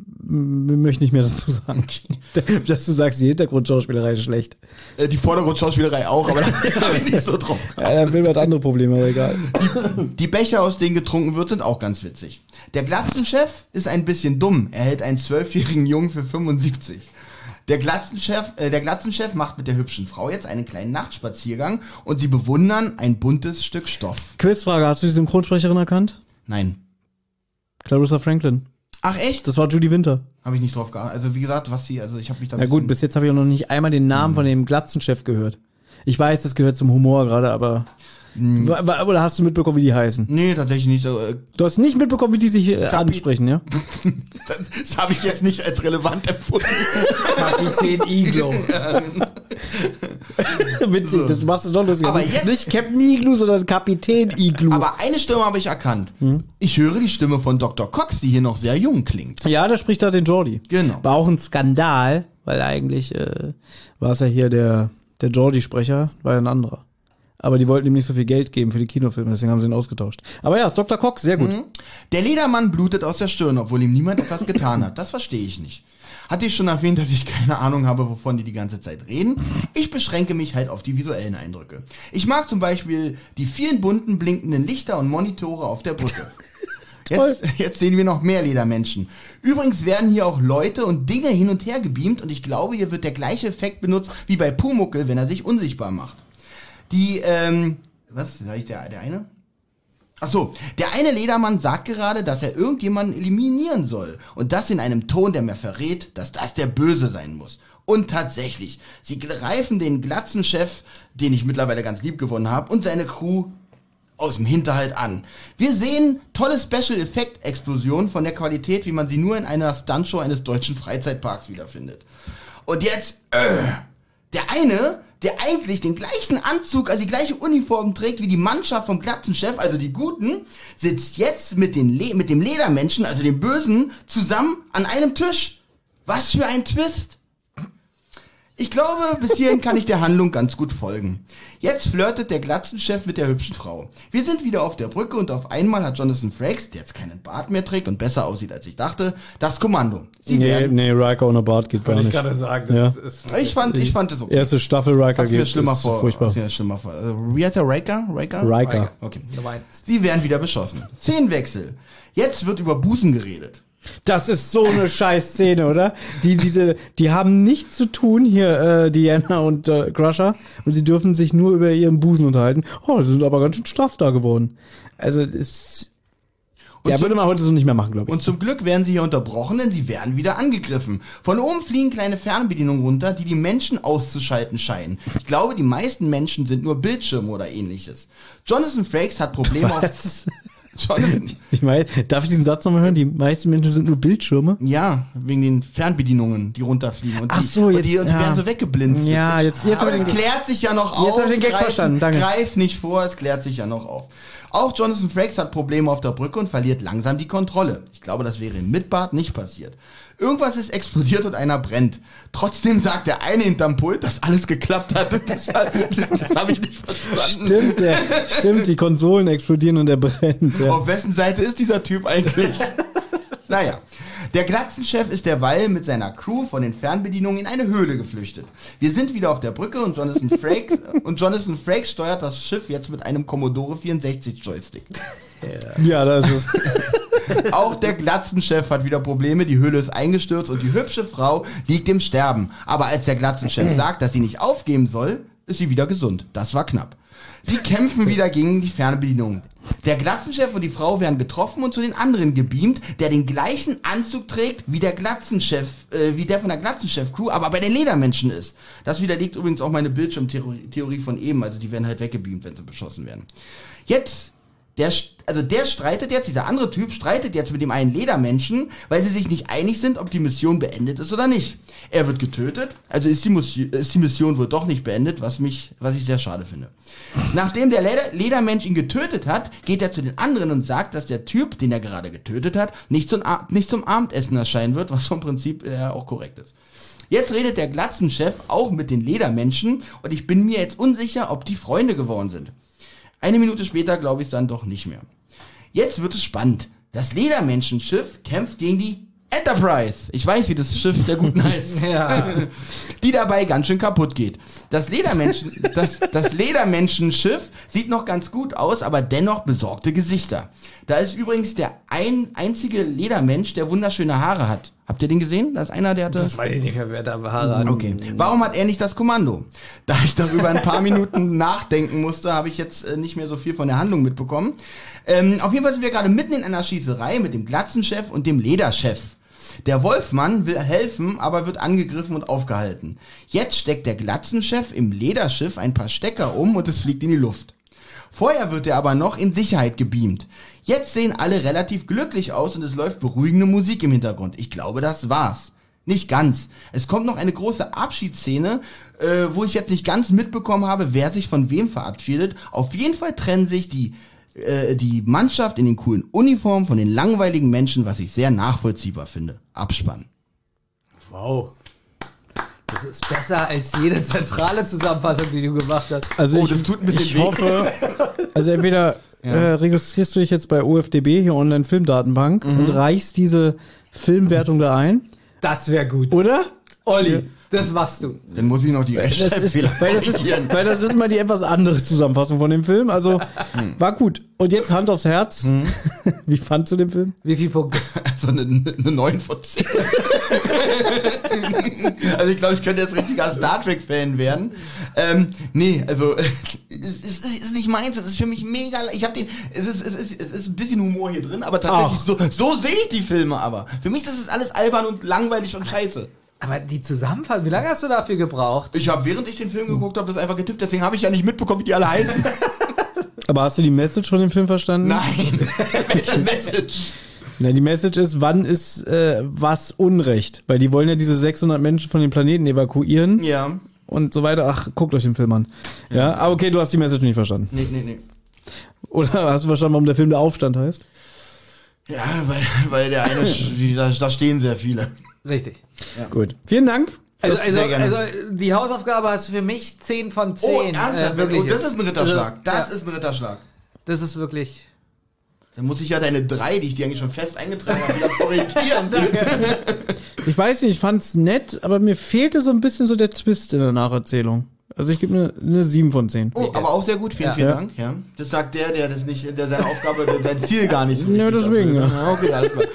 möchte nicht mehr dazu sagen. Okay. Dass du sagst, die Hintergrundschauspielerei ist schlecht. Die Vordergrundschauspielerei auch, aber da habe ich nicht so drauf. Ja, der Film hat andere Probleme, aber egal. Die Becher, aus denen getrunken wird, sind auch ganz witzig. Der Glatzenchef ist ein bisschen dumm. Er hält einen 12-jährigen Jungen für 75. Der Glatzenchef macht mit der hübschen Frau jetzt einen kleinen Nachtspaziergang und sie bewundern ein buntes Stück Stoff. Quizfrage, hast du die Synchronsprecherin erkannt? Nein. Clarissa Franklin. Ach echt? Das war Judy Winter. Habe ich nicht drauf geachtet. Also wie gesagt, ich habe mich da ein Na gut, bis jetzt habe ich auch noch nicht einmal den Namen von dem Glatzenchef gehört. Ich weiß, das gehört zum Humor gerade, aber... Oder hast du mitbekommen, wie die heißen? Nee, tatsächlich nicht so. Du hast nicht mitbekommen, wie die sich ansprechen, ja? Das habe ich jetzt nicht als relevant empfunden. Kapitän Iglo. Witzig, du machst es doch lustig. Aber jetzt- Nicht Captain Igloo, sondern Kapitän Igloo. Aber eine Stimme habe ich erkannt. Ich höre die Stimme von Dr. Cox, die hier noch sehr jung klingt. Ja, der spricht da den Geordie. Genau. War auch ein Skandal, weil eigentlich war es ja hier der Geordie-Sprecher, war ja ein anderer. Aber die wollten ihm nicht so viel Geld geben für die Kinofilme, deswegen haben sie ihn ausgetauscht. Aber ja, ist Dr. Cox, sehr gut. Der Ledermann blutet aus der Stirn, obwohl ihm niemand etwas getan hat. Das verstehe ich nicht. Hatte ich schon erwähnt, dass ich keine Ahnung habe, wovon die ganze Zeit reden? Ich beschränke mich halt auf die visuellen Eindrücke. Ich mag zum Beispiel die vielen bunten, blinkenden Lichter und Monitore auf der Brücke. Jetzt sehen wir noch mehr Ledermenschen. Übrigens werden hier auch Leute und Dinge hin und her gebeamt und ich glaube, hier wird der gleiche Effekt benutzt wie bei Pumuckl, wenn er sich unsichtbar macht. Was sag ich, der eine? Ach so, der eine Ledermann sagt gerade, dass er irgendjemanden eliminieren soll. Und das in einem Ton, der mir verrät, dass das der Böse sein muss. Und tatsächlich, sie greifen den Glatzenchef, den ich mittlerweile ganz lieb gewonnen habe, und seine Crew aus dem Hinterhalt an. Wir sehen tolle Special-Effekt-Explosionen von der Qualität, wie man sie nur in einer Stuntshow eines deutschen Freizeitparks wiederfindet. Und jetzt, der eine, der eigentlich den gleichen Anzug, also die gleiche Uniform trägt wie die Mannschaft vom Glatzenchef, also die Guten, sitzt jetzt mit dem Ledermenschen, also dem Bösen, zusammen an einem Tisch. Was für ein Twist! Ich glaube, bis hierhin kann ich der Handlung ganz gut folgen. Jetzt flirtet der Glatzenchef mit der hübschen Frau. Wir sind wieder auf der Brücke und auf einmal hat Jonathan Frakes, der jetzt keinen Bart mehr trägt und besser aussieht als ich dachte, das Kommando. Nee, Riker ohne Bart geht gar Wollte ich nicht. gerade sagen, das ist... Ich fand es okay. Erste Staffel Riker Hab's mir geht, schlimmer ist vor. furchtbar. Hab's mir schlimmer vor. Wie heißt der? Riker? Riker. Okay. Du meinst. Sie werden wieder beschossen. Szenenwechsel. Jetzt wird über Busen geredet. Das ist so eine scheiß Szene, oder? Die haben nichts zu tun, hier Diana und Crusher, und sie dürfen sich nur über ihren Busen unterhalten. Oh, sie sind aber ganz schön straff da geworden. Also, würde man heute so nicht mehr machen, glaube ich. Und zum Glück werden sie hier unterbrochen, denn sie werden wieder angegriffen. Von oben fliegen kleine Fernbedienungen runter, die Menschen auszuschalten scheinen. Ich glaube, die meisten Menschen sind nur Bildschirme oder ähnliches. Jonathan Frakes hat Probleme Was? Jonathan, Ich meine, darf ich diesen Satz nochmal hören? Die meisten Menschen sind nur Bildschirme. ja, wegen den Fernbedienungen, die runterfliegen. Und Ach so, jetzt, die ja. werden so weggeblinzt. Ja, jetzt Aber hab ich das den- klärt sich ja noch Jetzt auf. hab ich den Gag verstanden, danke. Greif nicht vor, es klärt sich ja noch auf. Auch Jonathan Frakes hat Probleme auf der Brücke und verliert langsam die Kontrolle. Ich glaube, das wäre mit Bart nicht passiert. Irgendwas ist explodiert und einer brennt. Trotzdem sagt der eine hinterm Pult, dass alles geklappt hat. Das habe ich nicht verstanden. Stimmt, die Konsolen explodieren und er brennt. Ja. Auf wessen Seite ist dieser Typ eigentlich? Naja. Der Glatzenchef ist derweil mit seiner Crew von den Fernbedienungen in eine Höhle geflüchtet. Wir sind wieder auf der Brücke und Jonathan Frakes steuert das Schiff jetzt mit einem Commodore 64 Joystick. Ja, das ist es. Auch der Glatzenchef hat wieder Probleme, die Höhle ist eingestürzt und die hübsche Frau liegt im Sterben. Aber als der Glatzenchef sagt, dass sie nicht aufgeben soll, ist sie wieder gesund. Das war knapp. Sie kämpfen wieder gegen die Fernbedienung. Der Glatzenchef und die Frau werden getroffen und zu den anderen gebeamt, der den gleichen Anzug trägt wie der Glatzenchef, wie der von der Glatzenchef-Crew, aber bei den Ledermenschen ist. Das widerlegt übrigens auch meine Bildschirmtheorie von eben, also die werden halt weggebeamt, wenn sie beschossen werden. Jetzt, der streitet jetzt, dieser andere Typ streitet jetzt mit dem einen Ledermenschen, weil sie sich nicht einig sind, ob die Mission beendet ist oder nicht. Er wird getötet, also ist die Mission wohl doch nicht beendet, was ich sehr schade finde. Nachdem der Ledermensch ihn getötet hat, geht er zu den anderen und sagt, dass der Typ, den er gerade getötet hat, nicht zum Abendessen erscheinen wird, was vom Prinzip auch korrekt ist. Jetzt redet der Glatzenchef auch mit den Ledermenschen und ich bin mir jetzt unsicher, ob die Freunde geworden sind. Eine Minute später glaube ich es dann doch nicht mehr. Jetzt wird es spannend. Das Ledermenschenschiff kämpft gegen die Enterprise. Ich weiß, wie das Schiff der Guten heißt. Ja. Die dabei ganz schön kaputt geht. Das Ledermenschenschiff sieht noch ganz gut aus, aber dennoch besorgte Gesichter. Da ist übrigens der einzige Ledermensch, der wunderschöne Haare hat. Habt ihr den gesehen? Da ist einer, der hatte... Das weiß ich nicht mehr, wer da war. Okay. Warum hat er nicht das Kommando? Da ich darüber ein paar Minuten nachdenken musste, habe ich jetzt nicht mehr so viel von der Handlung mitbekommen. Auf jeden Fall sind wir gerade mitten in einer Schießerei mit dem Glatzenchef und dem Lederchef. Der Wolfmann will helfen, aber wird angegriffen und aufgehalten. Jetzt steckt der Glatzenchef im Lederschiff ein paar Stecker um und es fliegt in die Luft. Vorher wird er aber noch in Sicherheit gebeamt. Jetzt sehen alle relativ glücklich aus und es läuft beruhigende Musik im Hintergrund. Ich glaube, das war's. Nicht ganz. Es kommt noch eine große Abschiedsszene, wo ich jetzt nicht ganz mitbekommen habe, wer sich von wem verabschiedet. Auf jeden Fall trennen sich die Mannschaft in den coolen Uniformen von den langweiligen Menschen, was ich sehr nachvollziehbar finde. Abspann. Wow. Das ist besser als jede zentrale Zusammenfassung, die du gemacht hast. Also das tut ein bisschen ich weh. hoffe, also entweder registrierst du dich jetzt bei OFDB, hier Online-Filmdatenbank, und reichst diese Filmwertung da ein. Das wäre gut. Oder? Olli, das machst du. Dann muss ich noch die Rechtschreibfehler Weil das ist mal die etwas andere Zusammenfassung von dem Film. Also war gut. Und jetzt Hand aufs Herz. Wie fandst du den Film? Wie viele Punkte? Also eine 9 von 10. Also ich glaube, ich könnte jetzt richtiger Star Trek-Fan werden. Nee, also es ist nicht meins, es ist für mich mega. Es ist ein bisschen Humor hier drin, aber tatsächlich so sehe ich die Filme aber. Für mich ist das alles albern und langweilig und scheiße. Aber die Zusammenfassung, wie lange hast du dafür gebraucht? Ich habe, während ich den Film geguckt habe, das einfach getippt, deswegen habe ich ja nicht mitbekommen, wie die alle heißen. Aber hast du die Message von dem Film verstanden? Nein, welche Message? Na, die Message ist, wann ist was Unrecht? Weil die wollen ja diese 600 Menschen von dem Planeten evakuieren. Ja. Und so weiter. Ach, guckt euch den Film an. Ja, aber okay, du hast die Message nicht verstanden. Nee. Oder hast du verstanden, warum der Film Der Aufstand heißt? Ja, weil der eine, da stehen sehr viele. Richtig. Ja. Gut. Vielen Dank. Also die Hausaufgabe hast du für mich 10 von 10. Oh, ernsthaft? Wirklich. Das ist ein Ritterschlag. Also, Ist ein Ritterschlag. Das ist wirklich... Dann muss ich ja deine 3, die ich dir eigentlich schon fest eingetragen habe, wieder korrigieren. Ich weiß nicht, ich fand's nett, aber mir fehlte so ein bisschen so der Twist in der Nacherzählung. Also ich gebe eine 7 von 10. Oh, aber auch sehr gut, vielen Dank. Ja. Das sagt der das nicht, der seine Aufgabe, sein Ziel gar nicht. Ja, deswegen. Ja. Okay, alles klar.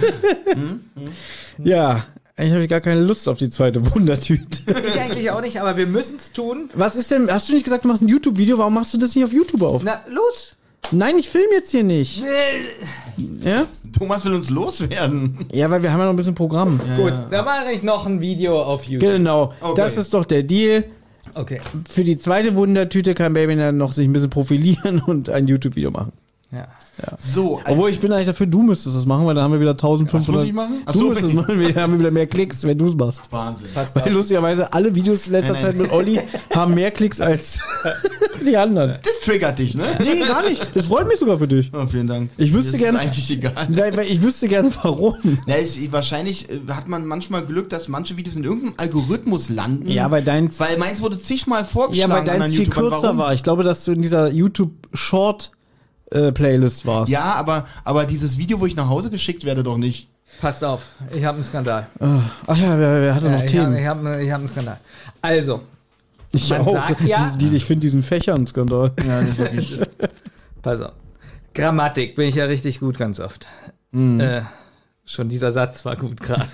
Ja, eigentlich habe ich gar keine Lust auf die zweite Wundertüte. Ich eigentlich auch nicht, aber wir müssen es tun. Was ist denn, hast du nicht gesagt, du machst ein YouTube-Video, warum machst du das nicht auf YouTube auf? Na, los! Nein, ich filme jetzt hier nicht. Ja? Thomas will uns loswerden. Ja, weil wir haben ja noch ein bisschen Programm. Gut, dann mache ich noch ein Video auf YouTube. Genau, Okay. Das ist doch der Deal. Okay. Für die zweite Wundertüte kann Baby dann noch sich ein bisschen profilieren und ein YouTube-Video machen. Ja. So, Obwohl, ich bin eigentlich dafür, du müsstest es machen, weil dann haben wir wieder 1500. Was muss ich machen? Ach Du so, müsstest es machen, wir haben wieder mehr Klicks, wenn du es machst. Wahnsinn. Passt Weil auf. lustigerweise alle Videos in letzter Zeit mit Olli haben mehr Klicks als die anderen. Das triggert dich, ne? Nee, gar nicht. Das freut mich sogar für dich. Oh, vielen Dank. Ich wüsste das gerne- ist eigentlich egal. Weil ich wüsste gerne warum. Ja, wahrscheinlich hat man manchmal Glück, dass manche Videos in irgendeinem Algorithmus landen. Ja, weil deins. Weil meins wurde zigmal Ja, vorgeschlagen. weil deins anderen viel YouTubern. kürzer Warum? war. Ich glaube, dass du in dieser YouTube-Short-Playlist warst. Ja, aber dieses Video, wo ich nach Hause geschickt werde, doch nicht. Passt auf, ich habe einen Skandal. Ach ja, wer hatte noch ich Themen? hab einen Skandal. Also, Ich man auch. sagt ja- Ich finde diesen Fächern-Skandal. Ja, das ist wirklich. pass auf. Grammatik bin ich ja richtig gut ganz oft. Schon dieser Satz war gut gerade.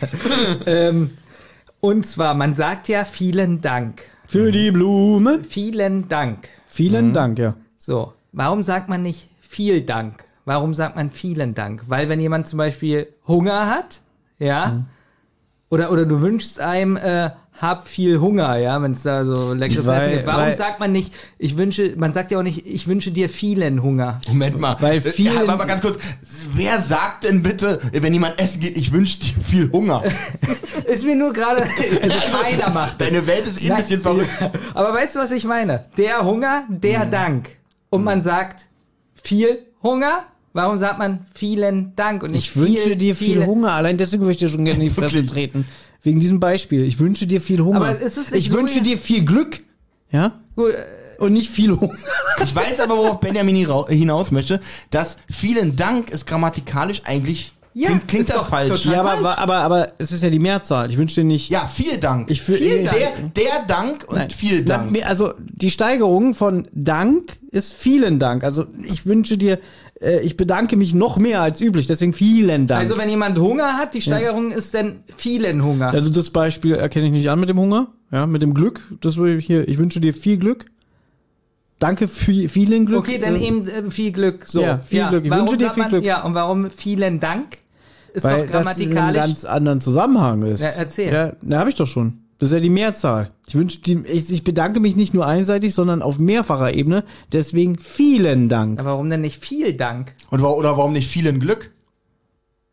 Und zwar, man sagt ja vielen Dank. Für die Blume. Vielen Dank. Vielen Dank, ja. So, warum sagt man nicht viel Dank? Warum sagt man vielen Dank? Weil wenn jemand zum Beispiel Hunger hat, ja, oder du wünschst einem, hab viel Hunger, ja, wenn es da so leckeres Essen gibt. Warum sagt man nicht, man sagt ja auch nicht, ich wünsche dir vielen Hunger. Moment mal. Weil vielen- Ja, aber mal ganz kurz. Wer sagt denn bitte, wenn jemand essen geht, ich wünsche dir viel Hunger? Ist mir nur gerade, also keiner macht das. Deine Welt ist eh ein bisschen verrückt. Aber weißt du, was ich meine? Der Hunger, der Dank. Und man sagt viel Hunger. Warum sagt man vielen Dank und nicht Ich wünsche dir viel Hunger. Allein deswegen würde ich dir schon gerne in die Fresse Wirklich? treten. Wegen diesem Beispiel. Ich wünsche dir viel Hunger. Aber ist es nicht ich wünsche dir viel Glück. Ja? Gut, Und nicht viel Hunger. Ich weiß aber, worauf Benjamin hinaus möchte, dass vielen Dank ist grammatikalisch eigentlich, Ja, klingt ist das doch falsch. total- Ja, aber es ist ja die Mehrzahl. Ich wünsche dir nicht. Ja, viel Dank. Viel Dank. Der Dank und Nein. viel Dank. Also die Steigerung von Dank ist vielen Dank. Also ich wünsche dir, ich bedanke mich noch mehr als üblich. Deswegen vielen Dank. also wenn jemand Hunger hat, die Steigerung ist dann vielen Hunger. Also das Beispiel erkenne ich nicht an mit dem Hunger. Ja, mit dem Glück. Das würde ich hier. Ich wünsche dir viel Glück. Danke für vielen Glück. Okay, dann eben viel Glück. So. Ja, viel Glück. Ich Warum wünsche dir sagt viel man- Glück. Ja, und warum vielen Dank? Ist Weil doch das in einem grammatikalisch. ganz anderen Zusammenhang ist. Ja, erzähl. Ja, na, habe ich doch schon. Das ist ja die Mehrzahl. Ich bedanke mich nicht nur einseitig, sondern auf mehrfacher Ebene. Deswegen vielen Dank. Aber warum denn nicht viel Dank? Oder warum nicht vielen Glück?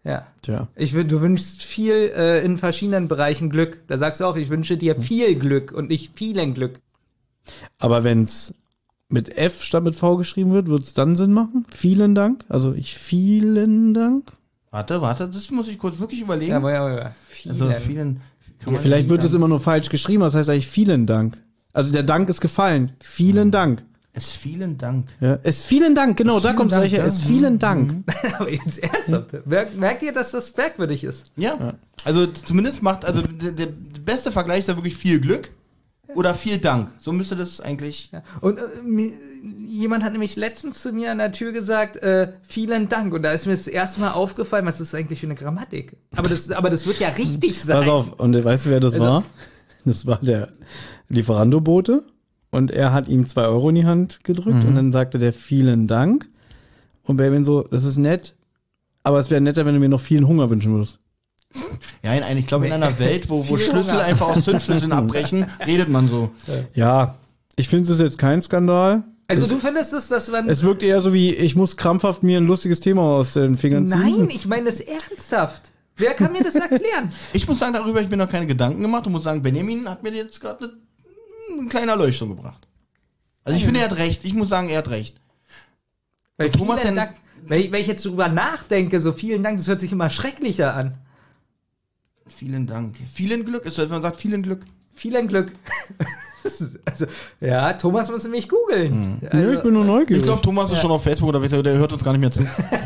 Ja. Tja. Du wünschst viel in verschiedenen Bereichen Glück. Da sagst du auch, ich wünsche dir viel Glück und nicht vielen Glück. Aber wenn's mit F statt mit V geschrieben wird, wird's dann Sinn machen? Vielen Dank. Also vielen Dank. Warte, das muss ich kurz wirklich überlegen. Ja. Vielen. Also vielen. Vielleicht wird es immer nur falsch geschrieben, das heißt eigentlich vielen Dank. Also der Dank ist gefallen. Vielen Dank. Es vielen Dank. Ja, es vielen Dank, genau, da kommt Dank, solche. ja. Es vielen Dank. Aber jetzt ernsthaft. Merkt ihr, dass das merkwürdig ist? Ja. Also zumindest der beste Vergleich ist ja wirklich viel Glück oder viel Dank. So müsste das eigentlich. Ja. Und jemand hat nämlich letztens zu mir an der Tür gesagt, vielen Dank. Und da ist mir das erste Mal aufgefallen, was ist eigentlich für eine Grammatik? Aber das wird ja richtig sein. Pass auf, und weißt du, wer das war? Das war der Lieferando-Bote. Und er hat ihm 2 Euro in die Hand gedrückt und dann sagte der vielen Dank. Und Benjamin so, das ist nett, aber es wäre netter, wenn du mir noch vielen Hunger wünschen würdest. Ja, ich glaube, in einer Welt, wo Schlüssel einfach aus Zündschlüsseln abbrechen, redet man so. Ja, ich finde es jetzt kein Skandal. Also du findest es, dass man... Es wirkt eher so wie, ich muss krampfhaft mir ein lustiges Thema aus den Fingern ziehen. Nein, ich meine das ernsthaft. Wer kann mir das erklären? Ich muss sagen, darüber habe ich mir noch keine Gedanken gemacht und muss sagen, Benjamin hat mir jetzt gerade eine kleine Erleuchtung gebracht. Also ich finde, er hat recht. Ich muss sagen, er hat recht. Weil Thomas vielen denn- Dank, wenn ich jetzt drüber nachdenke, so vielen Dank, das hört sich immer schrecklicher an. Vielen Dank. Vielen Glück. Ist so, wenn man sagt, vielen Glück. Vielen Glück. Also, ja, Thomas muss nämlich googeln. Ja, ich bin nur neugierig. Ich glaube, Thomas ist schon auf Facebook oder der hört uns gar nicht mehr zu.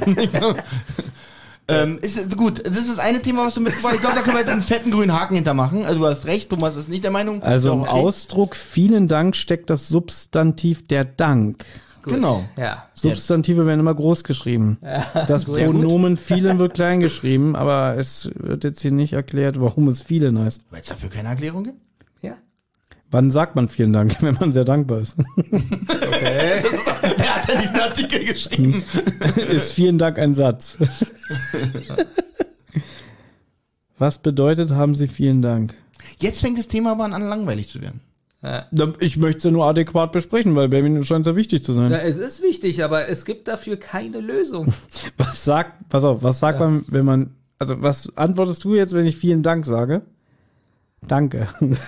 Ist gut, das ist das eine Thema, was du mitgebracht hast. Ich glaube, da können wir jetzt einen fetten grünen Haken hintermachen. Also du hast recht, Thomas ist nicht der Meinung. Also Ist im auch okay. Ausdruck vielen Dank steckt das Substantiv der Dank. Genau. Ja. Substantive werden immer groß geschrieben. Das Sehr gut. Pronomen vielen wird klein geschrieben, aber es wird jetzt hier nicht erklärt, warum es vielen heißt. Weil es dafür keine Erklärung gibt? Ja. Wann sagt man vielen Dank, wenn man sehr dankbar ist? Wer hat denn diesen Artikel geschrieben? Ist vielen Dank ein Satz. Was bedeutet, haben Sie vielen Dank? Jetzt fängt das Thema aber an, langweilig zu werden. Ich möchte es ja nur adäquat besprechen, weil bei mir scheint es ja wichtig zu sein. Ja, es ist wichtig, aber es gibt dafür keine Lösung. Was sagt man, wenn man, also was antwortest du jetzt, wenn ich vielen Dank sage? Danke.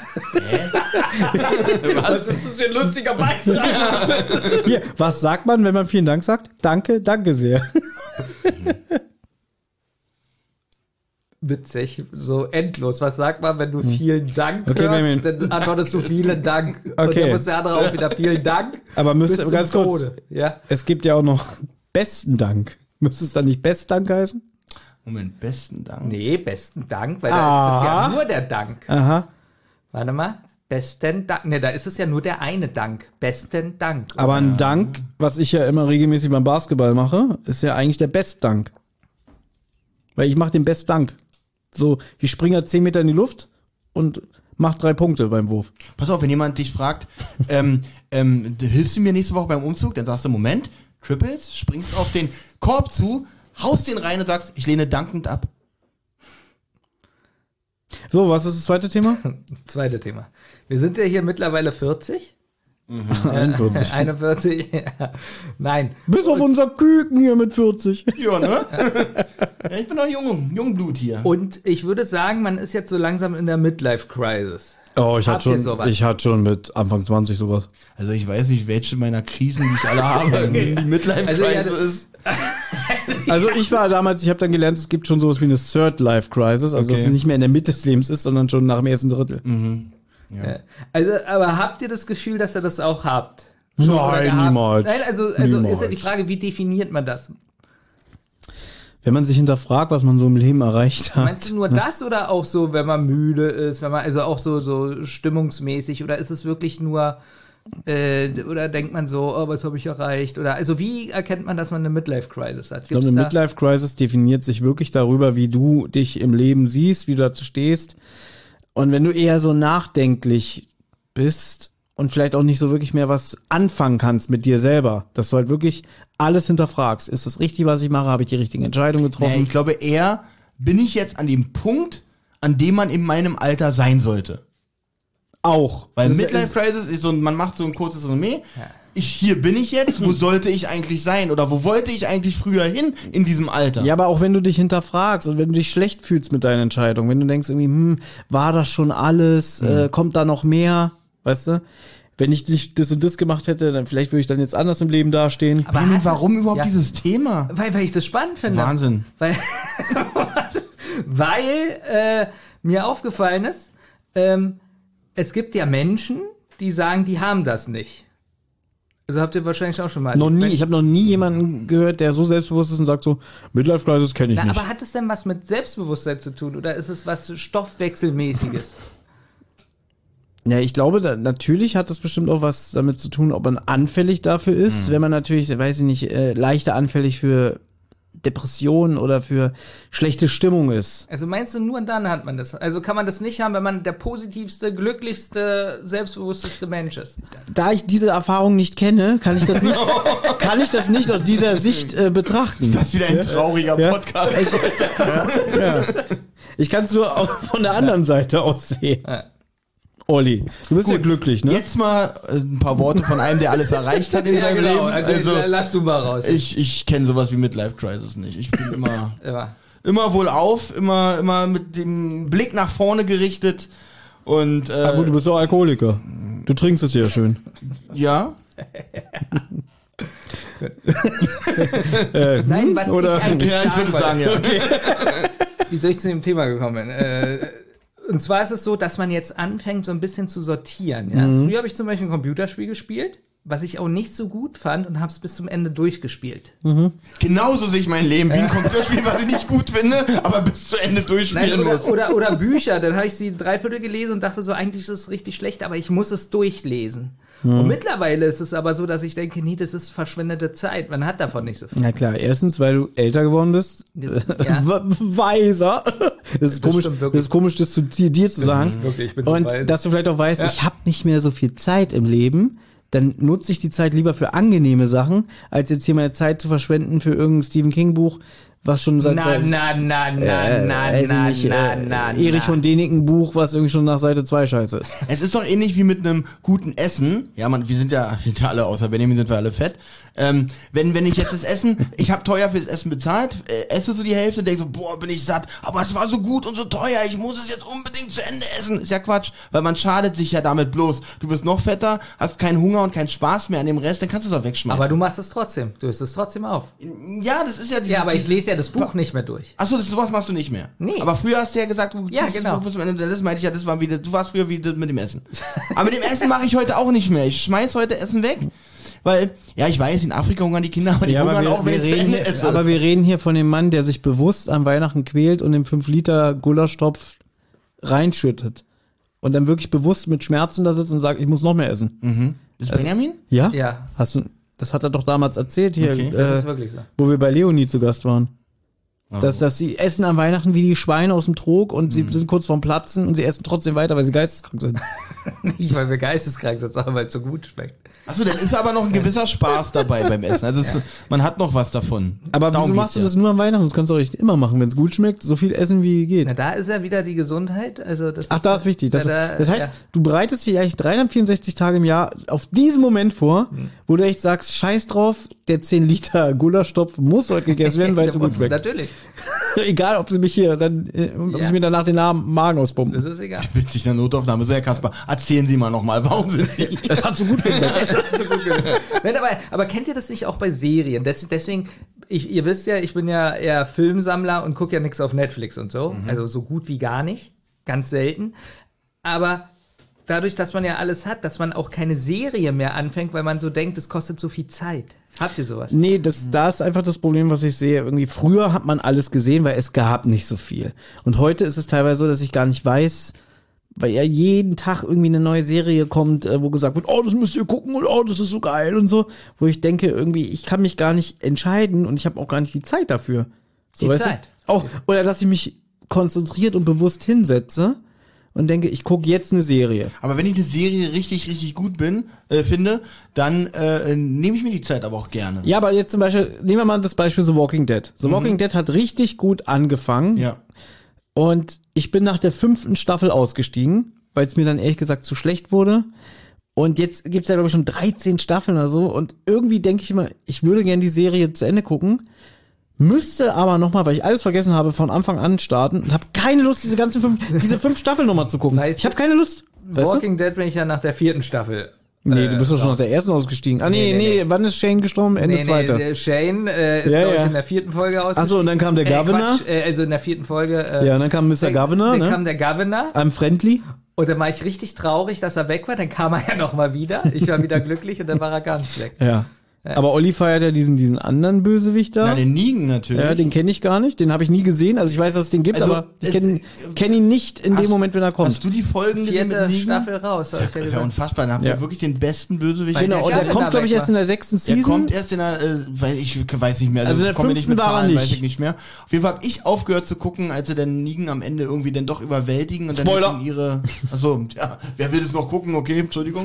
Was ist das für ein lustiger Beitrag? Hier, was sagt man, wenn man vielen Dank sagt? Danke, danke sehr. Witzig, so endlos. Was sagt man, wenn du vielen Dank Okay, hörst? Dann antwortest du vielen Dank. Und Okay. dann muss der andere auch wieder vielen Dank. Aber müsste, bis zum ganz kurz, Tode. Ja. es gibt ja auch noch besten Dank. Müsste es dann nicht Bestdank heißen? Moment, besten Dank. Nee, besten Dank, weil da ist es ja nur der Dank. Aha. Warte mal. Besten Dank. Ne, da ist es ja nur der eine Dank. Besten Dank. Aber ein Dank, was ich ja immer regelmäßig beim Basketball mache, ist ja eigentlich der Bestdank. Weil ich mache den Bestdank. So, ich springe halt 10 Meter in die Luft und mach 3 Punkte beim Wurf. Pass auf, wenn jemand dich fragt, hilfst du mir nächste Woche beim Umzug? Dann sagst du, Moment, Triples, springst auf den Korb zu, haust den rein und sagst, ich lehne dankend ab. So, was ist das zweite Thema? Zweite Thema. Wir sind ja hier mittlerweile 40. 41. 41. Ja. Nein. Bis auf unser Küken hier mit 40. Ja, ne? Ja, ich bin noch Jungblut hier. Und ich würde sagen, man ist jetzt so langsam in der Midlife-Crisis. Oh, ich Habt ihr sowas? hatte schon mit Anfang 20 sowas. Also ich weiß nicht, welche meiner Krisen, die ich alle habe, die Midlife-Crisis Also, ja, ist. Also ich war damals, ich habe dann gelernt, es gibt schon sowas wie eine Third Life Crisis, also dass Okay. es nicht mehr in der Mitte des Lebens ist, sondern schon nach dem ersten Drittel. Ja. Also, aber habt ihr das Gefühl, dass ihr das auch habt? Schon oder Nein, gehabt? niemals. Nein, also Niemals. ist ja die Frage, wie definiert man das? Wenn man sich hinterfragt, was man so im Leben erreicht hat. Meinst du nur das oder auch so, wenn man müde ist, wenn man also auch so stimmungsmäßig oder ist es wirklich nur oder denkt man so, oh, was habe ich erreicht? Oder also wie erkennt man, dass man eine Midlife-Crisis hat? Ich glaube, eine Midlife-Crisis definiert sich wirklich darüber, wie du dich im Leben siehst, wie du dazu stehst. Und wenn du eher so nachdenklich bist und vielleicht auch nicht so wirklich mehr was anfangen kannst mit dir selber, dass du halt wirklich alles hinterfragst. Ist das richtig, was ich mache? Habe ich die richtigen Entscheidungen getroffen? Ich glaube eher, bin ich jetzt an dem Punkt, an dem man in meinem Alter sein sollte. Auch. Weil Das Midlife ist- Crisis ist so, man macht so ein kurzes Resümee. hier bin ich jetzt, wo sollte ich eigentlich sein oder wo wollte ich eigentlich früher hin in diesem Alter? Ja, aber auch wenn du dich hinterfragst und wenn du dich schlecht fühlst mit deiner Entscheidung, wenn du denkst irgendwie, war das schon alles, kommt da noch mehr, weißt du? Wenn ich nicht das und das gemacht hätte, dann vielleicht würde ich dann jetzt anders im Leben dastehen. Aber warum überhaupt dieses Thema? Weil ich das spannend finde. Wahnsinn. Weil mir aufgefallen ist, es gibt ja Menschen, die sagen, die haben das nicht. Also habt ihr wahrscheinlich auch schon mal. Ich habe noch nie jemanden gehört, der so selbstbewusst ist und sagt so, Midlife Crisis kenne ich nicht. Aber hat es denn was mit Selbstbewusstsein zu tun oder ist es was Stoffwechselmäßiges? Ja, ich glaube, natürlich hat das bestimmt auch was damit zu tun, ob man anfällig dafür ist. Wenn man natürlich, weiß ich nicht, leichter anfällig für Depressionen oder für schlechte Stimmung ist. Also meinst du, nur dann hat man das? Also kann man das nicht haben, wenn man der positivste, glücklichste, selbstbewussteste Mensch ist? Da ich diese Erfahrung nicht kenne, kann ich das nicht aus dieser Sicht betrachten. Ist das wieder ein trauriger Podcast? Ich kann es nur auch von der anderen Seite aus sehen. Ja. Olli, du bist ja glücklich, ne? Jetzt mal ein paar Worte von einem, der alles erreicht hat in seinem Leben. Also lass du mal raus. Ich kenne sowas wie Midlife Crisis nicht. Ich bin immer wohlauf, immer mit dem Blick nach vorne gerichtet und Ja gut, du bist doch Alkoholiker. Du trinkst es ja schön. ja. Nein, was oder- ich eigentlich Ja, ich würde sagen, ja. Wie soll ich zu dem Thema gekommen bin? Und zwar ist es so, dass man jetzt anfängt, so ein bisschen zu sortieren. Ja? Früher habe ich zum Beispiel ein Computerspiel gespielt, was ich auch nicht so gut fand und habe es bis zum Ende durchgespielt. Genauso sehe ich mein Leben wie ein Computerspiel, was ich nicht gut finde, aber bis zu Ende durchspielen muss. Oder Bücher, dann habe ich sie 3/4 gelesen und dachte so, eigentlich ist es richtig schlecht, aber ich muss es durchlesen. Und mittlerweile ist es aber so, dass ich denke, nee, das ist verschwendete Zeit. Man hat davon nicht so viel. Na klar, erstens, weil du älter geworden bist. Ja. Weiser. Das ist komisch, stimmt wirklich. das ist komisch, das zu dir zu sagen. ist wirklich, ich bin so und weise. dass du vielleicht auch weißt, ich habe nicht mehr so viel Zeit im Leben. Dann nutze ich die Zeit lieber für angenehme Sachen, als jetzt hier meine Zeit zu verschwenden für irgendein Stephen King Buch, was schon seit Erich von Däniken Buch, was irgendwie schon nach Seite 2 scheiße ist. Es ist doch ähnlich wie mit einem guten Essen. Ja, wir sind ja alle, außer Benjamin sind wir alle fett. Wenn ich jetzt das Essen, ich habe teuer fürs Essen bezahlt, esse so die Hälfte, denke so, boah, bin ich satt, aber es war so gut und so teuer, ich muss es jetzt unbedingt zu Ende essen. Ist ja Quatsch, weil man schadet sich ja damit bloß. Du wirst noch fetter, hast keinen Hunger und keinen Spaß mehr an dem Rest, dann kannst du es auch wegschmeißen. Aber du machst es trotzdem. Du isst es trotzdem auf. Ja, das ist ja Ja, aber ich lese ja das Buch nicht mehr durch. Achso, sowas machst du nicht mehr. Nee. Aber früher hast du ja gesagt, du Ja, ziehst genau. das Buch bis zum Ende. Das meinte ich ja, das war wieder, du warst früher wieder mit dem Essen. Aber mit dem Essen mache ich heute auch nicht mehr. Ich schmeiß heute Essen weg. Weil, ja, ich weiß, in Afrika hungern die Kinder, aber die hungern auch, wenn ich zu Ende esse. aber wir reden hier von dem Mann, der sich bewusst an Weihnachten quält und den 5 Liter Gulaschtopf reinschüttet. Und dann wirklich bewusst mit Schmerzen da sitzt und sagt, ich muss noch mehr essen. Das ist Benjamin? Ja? Ja. Das hat er doch damals erzählt hier, Okay. Das ist wirklich so. wo wir bei Leonie zu Gast waren. Dass sie essen an Weihnachten wie die Schweine aus dem Trog und sie sind kurz vorm Platzen und sie essen trotzdem weiter, weil sie geisteskrank sind. Nicht, weil wir geisteskrank sind, sondern weil es so gut schmeckt. Achso, dann ist aber noch ein gewisser Spaß dabei beim Essen. Also man hat noch was davon. Aber Darum wieso machst du geht's das nur an Weihnachten? Das kannst du auch echt immer machen, wenn es gut schmeckt, so viel essen wie geht. Na, da ist ja wieder die Gesundheit. Also das Ach, da ist wichtig. Das heißt, ja. du bereitest dich eigentlich 364 Tage im Jahr auf diesen Moment vor, wo du echt sagst, scheiß drauf, der 10 Liter Gulaschtopf muss heute gegessen werden, weil es so gut schmeckt. Natürlich. Egal, ob sie mich hier dann, ob sie mir danach den Magen auspumpen. Das ist egal. Witzig, eine Notaufnahme. So, Herr Kasper, erzählen Sie mal nochmal, warum sind Sie... Das hat so gut geschmeckt. Nein, aber kennt ihr das nicht auch bei Serien? Deswegen, ihr wisst ja, ich bin ja eher Filmsammler und gucke ja nichts auf Netflix und so. Also so gut wie gar nicht. Ganz selten. Aber dadurch, dass man ja alles hat, dass man auch keine Serie mehr anfängt, weil man so denkt, es kostet so viel Zeit. Habt ihr sowas? Nee, da ist einfach das Problem, was ich sehe. Irgendwie früher hat man alles gesehen, weil es gab nicht so viel. Und heute ist es teilweise so, dass ich gar nicht weiß, weil ja jeden Tag irgendwie eine neue Serie kommt, wo gesagt wird, oh, das müsst ihr gucken und oh, das ist so geil und so. Wo ich denke, irgendwie, ich kann mich gar nicht entscheiden und ich habe auch gar nicht die Zeit dafür. So, Die weißt du? Zeit. Auch, oder dass ich mich konzentriert und bewusst hinsetze und denke, ich gucke jetzt eine Serie. Aber wenn ich eine Serie richtig, richtig gut finde, dann nehme ich mir die Zeit aber auch gerne. Ja, aber jetzt zum Beispiel, nehmen wir mal das Beispiel The Walking Dead. The Walking Dead hat richtig gut angefangen. Ja. Und ich bin nach der 5. Staffel ausgestiegen, weil es mir dann ehrlich gesagt zu schlecht wurde. Und jetzt gibt's ja, glaube ich, schon 13 Staffeln oder so. Und irgendwie denke ich immer, ich würde gerne die Serie zu Ende gucken. Müsste aber nochmal, weil ich alles vergessen habe, von Anfang an starten und habe keine Lust, diese 5 Staffeln nochmal zu gucken. Weißt Ich habe keine Lust. Walking Dead bin ich ja nach der 4. Staffel. Nee, du bist doch schon aus der ersten ausgestiegen. Ah, nee, wann ist Shane gestorben? Ende zweiter. Nee, Shane ist, glaube ich, in der 4. Folge ausgestiegen. Achso, und dann kam der Governor. Also in der 4. Folge. Ja, und dann kam Mr. Governor, Dann kam der Governor. I'm friendly. Und dann war ich richtig traurig, dass er weg war. Dann kam er ja nochmal wieder. Ich war wieder glücklich und dann war er ganz weg. Ja. Aber Olli feiert ja diesen anderen Bösewicht da. Na, den Negan natürlich. Ja, den kenne ich gar nicht. Den habe ich nie gesehen. Also ich weiß, dass es den gibt, Also, aber ich kenn ihn nicht in dem Moment, wenn er kommt. Hast du die Folgen gesehen mit 4. Negan? Staffel raus. Das ist ja unfassbar. Da habt ihr wirklich den besten Bösewicht. Genau, und der kommt, glaube ich, erst in der 6. Season. Der kommt erst in der, ich weiß nicht mehr, Also ich der komme nicht 5. mit war er Zahlen, nicht. weiß ich nicht mehr. Auf jeden Fall habe ich aufgehört zu gucken, als sie den Negan am Ende irgendwie dann doch überwältigen und dann Spoiler. achso, ja, wer will das noch gucken? Okay, Entschuldigung.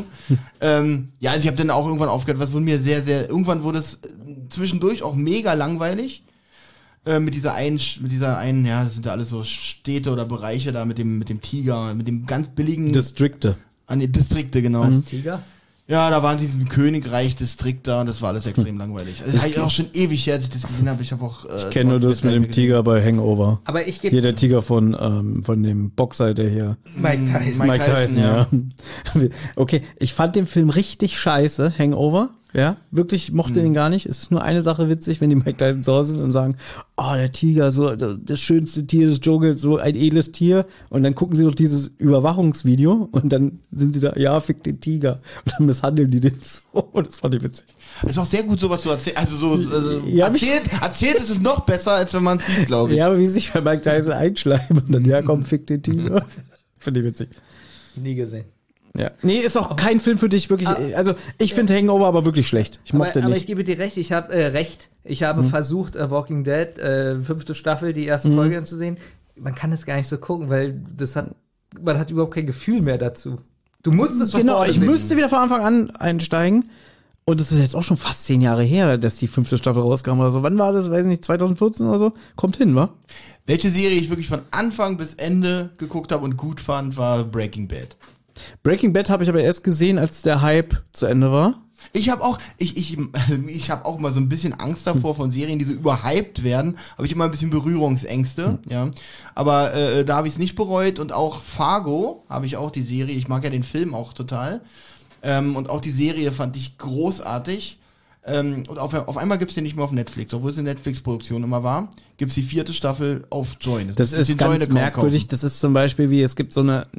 Ja, also ich habe dann auch irgendwann aufgehört, was wurde mir irgendwann wurde es zwischendurch auch mega langweilig. Mit dieser einen, ja, das sind ja alles so Städte oder Bereiche da mit dem Tiger, mit dem ganz billigen Distrikte. Distrikte, genau. Tiger? Ja, da waren sie in diesem Königreich-Distrikt da und das war alles extrem langweilig. Also, das ist auch schon ewig her, als ich das gesehen habe. Ich habe auch. Ich kenne nur das mit dem Tiger bei Hangover. Aber ich Hier gebe der Tiger von dem Boxer, der hier. Mike Tyson. Mike Tyson, ja. Okay, ich fand den Film richtig scheiße, Hangover. Ja, wirklich mochte den gar nicht. Es ist nur eine Sache witzig, wenn die Mike Tyson zu Hause sind und sagen, oh, der Tiger, so das schönste Tier des Dschungels, so ein edles Tier. Und dann gucken sie doch dieses Überwachungsvideo und dann sind sie da, ja, fick den Tiger. Und dann misshandeln die den so. Und das fand ich witzig. Ist auch sehr gut, so was du erzählst. Also Ja, erzählt ist es noch besser, als wenn man es sieht, glaube ich. Ja, aber wie sie sich bei Mike Tyson einschleimen und dann, ja, komm, fick den Tiger. Finde ich witzig. Nie gesehen. Ja. Nee, ist auch kein Film für dich, wirklich. Also, ich finde Hangover aber wirklich schlecht. Ich mochte aber nicht. ich gebe dir recht, ich habe versucht, Walking Dead, 5. Staffel, die erste Folge anzusehen. Man kann es gar nicht so gucken, weil man hat überhaupt kein Gefühl mehr dazu. Du musst es Genau, ich sehen. müsste wieder von Anfang an einsteigen. Und es ist jetzt auch schon fast 10 Jahre her, dass die 5. Staffel rauskam oder so. Wann war das? Weiß nicht, 2014 oder so? Kommt hin, wa? Welche Serie ich wirklich von Anfang bis Ende geguckt habe und gut fand, war Breaking Bad. Breaking Bad habe ich aber erst gesehen, als der Hype zu Ende war. Ich habe auch, ich habe auch immer so ein bisschen Angst davor von Serien, die so überhyped werden. Habe ich immer ein bisschen Berührungsängste, ja. Aber da habe ich es nicht bereut und auch Fargo habe ich auch die Serie. Ich mag ja den Film auch total. Und auch die Serie fand ich großartig. Und auf einmal gibt's den nicht mehr auf Netflix, obwohl es eine Netflix-Produktion immer war. Gibt's die 4. Staffel auf Join. Das ist ganz merkwürdig. Das ist zum Beispiel wie, es gibt so eine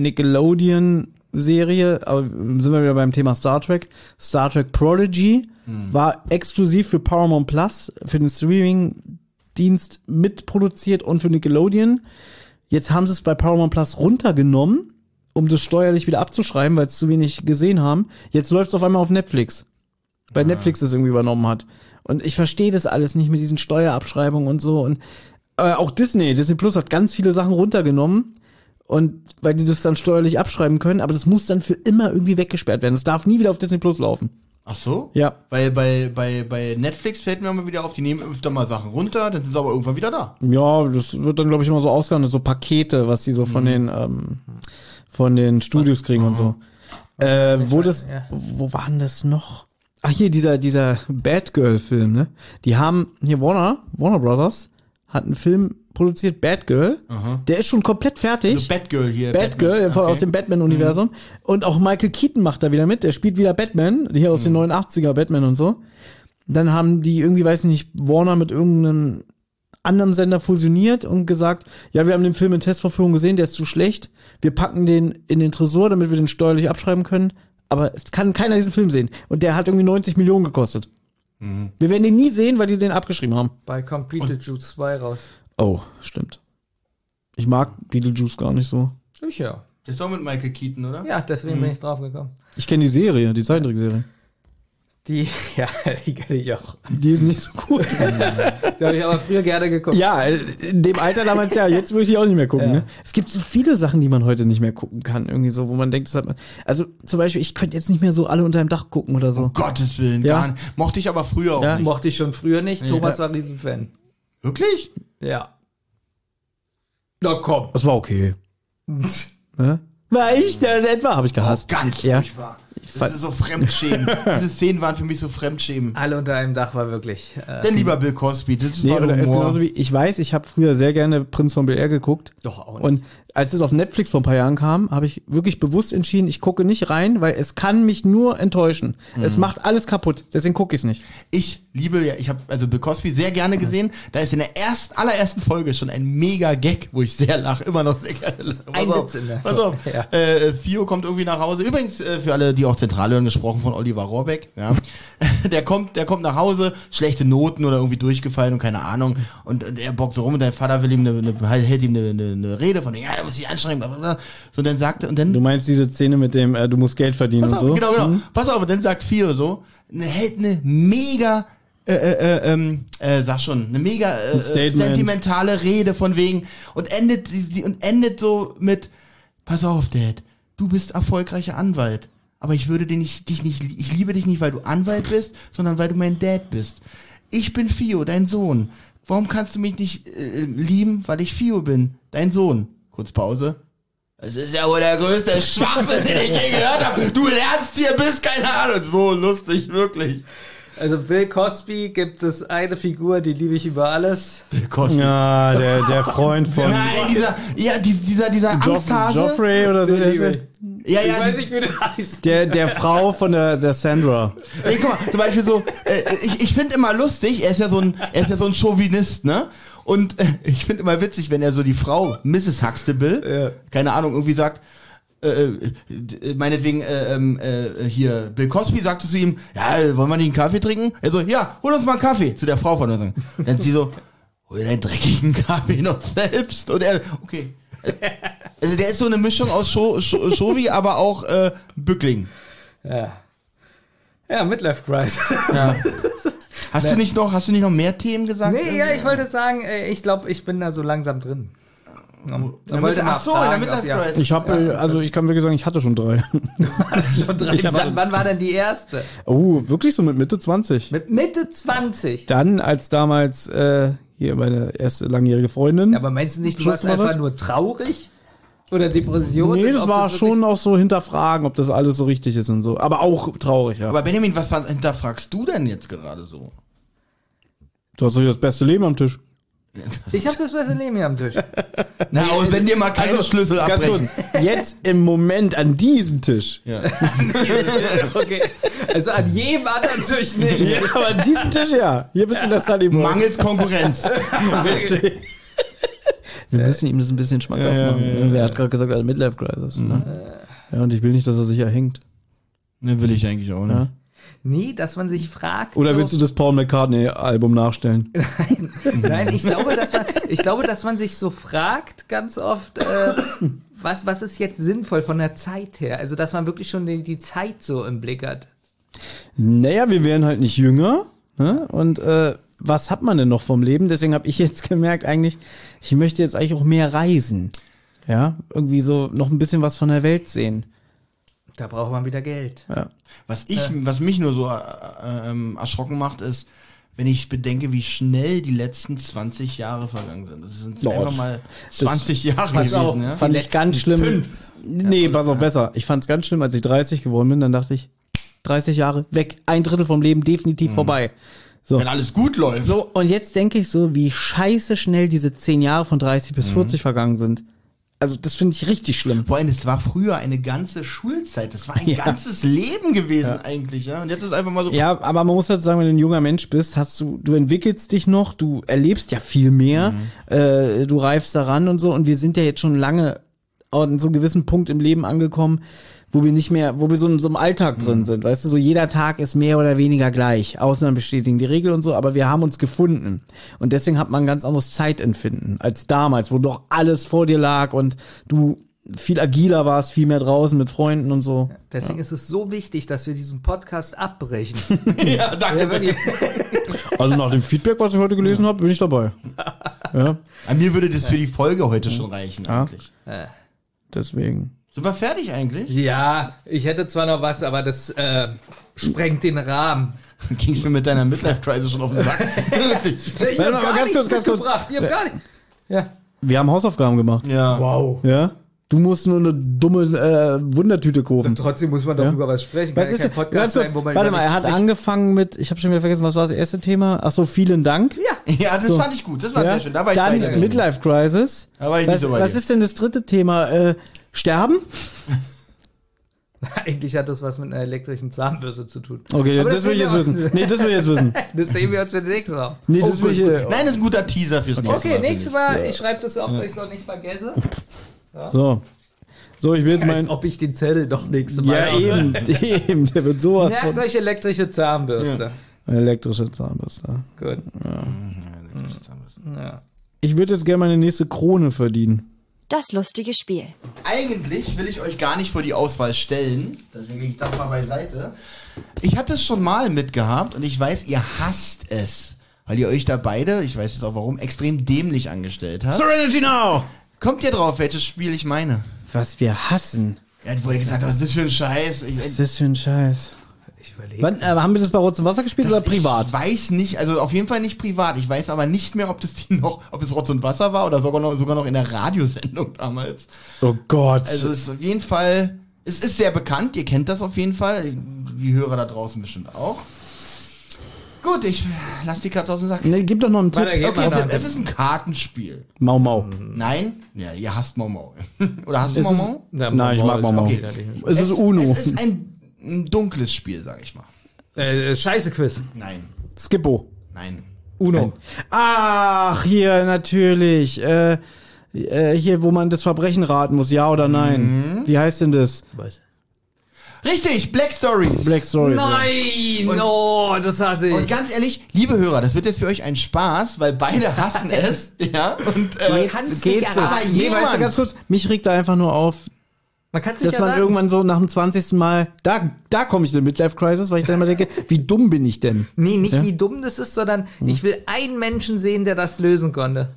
Nickelodeon-Serie, aber sind wir wieder beim Thema Star Trek. Star Trek Prodigy war exklusiv für Paramount Plus, für den Streaming-Dienst mitproduziert und für Nickelodeon. Jetzt haben sie es bei Paramount Plus runtergenommen, um das steuerlich wieder abzuschreiben, weil es zu wenig gesehen haben. Jetzt läuft es auf einmal auf Netflix. Weil Netflix das irgendwie übernommen hat. Und ich verstehe das alles nicht mit diesen Steuerabschreibungen und so. Und auch Disney Plus hat ganz viele Sachen runtergenommen. Und weil die das dann steuerlich abschreiben können, aber das muss dann für immer irgendwie weggesperrt werden. Es darf nie wieder auf Disney Plus laufen. Ach so? Ja. Weil bei Netflix fällt mir immer wieder auf, die nehmen öfter mal Sachen runter, dann sind sie aber irgendwann wieder da. Ja, das wird dann, glaube ich, immer so ausgehandelt, so Pakete, was die so von den Studios kriegen und so. Wo waren das noch? Ach, hier, dieser Batgirl-Film, ne? Die haben, hier Warner Brothers, hat einen Film produziert, Batgirl. Der ist schon komplett fertig. Also Batgirl hier. Batgirl Batman. aus dem Batman-Universum. Und auch Michael Keaton macht da wieder mit. Der spielt wieder Batman, hier aus den 89er Batman und so. Dann haben die irgendwie, weiß ich nicht, Warner mit irgendeinem anderen Sender fusioniert und gesagt, ja, wir haben den Film in Testvorführung gesehen, der ist zu schlecht. Wir packen den in den Tresor, damit wir den steuerlich abschreiben können. Aber es kann keiner diesen Film sehen. Und der hat irgendwie 90 Millionen gekostet. Wir werden den nie sehen, weil die den abgeschrieben haben. Bei kommt Beetlejuice 2 raus. Oh, stimmt. Ich mag Beetlejuice gar nicht so. Ich ja. Das ist doch mit Michael Keaton, oder? Ja, deswegen bin ich drauf gekommen. Ich kenne die Serie, die Zeichentrickserie. Die kenne ich auch. Die ist nicht so gut. Die habe ich aber früher gerne geguckt. Ja, in dem Alter damals ja, jetzt würde ich auch nicht mehr gucken. Ne? Es gibt so viele Sachen, die man heute nicht mehr gucken kann, irgendwie so, wo man denkt, das hat man. Also zum Beispiel, ich könnte jetzt nicht mehr so alle unter einem Dach gucken oder so. Um Gottes Willen, Ja. gar nicht. Mochte ich aber früher auch Ja. nicht. Mochte ich schon früher nicht. Thomas war Riesenfan. Wirklich? Ja. Na komm. Das war okay. Ne? War ich das etwa? Habe ich gehasst. Ganz Ja. furchtbar. Das ist so Fremdschämen. Diese Szenen waren für mich so Fremdschämen. Alle unter einem Dach war wirklich... Denn lieber Bill Cosby, das Nee, war oder ist Humor. genauso wie, ich weiß, ich habe früher sehr gerne Prinz von Bel-Air geguckt. Doch, auch nicht. Und als es auf Netflix vor ein paar Jahren kam, habe ich wirklich bewusst entschieden, ich gucke nicht rein, weil es kann mich nur enttäuschen. Es macht alles kaputt, deswegen gucke ich es nicht. Ich liebe ja, ich habe also Bill Cosby sehr gerne gesehen. Da ist in der allerersten Folge schon ein mega Gag, wo ich sehr lache, immer noch sehr gerne lache. Ein Witz in der Pass auf. Ja. Fio kommt irgendwie nach Hause. Übrigens, für alle, die auch zentral hören, gesprochen von Oliver Rohrbeck. Ja. Der kommt nach Hause, schlechte Noten oder irgendwie durchgefallen und keine Ahnung. Und er bockt so rum und dein Vater will ihm hält ihm eine Rede von, ja, er muss sich anstrengen, bla, bla, bla. So, und dann sagt er, und dann Du meinst diese Szene mit dem, du musst Geld verdienen Pass und auf, so? genau. Pass auf, und dann sagt Fio so, hält eine mega, eine mega Statement. sentimentale Rede von wegen und endet so mit, pass auf, Dad, du bist erfolgreicher Anwalt, aber ich liebe dich nicht, weil du Anwalt bist, sondern weil du mein Dad bist. Ich bin Fio, dein Sohn. Warum kannst du mich nicht lieben, weil ich Fio bin, dein Sohn? Kurz Pause. Das ist ja wohl der größte Schwachsinn, den ich je gehört habe. Du lernst hier bis, keine Ahnung. So lustig, wirklich. Also Bill Cosby gibt es eine Figur, die liebe ich über alles. Bill Cosby. Ja, der Freund von Nein, dieser Angsthase. Joffrey oder so. Ja, Ich weiß nicht, wie der heißt. Der Frau von der Sandra. Ey, guck mal, zum Beispiel so, ich finde immer lustig, er ist ja so ein Chauvinist, ne? Und ich finde immer witzig, wenn er so die Frau, Mrs. Huxtable, keine Ahnung, irgendwie sagt, meinetwegen, hier, Bill Cosby sagte zu ihm, ja, wollen wir nicht einen Kaffee trinken? Er so, ja, hol uns mal einen Kaffee, zu der Frau von uns. Dann sie so, hol deinen dreckigen Kaffee noch selbst. Und er, okay. Also der ist so eine Mischung aus Chauvi, aber auch Bückling. Ja, Midlife Crisis. Ja. Hast du nicht noch mehr Themen gesagt? Nee, ja, ich wollte sagen, ich glaube, ich bin da so langsam drin. Ach so, in der Midlife Crisis. Ich kann wirklich sagen, ich hatte schon 3. Wann war denn die erste? Oh, wirklich so mit Mitte 20. Mit Mitte 20. Dann als damals hier meine erste langjährige Freundin. Aber meinst du nicht, du warst Schluss war einfach das? nur traurig? Oder Depression? Nee, das Ob war wirklich- schon auch so hinterfragen, ob das alles so richtig ist und so. Aber auch traurig, ja. Aber Benjamin, was hinterfragst du denn jetzt gerade so? Du hast doch hier das beste Leben am Tisch. Ich habe das beste Leben hier am Tisch. Na, und wenn dir mal keine Schlüssel Ganz abbrechen. kurz, jetzt im Moment an diesem Tisch. Ja. Okay. Also an jedem anderen Tisch nicht. Ja, aber an diesem Tisch ja. Hier bist du der Sunnyboy. Mangels Konkurrenz. Wir müssen ihm das ein bisschen schmackhaft machen. Wer hat gerade gesagt, eine Midlife Crisis. Ne? Ja, und ich will nicht, dass er sich erhängt. Ne, will ich eigentlich auch nicht. Ja. Nee, dass man sich fragt. Oder so, willst du das Paul McCartney-Album nachstellen? Nein, ich glaube, dass man sich so fragt ganz oft, was ist jetzt sinnvoll von der Zeit her? Also, dass man wirklich schon die Zeit so im Blick hat. Naja, wir wären halt nicht jünger. Ne? Und was hat man denn noch vom Leben? Deswegen habe ich jetzt gemerkt, eigentlich, ich möchte jetzt eigentlich auch mehr reisen. Ja, irgendwie so noch ein bisschen was von der Welt sehen. Da braucht man wieder Geld. Ja. Was mich nur so erschrocken macht, ist, wenn ich bedenke, wie schnell die letzten 20 Jahre vergangen sind. Das sind Ja, einfach mal 20 Jahre pass auf, gewesen. Ja? Fand ich ganz schlimm. 5. Nee, pass auf, besser. Ich fand es ganz schlimm, als ich 30 geworden bin, dann dachte ich, 30 Jahre weg, 1/3 vom Leben definitiv vorbei. So. Wenn alles gut läuft. So, und jetzt denke ich so, wie scheiße schnell diese 10 Jahre von 30 bis 40 vergangen sind. Also das finde ich richtig schlimm. Vor allem, es war früher eine ganze Schulzeit. Das war ein ganzes Leben gewesen eigentlich. Ja? Und jetzt ist einfach mal so... Ja, aber man muss halt sagen, wenn du ein junger Mensch bist, du entwickelst dich noch, du erlebst ja viel mehr, du reifst daran und so, und wir sind ja jetzt schon lange an so einem gewissen Punkt im Leben angekommen, wo wir so in so einem Alltag drin sind, weißt du, so jeder Tag ist mehr oder weniger gleich, Ausnahmen bestätigen die Regel und so, aber wir haben uns gefunden und deswegen hat man ein ganz anderes Zeitempfinden als damals, wo doch alles vor dir lag und du viel agiler warst, viel mehr draußen mit Freunden und so. Deswegen ist es so wichtig, dass wir diesen Podcast abbrechen. Ja, danke. Ja, wirklich. Also nach dem Feedback, was ich heute gelesen habe, bin ich dabei. Ja, An mir würde das für die Folge heute schon reichen eigentlich. deswegen. Sind wir fertig eigentlich? Ja, ich hätte zwar noch was, aber das sprengt den Rahmen. Ging's mir mit deiner Midlife-Crisis schon auf den Sack? Wirklich. Ich Warte hab mal, gar ganz nichts kurz. mitgebracht. Ich hab gar nicht. Ja. Wir haben Hausaufgaben gemacht. Ja. Wow. Ja? Du musst nur eine dumme Wundertüte kaufen. Trotzdem muss man doch über was sprechen. Was ist kein denn, Podcast ganz kurz, sein, wo man warte über mal, er nichts hat spricht. angefangen mit, ich habe schon wieder vergessen, was war das erste Thema? Ach so, vielen Dank. Ja, das fand ich gut. Das war sehr schön. Da war ich Dann bei dir. Midlife Crisis. Da war ich nicht so bei Was dir. ist denn das dritte Thema? Sterben? Eigentlich hat das was mit einer elektrischen Zahnbürste zu tun. Okay, Aber das will ich jetzt sehen wir wissen. Nee, das will ich jetzt wissen. Das sehen wir uns für das nächste Mal. Nee, Oh, das will gut, ich, gut. Nein, das ist ein guter Teaser fürs nächste Mal. Okay, nächstes Mal, ich schreibe das auf, dass ich es auch nicht vergesse. So. So, ich will jetzt Als mein. ob ich den Zettel doch nächste Mal Ja, eben, der wird sowas Merkt von. euch elektrische Zahnbürste. Elektrische Zahnbürste. Gut. Ja. Ich würde jetzt gerne meine nächste Krone verdienen. Das lustige Spiel. Eigentlich will ich euch gar nicht vor die Auswahl stellen. Deswegen lege ich das mal beiseite. Ich hatte es schon mal mitgehabt und ich weiß, ihr hasst es. Weil ihr euch da beide, ich weiß jetzt auch warum, extrem dämlich angestellt habt. Serenity Now! Kommt ihr drauf, welches Spiel ich meine? Was wir hassen. Ja, wo ihr gesagt habt, was ist das für ein Scheiß? Was ist das für ein Scheiß? Ich überlege. Wann, haben wir das bei Rotz und Wasser gespielt oder privat? Ich weiß nicht, also auf jeden Fall nicht privat. Ich weiß aber nicht mehr, ob es Rotz und Wasser war oder sogar noch in der Radiosendung damals. Oh Gott. Also es ist auf jeden Fall, es ist sehr bekannt, ihr kennt das auf jeden Fall. Die Hörer da draußen bestimmt auch. Gut, ich lass die Katze aus dem Sack. Nee, gib doch noch einen Tipp. Weiter geht's. Okay, Mann, es ist ein Kartenspiel. Mau Mau. Nein? Ja, ihr hasst Mau Mau. Oder hast du Es Mau ist- Mau? Ja, Nein, ich mag Mau Mau. Okay. Es ist Uno. Es ist ein dunkles Spiel, sag ich mal. Scheiße-Quiz. Nein, Skippo. nein. Uno. Ach, hier, natürlich. Hier, wo man das Verbrechen raten muss, ja oder nein. Wie heißt denn das? Was? Richtig, Black Stories. Black Stories. ja. Nein! Oh, das hasse Und ich. ganz ehrlich, liebe Hörer, das wird jetzt für euch ein Spaß, weil beide hassen es. Ja, und kann's Geht nicht so. erraten. Nee, weißt du, ganz kurz, mich regt da einfach nur auf, Man kann es nicht dass man erraten. irgendwann so nach dem 20. Mal, da komme ich in eine Midlife-Crisis, weil ich dann immer denke, wie dumm bin ich denn? Nee, nicht Ja? wie dumm das ist, sondern ich will einen Menschen sehen, der das lösen konnte.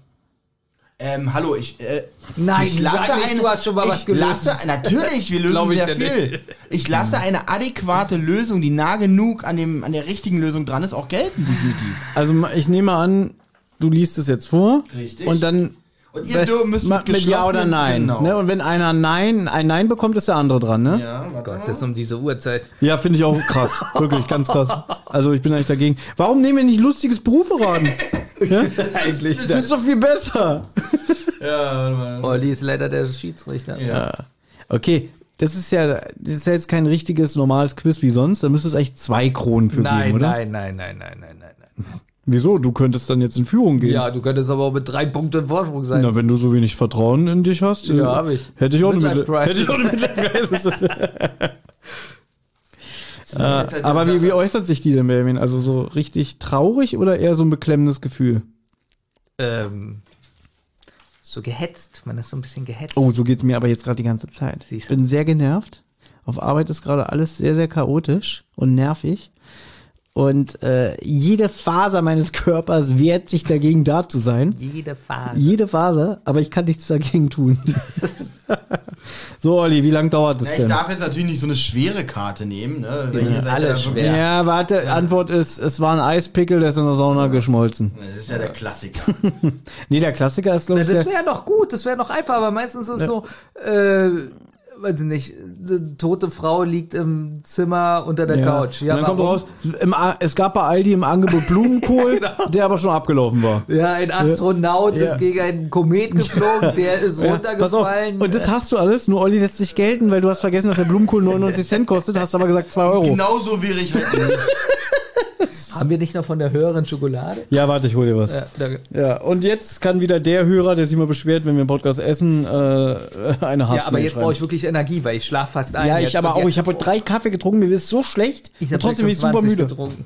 hallo, Nein, ich lasse sag nicht, eine, du hast schon mal was ich gelöst. lasse, natürlich, wir Glaub lösen ich sehr dir viel. Ich lasse eine adäquate Lösung, die nah genug an der richtigen Lösung dran ist, auch gelten, definitiv. Also ich nehme an, du liest es jetzt vor. Richtig. Und dann Und ihr müsst mit mit Ja oder geschlossenen- Nein. genau. Ne? Und wenn einer ein Nein bekommt, ist der andere dran, ne? Ja, warte Gott, mal. das ist um diese Uhrzeit. Ja, finde ich auch krass. Wirklich, ganz krass. Also ich bin eigentlich dagegen. Warum nehmen wir nicht lustiges Berufe raten? Ja? Eigentlich. Das ist doch viel besser. Ja, warte mal. Olli ist leider der Schiedsrichter. Ja. Okay, das ist ja jetzt kein richtiges, normales Quiz wie sonst. Da müsste es eigentlich 2 Kronen für Nein, geben, oder? nein. Wieso? Du könntest dann jetzt in Führung gehen. Ja, du könntest aber auch mit 3 Punkten Vorsprung sein. Na, wenn du so wenig Vertrauen in dich hast. Ja, hab ich. Hätte ich auch eine Midlife Crisis. Hätte ich auch eine Midlife Crisis. Halt Aber wie äußert sich die denn, Melvin? Also so richtig traurig oder eher so ein beklemmendes Gefühl? So gehetzt. Man ist so ein bisschen gehetzt. Oh, so geht's mir aber jetzt gerade die ganze Zeit. Ich Siehst du. bin sehr genervt. Auf Arbeit ist gerade alles sehr, sehr chaotisch und nervig. Und jede Faser meines Körpers wehrt sich dagegen, da zu sein. Jede Phase. Jede Faser, aber ich kann nichts dagegen tun. So, Olli, wie lange dauert das Ja, ich denn? darf jetzt natürlich nicht so eine schwere Karte nehmen, ne? Weil ihr seid alle ja da wirklich, schwer. Ja, warte, Antwort ist, es war ein Eispickel, der ist in der Sauna geschmolzen. Das ist ja der Klassiker. Nee, der Klassiker ist, glaube ich, Das der, wäre noch gut, das wäre noch einfach, aber meistens ist es so, weiß ich nicht, eine tote Frau liegt im Zimmer unter der Couch. Und dann kommt warum? raus, es gab bei Aldi im Angebot Blumenkohl, Genau. der aber schon abgelaufen war. Ja, ein Astronaut Ja. ist gegen einen Komet geflogen, der ist Ja, runtergefallen. Pass auf. Und das hast du alles, nur Olli lässt sich gelten, weil du hast vergessen, dass der Blumenkohl 99 Cent kostet, hast aber gesagt 2 Euro. Genauso wäre ich halt nicht. Haben wir nicht noch von der höheren Schokolade? Ja, warte, ich hol dir was. Ja, danke. Ja, und jetzt kann wieder der Hörer, der sich mal beschwert, wenn wir im Podcast essen, eine Hass. Ja, aber jetzt brauche ich wirklich Energie, weil ich schlafe fast ein. Ja, jetzt. ich aber Und auch. Ich habe heute 3 Kaffee getrunken, mir ist so schlecht. Ich und habe trotzdem bin ich super müde. getrunken.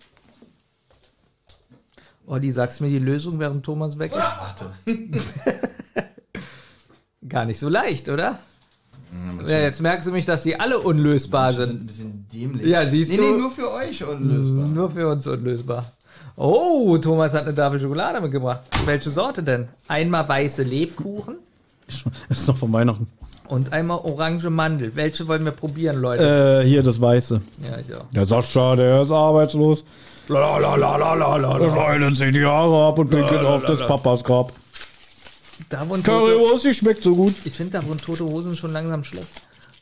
Olli, sagst du mir die Lösung, während Thomas weg ist? Warte. Gar nicht so leicht, oder? Ja, jetzt merkst du mich, dass die alle unlösbar Das ist sind. ein bisschen dämlich. Ja, siehst nee, du? Nee, nur für euch unlösbar. Nur für uns unlösbar. Oh, Thomas hat eine Tafel Schokolade mitgebracht. Welche Sorte denn? Einmal weiße Lebkuchen Das ist noch von Weihnachten. und einmal orange Mandel. Welche wollen wir probieren, Leute? Hier, das Weiße. Ja, ich auch. Der Sascha, der ist arbeitslos. Der schneidet sich die Haare ab und pinkelt auf des Papas Grab. Da wurden Currywurst, die schmeckt so gut. ich finde, da wurden tote Hosen schon langsam schlecht.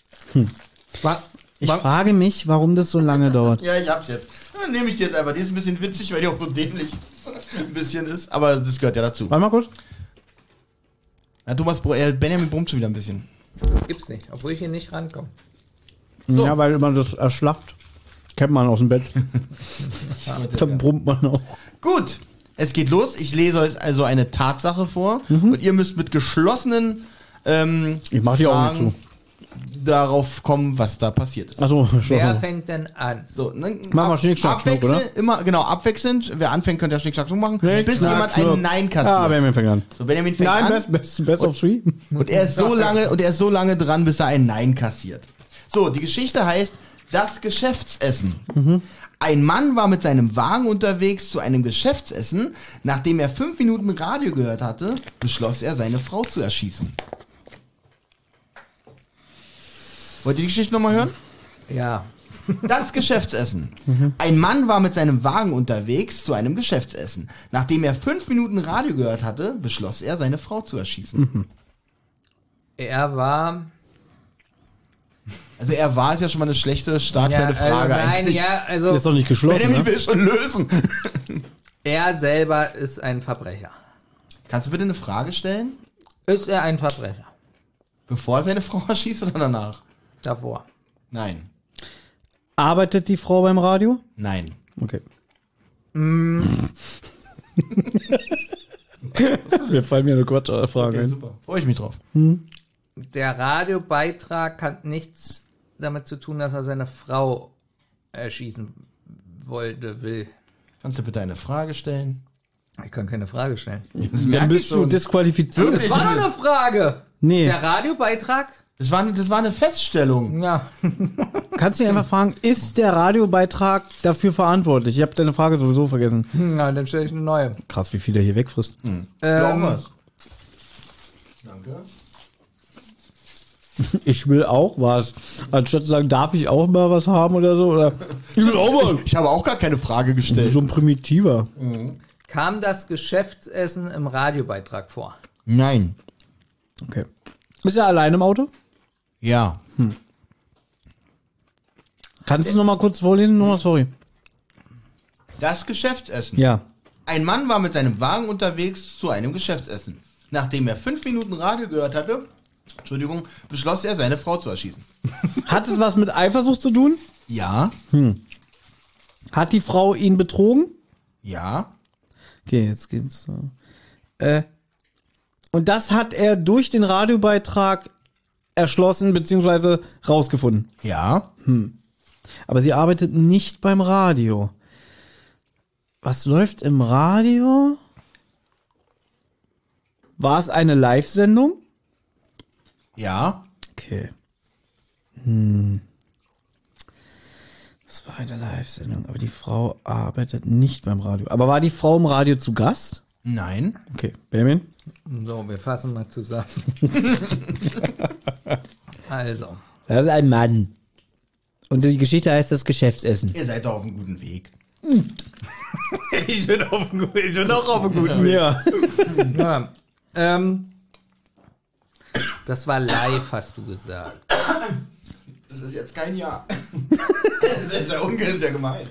Ich frage mich, warum das so lange dauert. Ja, ich hab's jetzt. Dann nehme ich die jetzt einfach. Die ist ein bisschen witzig, weil die auch so dämlich ein bisschen ist. Aber das gehört ja dazu. Warte mal kurz. Ja, Benjamin brummt schon wieder ein bisschen. Das gibt's nicht, obwohl ich hier nicht rankomme. So. Ja, weil man das erschlafft. Kennt man aus dem Bett. Da brummt man auch. Gut, es geht los. Ich lese euch also eine Tatsache vor. Und ihr müsst mit geschlossenen Ich mach die Augen Fragen darauf kommen, was da passiert ist. Achso, Wer fängt denn an? So, ne, Mach mal Schnick, Schnack, Schnuck, oder? Immer, genau, abwechselnd. Wer anfängt, könnt ja Schnick, Schnack, Schnuck machen. Schnick, bis Schnack, jemand Schnuck. ein Nein kassiert. Ah, Benjamin fängt an. So, Benjamin fängt Nein, an. best of three. Und er ist so lange dran, bis er ein Nein kassiert. So, die Geschichte heißt Das Geschäftsessen. Ein Mann war mit seinem Wagen unterwegs zu einem Geschäftsessen. Nachdem er 5 Minuten Radio gehört hatte, beschloss er, seine Frau zu erschießen. Wollt ihr die Geschichte nochmal hören? Ja. Das Geschäftsessen. Ein Mann war mit seinem Wagen unterwegs zu einem Geschäftsessen. Nachdem er 5 Minuten Radio gehört hatte, beschloss er, seine Frau zu erschießen. Er war... Also er war, ist ja schon mal eine schlechte Start für eine Frage nein, eigentlich. ja, also Ist doch nicht geschlossen, Benjamin ne? will schon lösen. er selber ist ein Verbrecher. Kannst du bitte eine Frage stellen? Ist er ein Verbrecher? Bevor er seine Frau erschießt oder danach? Davor. Nein. Arbeitet die Frau beim Radio? Nein. Okay. Mir fallen mir eine Quatschfrage ein. Super. Freue ich mich drauf. Der Radiobeitrag hat nichts damit zu tun, dass er seine Frau erschießen will. Kannst du bitte eine Frage stellen? Ich kann keine Frage stellen. Dann bist du disqualifiziert. Das war doch eine Frage. Nee. Der Radiobeitrag? Das war eine Feststellung. Ja. Kannst du dich einfach fragen, ist der Radiobeitrag dafür verantwortlich? Ich habe deine Frage sowieso vergessen. Na, dann stelle ich eine neue. Krass, wie viel er hier wegfrisst. Glaub was. Danke. Ich will auch was. Anstatt zu sagen, darf ich auch mal was haben oder so? Oder ich will auch mal. Ich habe auch gar keine Frage gestellt. So ein Primitiver. Kam das Geschäftsessen im Radiobeitrag vor? Nein. Okay. Bist du allein im Auto? Ja. Kannst du es nochmal kurz vorlesen? Nochmal, sorry. Das Geschäftsessen. Ja. Ein Mann war mit seinem Wagen unterwegs zu einem Geschäftsessen. Nachdem er 5 Minuten Radio gehört hatte, beschloss er, seine Frau zu erschießen. Hat es was mit Eifersucht zu tun? Ja. Hat die Frau ihn betrogen? Ja. Okay, jetzt geht's. Und das hat er durch den Radiobeitrag erschlossen bzw. rausgefunden. Ja. Aber sie arbeitet nicht beim Radio. Was läuft im Radio? War es eine Live-Sendung? Ja. Okay. Das war eine Live-Sendung, aber die Frau arbeitet nicht beim Radio. Aber war die Frau im Radio zu Gast? Nein. Okay, Benjamin? So, wir fassen mal zusammen. Also. Das ist ein Mann. Und die Geschichte heißt das Geschäftsessen. Ihr seid doch auf einem guten Weg. Ich bin auch auf einem guten Weg. Ja. Ja. Das war live, hast du gesagt. Das ist jetzt kein Ja. Das ist ja gemein.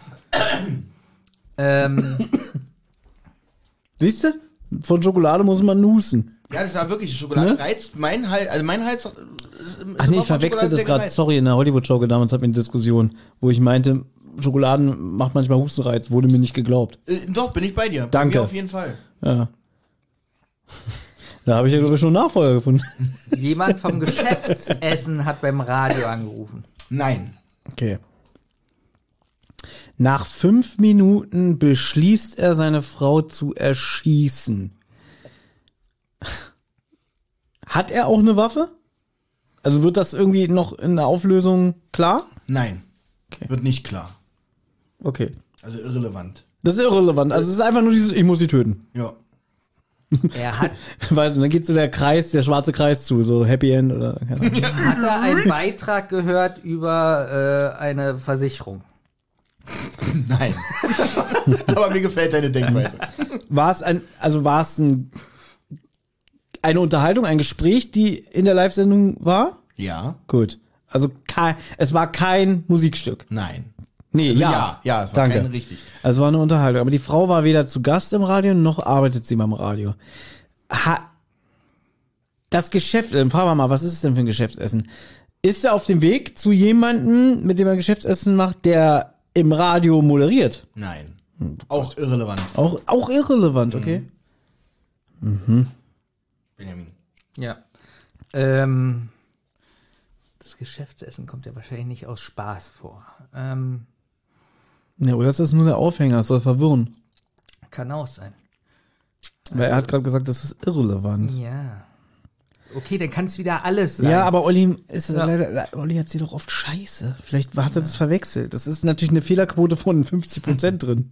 Siehst du? Von Schokolade muss man nusen. Ja, das war wirklich Schokolade. Reizt mein Hals. Also mein Hals. Ach nee, ich verwechsel das gerade. Sorry, in der Hollywood-Show damals hatten wir eine Diskussion, wo ich meinte, Schokoladen macht manchmal Hustenreiz. Wurde mir nicht geglaubt. Doch, bin ich bei dir. Danke. Bei mir auf jeden Fall. Ja. Da habe ich ja, glaube ich, schon einen Nachfolger gefunden. Jemand vom Geschäftsessen hat beim Radio angerufen. Nein. Okay. Nach 5 Minuten beschließt er, seine Frau zu erschießen. Hat er auch eine Waffe? Also wird das irgendwie noch in der Auflösung klar? Nein. Okay. Wird nicht klar. Okay. Also irrelevant. Das ist irrelevant. Also es ist einfach nur dieses, ich muss sie töten. Ja. Er hat, Weil dann geht so der schwarze Kreis zu, so Happy End oder keine Ahnung. hat er einen Beitrag gehört über eine Versicherung? Nein. Aber mir gefällt deine Denkweise. War es ein eine Unterhaltung, ein Gespräch, die in der Live-Sendung war? Ja. Gut. Also es war kein Musikstück. Nein. Nee, Also ja. Ja, es war Danke. kein richtig. Also es war eine Unterhaltung. Aber die Frau war weder zu Gast im Radio, noch arbeitet sie beim Radio. Das Geschäft, dann fragen wir mal, was ist es denn für ein Geschäftsessen? Ist er auf dem Weg zu jemandem, mit dem er Geschäftsessen macht, der im Radio moderiert? Nein. Auch irrelevant. Auch irrelevant, okay. Benjamin. Ja. Das Geschäftsessen kommt ja wahrscheinlich nicht aus Spaß vor. Ja, oder ist das nur der Aufhänger? Das soll verwirren. Kann auch sein. Weil er hat gerade gesagt, das ist irrelevant. Ja. Okay, dann kann es wieder alles sein. Ja, aber Olli Olli erzählt doch oft Scheiße. Vielleicht hat er das verwechselt. Das ist natürlich eine Fehlerquote von 50% drin.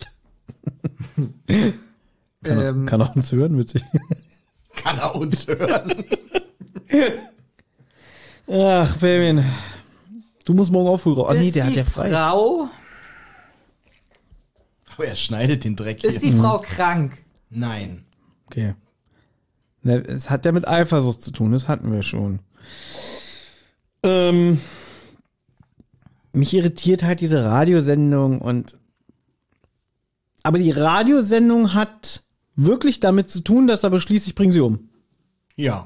Kann er uns hören, witzig. Kann er uns hören? Ach, Fabian. Du musst morgen auch früh raus. Oh nee, Ist der hat die ja frei. Frau, Aber er schneidet den Dreck hier. ist die Frau krank? Nein. Okay. Ne, es hat ja mit Eifersucht zu tun, das hatten wir schon. Mich irritiert halt diese Radiosendung aber die Radiosendung hat wirklich damit zu tun, dass er beschließt, ich bringe sie um. Ja.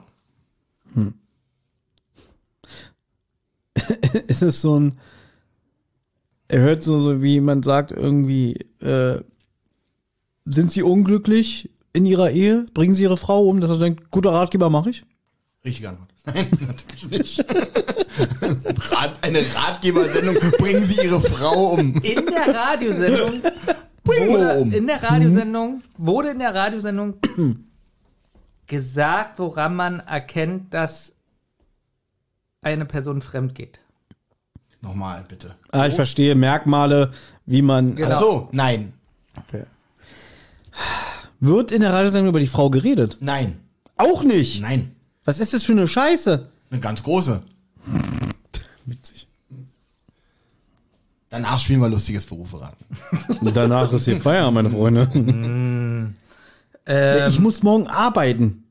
Ist es so ein, er hört so wie man sagt irgendwie, sind sie unglücklich in ihrer Ehe? Bringen sie ihre Frau um? Dass er denkt, guter Ratgeber mache ich? Richtige Antwort. Nein, natürlich nicht. Eine Ratgebersendung, bringen Sie Ihre Frau um. In der Radiosendung wurde in der Radiosendung gesagt, woran man erkennt, dass eine Person fremd geht. Nochmal, bitte. Ich verstehe Merkmale, wie man. Genau. Ach so, nein. Okay. Wird in der Radiosendung über die Frau geredet? Nein. Auch nicht. Nein. Was ist das für eine Scheiße? Eine ganz große. Witzig. Danach spielen wir lustiges Berufe raten. Danach ist hier Feierabend, meine Freunde. Ich muss morgen arbeiten.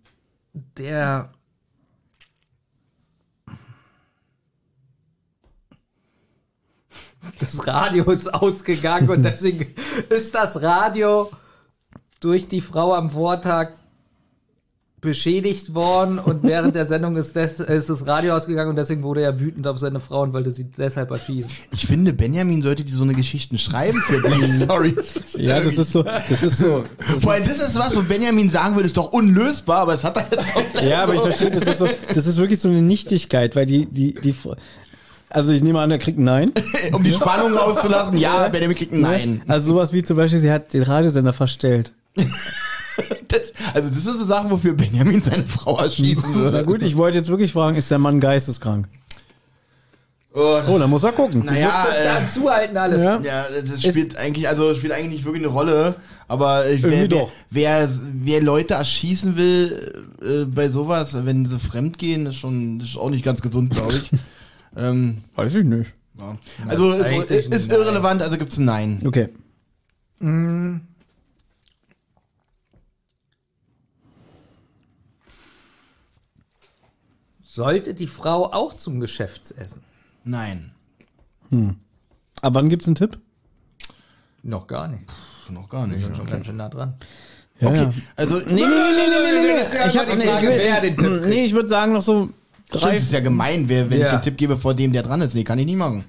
Das Radio ist ausgegangen und deswegen ist das Radio durch die Frau am Vortag beschädigt worden und während der Sendung ist das Radio ausgegangen und deswegen wurde er wütend auf seine Frau und wollte sie deshalb erschießen. Ich finde, Benjamin sollte so eine Geschichten schreiben für Black Stories. Ja, das ist so. Vor allem, das ist was, wo Benjamin sagen würde, ist doch unlösbar, aber es hat er jetzt auch Ja, aber ich verstehe, das ist wirklich so eine Nichtigkeit, weil also ich nehme an, er kriegt ein Nein. um die Spannung rauszulassen, ja, Benjamin kriegt ein Nein. Also sowas wie zum Beispiel, sie hat den Radiosender verstellt. Das sind so Sachen, wofür Benjamin seine Frau erschießen würde. Na gut, ich wollte jetzt wirklich fragen, ist der Mann geisteskrank? Oh, dann muss er gucken. Naja, Ja, zuhalten alles. Ja. ja, das spielt eigentlich nicht wirklich eine Rolle, aber Irgendwie wer Leute erschießen will bei sowas, wenn sie fremd gehen, ist auch nicht ganz gesund, glaube ich. Weiß ich nicht. Ja. Also Das ist eigentlich ist ein irrelevant, also gibt's ein Nein. Okay. Sollte die Frau auch zum Geschäftsessen? Nein. Aber wann gibt's einen Tipp? Noch gar nicht. Noch gar nicht. Wir sind schon ganz schön nah dran. Ja, Okay, ja. also Das ist ja immer die Frage, wer den Tipp kriegt. Ich würde sagen noch so stimmt, das ist ja gemein, wenn ich einen Tipp gebe vor dem, der dran ist. Nee, kann ich nicht machen.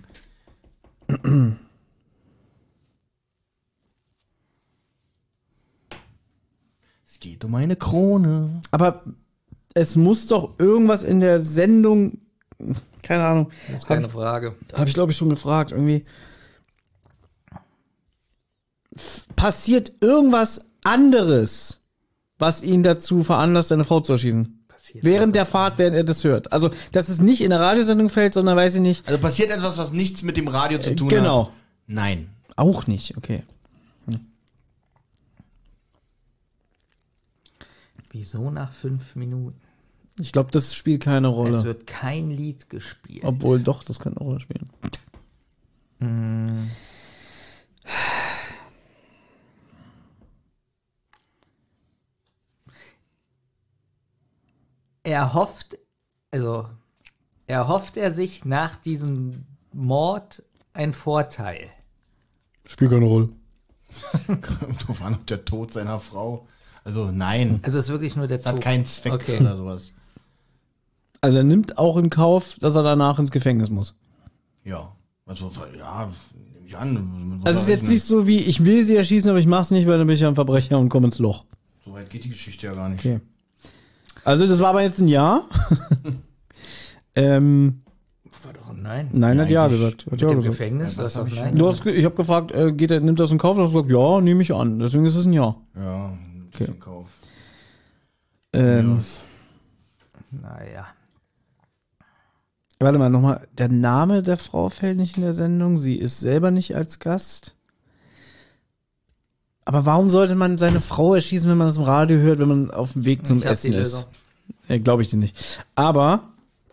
Es geht um eine Krone. Aber es muss doch irgendwas in der Sendung, keine Ahnung, Das ist keine Frage. habe ich glaube ich schon gefragt, irgendwie passiert irgendwas anderes, was ihn dazu veranlasst, seine Frau zu erschießen. Während der Fahrt, während er das hört. Also, dass es nicht in der Radiosendung fällt, sondern weiß ich nicht. Also passiert etwas, was nichts mit dem Radio zu tun Genau. hat? Nein. Auch nicht, okay. Wieso nach 5 Minuten? Ich glaube, das spielt keine Es Rolle. wird kein Lied gespielt. Obwohl, doch, das kann eine Rolle spielen. erhofft er sich nach diesem Mord einen Vorteil? Spielt keine Rolle. Drauf an, ob der Tod seiner Frau. Also nein. Also es ist wirklich nur der Das Tod. hat keinen Zweck Okay. oder sowas. Also er nimmt auch in Kauf, dass er danach ins Gefängnis muss. Ja. Also, ja, nehme ich an. Also es ist jetzt nicht so wie, ich will sie erschießen, aber ich mach's nicht, weil dann bin ich ja ein Verbrecher und komme ins Loch. So weit geht die Geschichte ja gar nicht. Okay. Also das war aber jetzt ein Ja. War doch ein Nein. Nein, hat Ja eigentlich gesagt. Hat Mit ja dem gesagt. Gefängnis? Ja, das Das hab doch ich Nein. Ich habe gefragt, nimmt das in Kauf? Und du hast gesagt, ja, nehme ich an. Deswegen ist es ein Ja. Ja, Okay. in Kauf. Naja. Warte mal, nochmal. Der Name der Frau fällt nicht in der Sendung. Sie ist selber nicht als Gast. Aber warum sollte man seine Frau erschießen, wenn man das im Radio hört, wenn man auf dem Weg zum Ich hab Essen die ist? Glaube ich dir nicht. Aber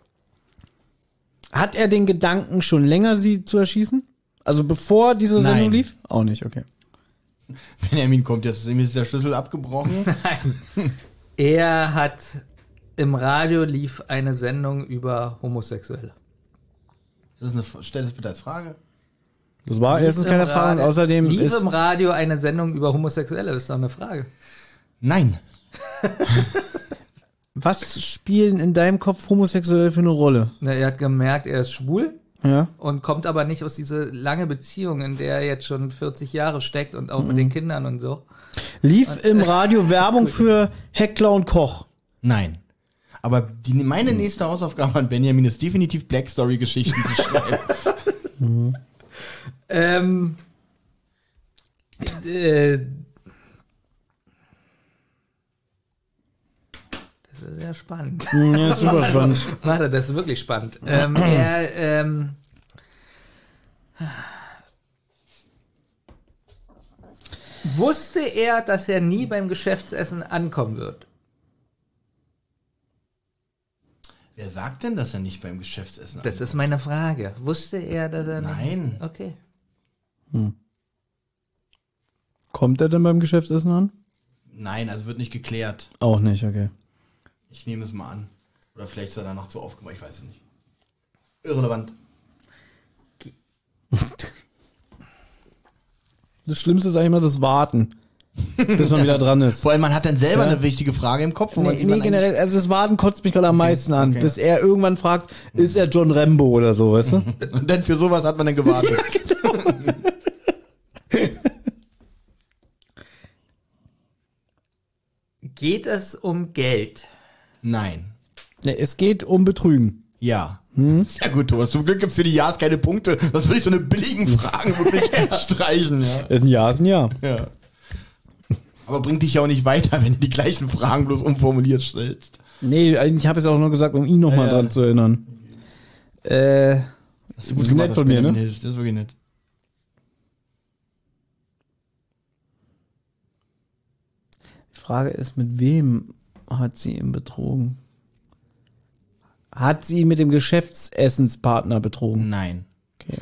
hat er den Gedanken schon länger, sie zu erschießen? Also bevor diese Sendung Nein. lief? Auch nicht, okay. Benjamin kommt jetzt, ihm ist der Schlüssel abgebrochen. Nein. Er hat im Radio lief eine Sendung über Homosexuelle. Stell das bitte als Frage. Das war erstens keine Frage und außerdem lief ist... im Radio eine Sendung über Homosexuelle, ist doch eine Frage. Nein. Was spielen in deinem Kopf Homosexuelle für eine Rolle? Na, er hat gemerkt, er ist schwul Ja. und kommt aber nicht aus dieser lange Beziehung, in der er jetzt schon 40 Jahre steckt und auch mit den Kindern und so. Lief im Radio Werbung für Heckler und Koch. Nein. Aber meine nächste Hausaufgabe an Benjamin ist definitiv Black Story Geschichten zu schreiben. Das ist sehr spannend. Ja, super spannend. Warte, das ist wirklich spannend. Wusste er, dass er nie beim Geschäftsessen ankommen wird? Wer sagt denn, dass er nicht beim Geschäftsessen Das ist meine Frage. Wusste er, dass er Nein. nicht... Okay. Kommt er denn beim Geschäftsessen an? Nein, also wird nicht geklärt. Auch nicht, okay. Ich nehme es mal an. Oder vielleicht ist er danach zu aufgemacht, ich weiß es nicht. Irrelevant. Das Schlimmste ist eigentlich immer das Warten, bis man wieder dran ist. Vor allem, man hat dann selber Ja. eine wichtige Frage im Kopf. Wo man, Nee, die man generell, also das Warten kotzt mich gerade am meisten an, okay. bis er irgendwann fragt, ist er John Rambo oder so, weißt du? eigentlich- Und dann für sowas hat man dann gewartet. Geht es um Geld? Nein. Nee, es geht um Betrügen. Ja. Sehr gut, Thomas. Zum Glück gibt's für die Ja's keine Punkte. Sonst würde ich so eine billigen Fragen wirklich streichen. Ja. Ein Ja ist ein Ja. Ja. Aber bringt dich ja auch nicht weiter, wenn du die gleichen Fragen bloß umformuliert stellst. Nee, ich habe es auch nur gesagt, um ihn nochmal dran zu erinnern. Das ist nett von mir, ne? Das ist wirklich nett. Die Frage ist, mit wem hat sie ihn betrogen? Hat sie ihn mit dem Geschäftsessenspartner betrogen? Nein. Okay.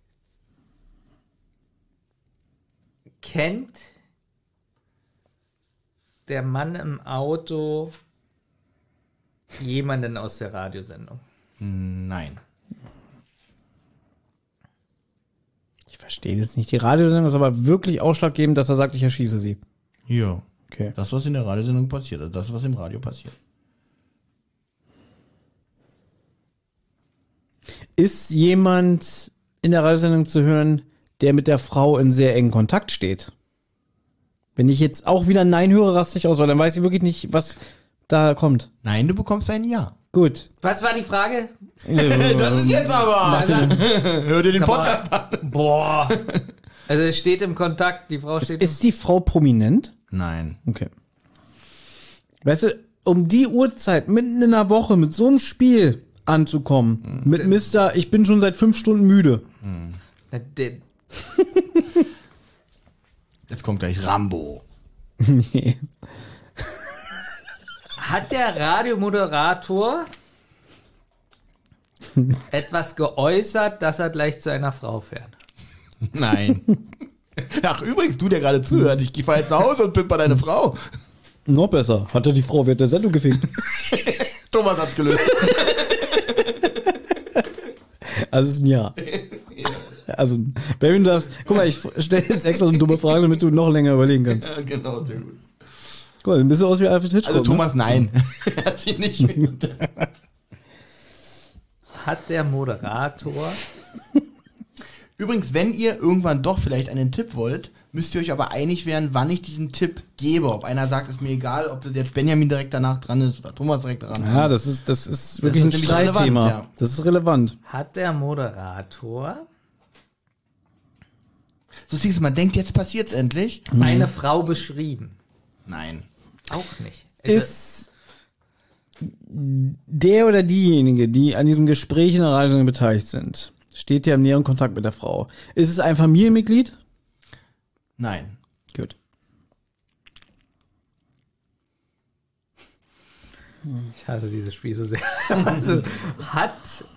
Kennt der Mann im Auto jemanden aus der Radiosendung? Nein. Ich verstehe jetzt nicht. Die Radiosendung ist aber wirklich ausschlaggebend, dass er sagt, ich erschieße sie. Ja. Okay. Das, was in der Radiosendung passiert, also das, was im Radio passiert. Ist jemand in der Radiosendung zu hören, der mit der Frau in sehr engen Kontakt steht? Wenn ich jetzt auch wieder Nein höre, raste ich aus, weil dann weiß ich wirklich nicht, was da kommt. Nein, du bekommst ein Ja. Gut. Was war die Frage? Das ist jetzt aber. Hör dir den Sag mal, Podcast an. Boah. Also es steht im Kontakt, die Frau steht Ist die Frau prominent? Nein. Okay. Weißt du, um die Uhrzeit mitten in der Woche mit so einem Spiel anzukommen, mit Mister, ich bin schon seit 5 Stunden müde. Jetzt kommt gleich Rambo. Nee. Hat der Radiomoderator etwas geäußert, dass er gleich zu einer Frau fährt? Nein. Ach, übrigens, du, der gerade zuhört, ich fahr jetzt nach Hause und bin bei deiner Frau. Noch besser. Hat er die Frau während der Sendung gefickt? Thomas hat's gelöst. Also es ist ein Ja. Also, Baby, du darfst. Guck mal, ich stelle jetzt extra so eine dumme Frage, damit du noch länger überlegen kannst. Ja, genau, sehr gut. Guck mal, ein bisschen aus wie Alfred Hitchcock. Also Thomas, nein. Er hat sich nicht mit. Hat der Moderator... Übrigens, wenn ihr irgendwann doch vielleicht einen Tipp wollt, müsst ihr euch aber einig werden, wann ich diesen Tipp gebe. Ob einer sagt, ist mir egal, ob jetzt Benjamin direkt danach dran ist oder Thomas direkt dran ist. Ja, das ist wirklich ein nämlich Streitthema. relevant, ja. Das ist relevant. Hat der Moderator So siehst du, man denkt, jetzt passiert's endlich. eine Frau beschrieben? Nein. Auch nicht. Ist der oder diejenige, die an diesem Gespräch in der Reise beteiligt sind, steht ja im näheren Kontakt mit der Frau. Ist es ein Familienmitglied? Nein. Gut. Ich hasse dieses Spiel so sehr. Also, hat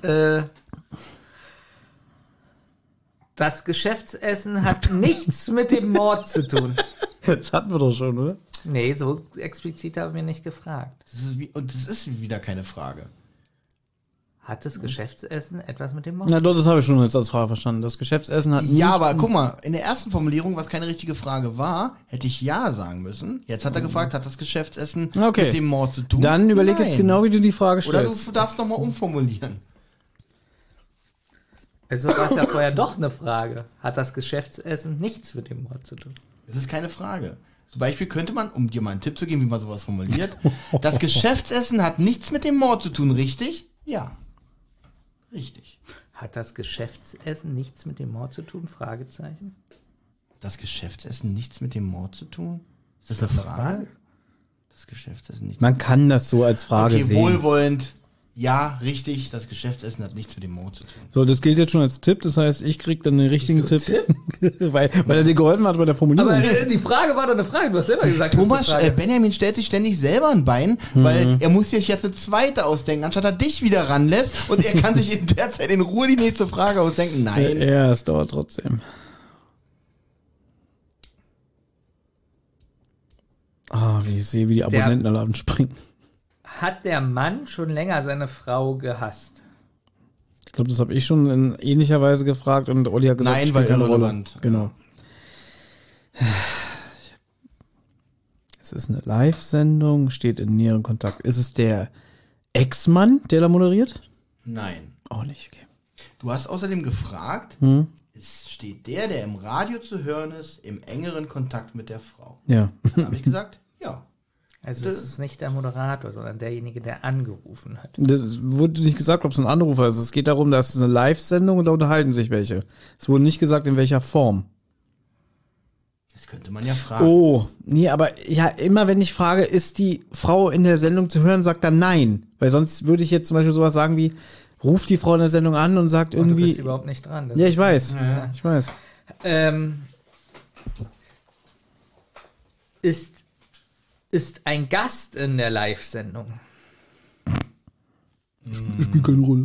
das Geschäftsessen hat nichts mit dem Mord zu tun. Das hatten wir doch schon, oder? Nee, so explizit haben wir nicht gefragt. Und das ist wieder keine Frage. Hat das Geschäftsessen etwas mit dem Mord? Na doch, das habe ich schon jetzt als Frage verstanden. Das Geschäftsessen hat nicht... Ja, aber guck mal, in der ersten Formulierung, was keine richtige Frage war, hätte ich Ja sagen müssen. Jetzt hat er gefragt, hat das Geschäftsessen Okay. mit dem Mord zu tun? Dann überleg jetzt Nein. genau, wie du die Frage Oder stellst. du darfst nochmal umformulieren. Also war es ja vorher doch eine Frage. Hat das Geschäftsessen nichts mit dem Mord zu tun? Das ist keine Frage. Zum Beispiel könnte man, um dir mal einen Tipp zu geben, wie man sowas formuliert, das Geschäftsessen hat nichts mit dem Mord zu tun, richtig? Ja. Richtig. Hat das Geschäftsessen nichts mit dem Mord zu tun? Fragezeichen. Das Geschäftsessen nichts mit dem Mord zu tun? Ist das eine Frage? Das Geschäftsessen nichts. Man kann das so als Frage Okay, sehen. wohlwollend. Ja, richtig. Das Geschäftsessen hat nichts mit dem Mord zu tun. So, das gilt jetzt schon als Tipp. Das heißt, ich krieg dann den richtigen Tipp. weil er dir geholfen hat bei der Formulierung. Aber die Frage war doch eine Frage. Du hast selber gesagt, Thomas, das ist eine Frage. Benjamin stellt sich ständig selber ein Bein, weil er muss sich jetzt eine zweite ausdenken, anstatt er dich wieder ranlässt und er kann sich in der Zeit in Ruhe die nächste Frage ausdenken. Nein. Ja, es dauert trotzdem. Ah, wie ich sehe, wie die Abonnenten alle abspringen. Hat der Mann schon länger seine Frau gehasst? Ich glaube, das habe ich schon in ähnlicher Weise gefragt und Olli hat gesagt, Nein, spielt weil keine Rolle. irrelevant. Genau. Es ist eine Live-Sendung, steht in näherem Kontakt. Ist es der Ex-Mann, der da moderiert? Nein. Auch nicht, okay. Du hast außerdem gefragt, es steht der im Radio zu hören ist, im engeren Kontakt mit der Frau. Ja. Da habe ich gesagt, ja. Also das ist nicht der Moderator, sondern derjenige, der angerufen hat. Das wurde nicht gesagt, ob es ein Anrufer ist. Es geht darum, dass es eine Live-Sendung und da unterhalten sich welche. Es wurde nicht gesagt, in welcher Form. Das könnte man ja fragen. Oh, nee, aber ja, immer wenn ich frage, ist die Frau in der Sendung zu hören, sagt er nein. Weil sonst würde ich jetzt zum Beispiel sowas sagen wie, ruft die Frau in der Sendung an und sagt Und du irgendwie... bist überhaupt nicht dran. Das Ja, ist- ich weiß. Ja. Ich weiß. Ist ein Gast in der Live-Sendung? Spielt keine Rolle.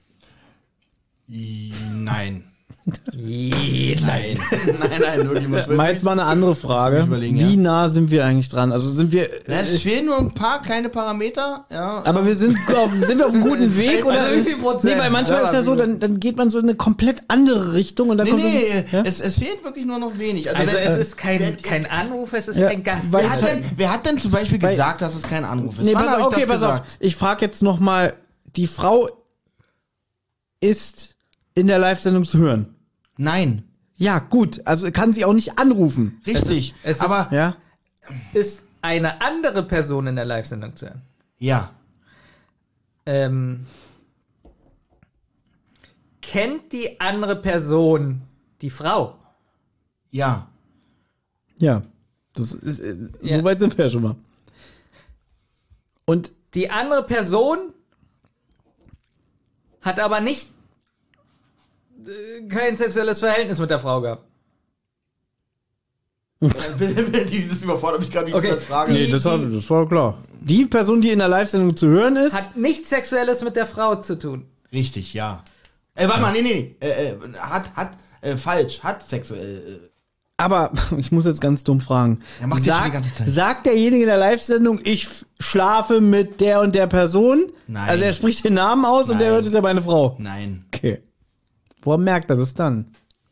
Nein. Nein. Nein, nur jemand. Mal jetzt mal eine andere Frage. überlegen, Wie ja. nah sind wir eigentlich dran? Also sind wir... Es fehlen nur ein paar kleine Parameter. Ja. aber wir sind auf einem guten Weg oder? Also wie viel Prozent? Nee, weil manchmal ist ja so, dann geht man so in eine komplett andere Richtung und dann kommt Nee, so, ja? es fehlt wirklich nur noch wenig. Also wenn- es ist kein Anruf, es ist Ja, kein Gast. weil- wer hat denn zum Beispiel Weil- gesagt, dass es kein Anruf ist? Nee, Wann pass hab auf, ich okay, das pass auf. gesagt? Ich frage jetzt noch mal, die Frau ist in der Live-Sendung zu hören. Nein, Ja, gut, also kann sie auch nicht anrufen. richtig. es ist- aber Ja? Ist eine andere Person in der Live-Sendung zu hören? ja, Kennt die andere Person die Frau? ja, Ja. Das ist, Ja. so weit sind wir ja schon mal. Und Die andere Person hat aber nicht kein sexuelles Verhältnis mit der Frau gehabt. das überfordert mich gerade nicht, Okay. das Frage. nee, das war klar. Die Person, die in der Live-Sendung zu hören ist, Hat nichts Sexuelles mit der Frau zu tun. Richtig, ja. Warte mal, nee. Falsch, hat sexuell. Aber ich muss jetzt ganz dumm fragen. Er macht das schon die ganze Zeit. Sagt derjenige in der Live-Sendung, ich schlafe mit der und der Person? Nein. Also er spricht den Namen aus und der hört, es ja meine Frau. Nein. Okay. Woran merkt er das dann?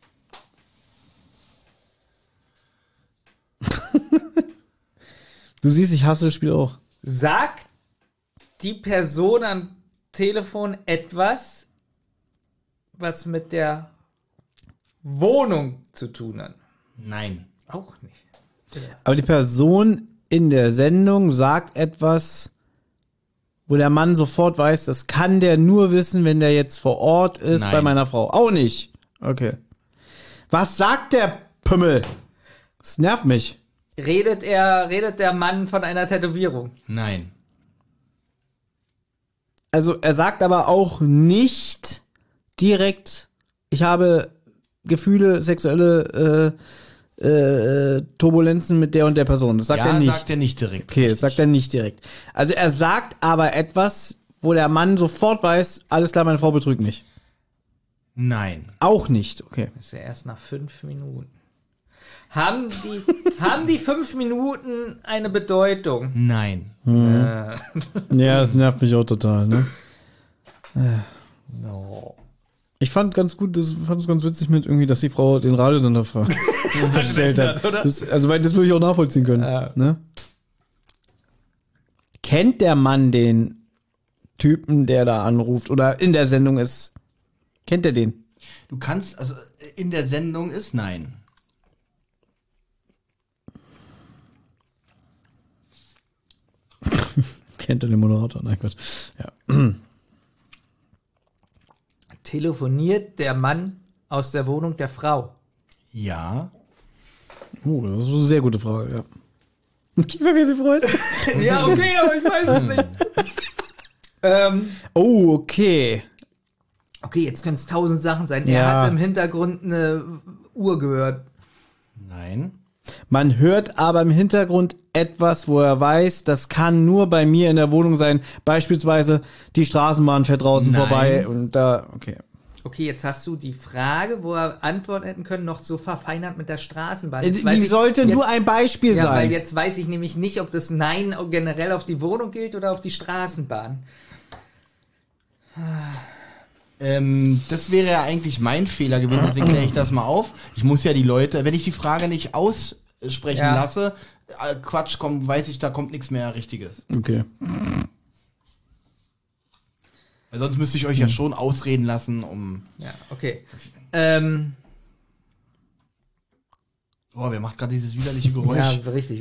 Du siehst, ich hasse das Spiel auch. Sagt die Person am Telefon etwas, was mit der Wohnung zu tun hat? Nein. Auch nicht. Aber die Person in der Sendung sagt etwas, wo der Mann sofort weiß, das kann der nur wissen, wenn der jetzt vor Ort ist Nein. bei meiner Frau. Auch nicht. Okay. Was sagt der Pümmel? Das nervt mich. Redet der Mann von einer Tätowierung? Nein. Also er sagt aber auch nicht direkt, ich habe Gefühle, sexuelle Turbulenzen mit der und der Person. Das sagt er nicht. Sagt er nicht direkt. Okay, das sagt er nicht direkt. Also er sagt aber etwas, wo der Mann sofort weiß, alles klar, meine Frau betrügt mich. Nein. Auch nicht, okay. Das ist ja erst nach 5 Minuten. Haben die 5 Minuten eine Bedeutung? Nein. Ja, das nervt mich auch total, ne? No. Ich fand ganz witzig mit irgendwie, dass die Frau den Radiosender verstellt hat. Weil das würde ich auch nachvollziehen können. Ne? Kennt der Mann den Typen, der da anruft oder in der Sendung ist? Kennt er den? Du kannst, also in der Sendung ist nein. Kennt er den Moderator? Nein, Gott. Ja. Telefoniert der Mann aus der Wohnung der Frau? Ja. Oh, das ist eine sehr gute Frage, ja. Kiefer, wie er sich freut. Ja, okay, aber ich weiß es nicht. Oh, okay. Okay, jetzt können es 1000 Sachen sein. Ja. Er hat im Hintergrund eine Uhr gehört. Nein. Man hört aber im Hintergrund etwas, wo er weiß, das kann nur bei mir in der Wohnung sein. Beispielsweise, die Straßenbahn fährt draußen Nein. vorbei und da, okay. Okay, jetzt hast du die Frage, wo er antworten hätten können, noch so verfeinert mit der Straßenbahn. Die sollte nur ein Beispiel Ja, weil sein. jetzt weiß ich nämlich nicht, ob das Nein generell auf die Wohnung gilt oder auf die Straßenbahn. Das wäre ja eigentlich mein Fehler gewesen, deswegen kläre ich das mal auf. Ich muss ja die Leute, wenn ich die Frage nicht aussprechen Ja. lasse, Quatsch, weiß ich, da kommt nichts mehr Richtiges. Okay. Weil sonst müsste ich euch ja schon ausreden lassen, um... Ja, okay. Oh, wer macht gerade dieses widerliche Geräusch? Ja, richtig.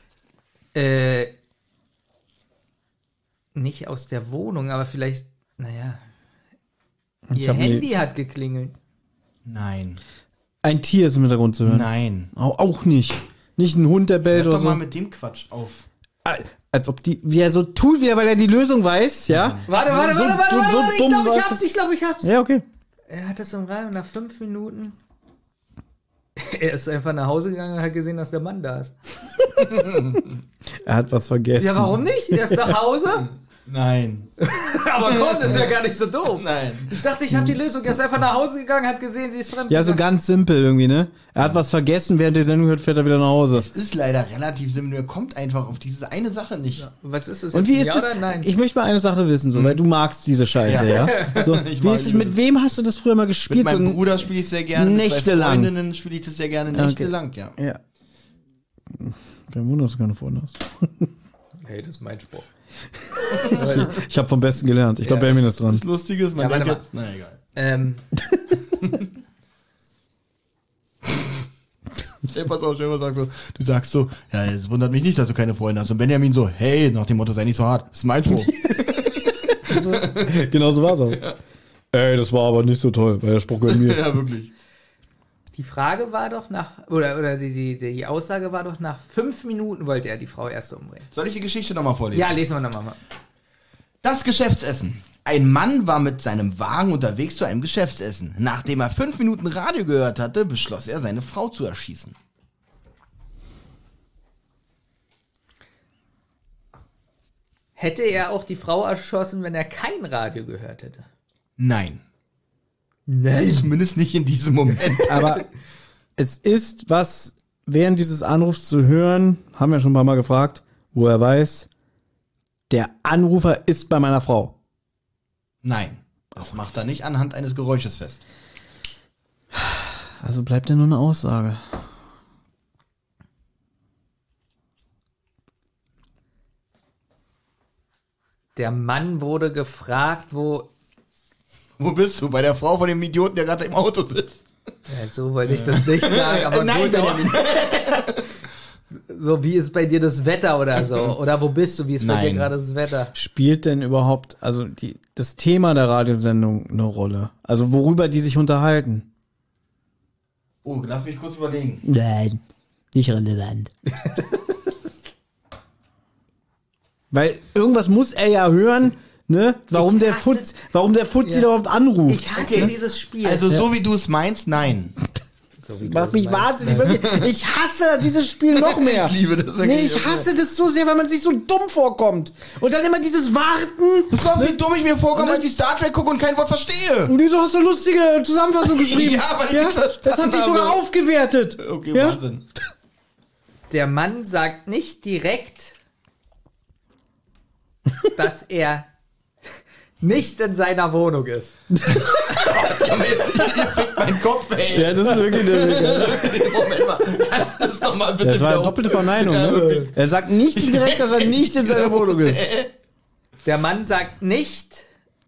Nicht aus der Wohnung, aber vielleicht, naja. Ihr hab Handy hat geklingelt. Nein. Ein Tier ist im Hintergrund zu hören. Nein. Auch nicht. Nicht ein Hund, der bellt Hört oder doch so. mal mit dem Quatsch auf. Als ob wie er so tut, wieder, weil er die Lösung weiß, ja? Warte, ich glaube, ich hab's. Ja, okay. Er hat das im Reim nach 5 Minuten. Er ist einfach nach Hause gegangen und hat gesehen, dass der Mann da ist. Er hat was vergessen. Ja, warum nicht? Er ist nach Hause. Nein. Aber komm, das wäre gar nicht so doof. Nein. Ich dachte, ich habe die Lösung. Er ist einfach nach Hause gegangen, hat gesehen, sie ist fremd. Ja, so ganz simpel irgendwie, ne? Er hat was vergessen, während der Sendung hört, fährt er wieder nach Hause. Es ist leider relativ simpel, er kommt einfach auf diese eine Sache nicht. Was ist das? Und wie ist ja es? oder nein? Ich möchte mal eine Sache wissen, so, weil du magst diese Scheiße, ja? So, Ich wie mag ist es, diese. mit wem hast du das früher mal Mit gespielt? meinem So ein- Bruder spiele ich sehr gerne, mit Nächtelang. zwei Freundinnen spiele ich das sehr gerne nächtelang, ja. Ja. Kein Wunder, dass du keine Freunde hast. Hey, das ist mein Spruch. Ich habe vom Besten gelernt. Ich glaube, Ja. Benjamin ist dran. Das Lustige ist, man Ja, denkt warte jetzt, na egal. Stell pass auf, du sagst so, ja, es wundert mich nicht, dass du keine Freunde hast. Und Benjamin so, hey, nach dem Motto, sei nicht so hart. Das ist mein Spruch. Genau so war's auch. Ey, das war aber nicht so toll, weil der Spruch gehört mir. Ja, wirklich. Die Frage war doch oder die Aussage war doch, nach 5 Minuten wollte er die Frau erst umbringen. Soll ich die Geschichte nochmal vorlesen? Ja, lesen wir nochmal. Das Geschäftsessen. Ein Mann war mit seinem Wagen unterwegs zu einem Geschäftsessen. Nachdem er 5 Minuten Radio gehört hatte, beschloss er, seine Frau zu erschießen. Hätte er auch die Frau erschossen, wenn er kein Radio gehört hätte? Nein. Nein. Zumindest nicht in diesem Moment. Aber es ist was während dieses Anrufs zu hören, haben wir schon ein paar Mal gefragt, wo er weiß, der Anrufer ist bei meiner Frau. Nein, das macht er nicht anhand eines Geräusches fest. Also bleibt ja nur eine Aussage. Der Mann wurde gefragt, wo bist du? Bei der Frau von dem Idioten, der gerade im Auto sitzt. Ja, so wollte ich das nicht sagen, aber Nein, gut, so, wie ist bei dir das Wetter oder so? Oder wo bist du? Wie ist bei dir gerade das Wetter? Spielt denn überhaupt, also das Thema der Radiosendung eine Rolle? Also worüber die sich unterhalten? Oh, lass mich kurz überlegen. Nein, nicht relevant. Weil irgendwas muss er ja hören, ne? Warum der Fuzzi überhaupt anruft. Ich hasse dieses Spiel. Also so wie du es meinst, nein. Macht mich wahnsinnig, wirklich. Ich hasse dieses Spiel noch mehr. Ich liebe das. Nee, ich hasse das so sehr, weil man sich so dumm vorkommt. Und dann immer dieses Warten. Das glaubst du, wie dumm ich mir vorkomme, als ich Star Trek gucke und kein Wort verstehe? Und wieso hast du lustige Zusammenfassung geschrieben? Ja, weil ich das verstanden das hat dich sogar habe. aufgewertet. Okay, Ja? Wahnsinn. Der Mann sagt nicht direkt, dass er nicht in seiner Wohnung ist. Ihr fickt meinen Kopf, ey. Ja, das ist wirklich der Moment mal, kannst du das nochmal bitte Das war eine doppelte Verneinung, ne? Er sagt nicht direkt, dass er nicht in seiner Wohnung ist. Der Mann sagt nicht,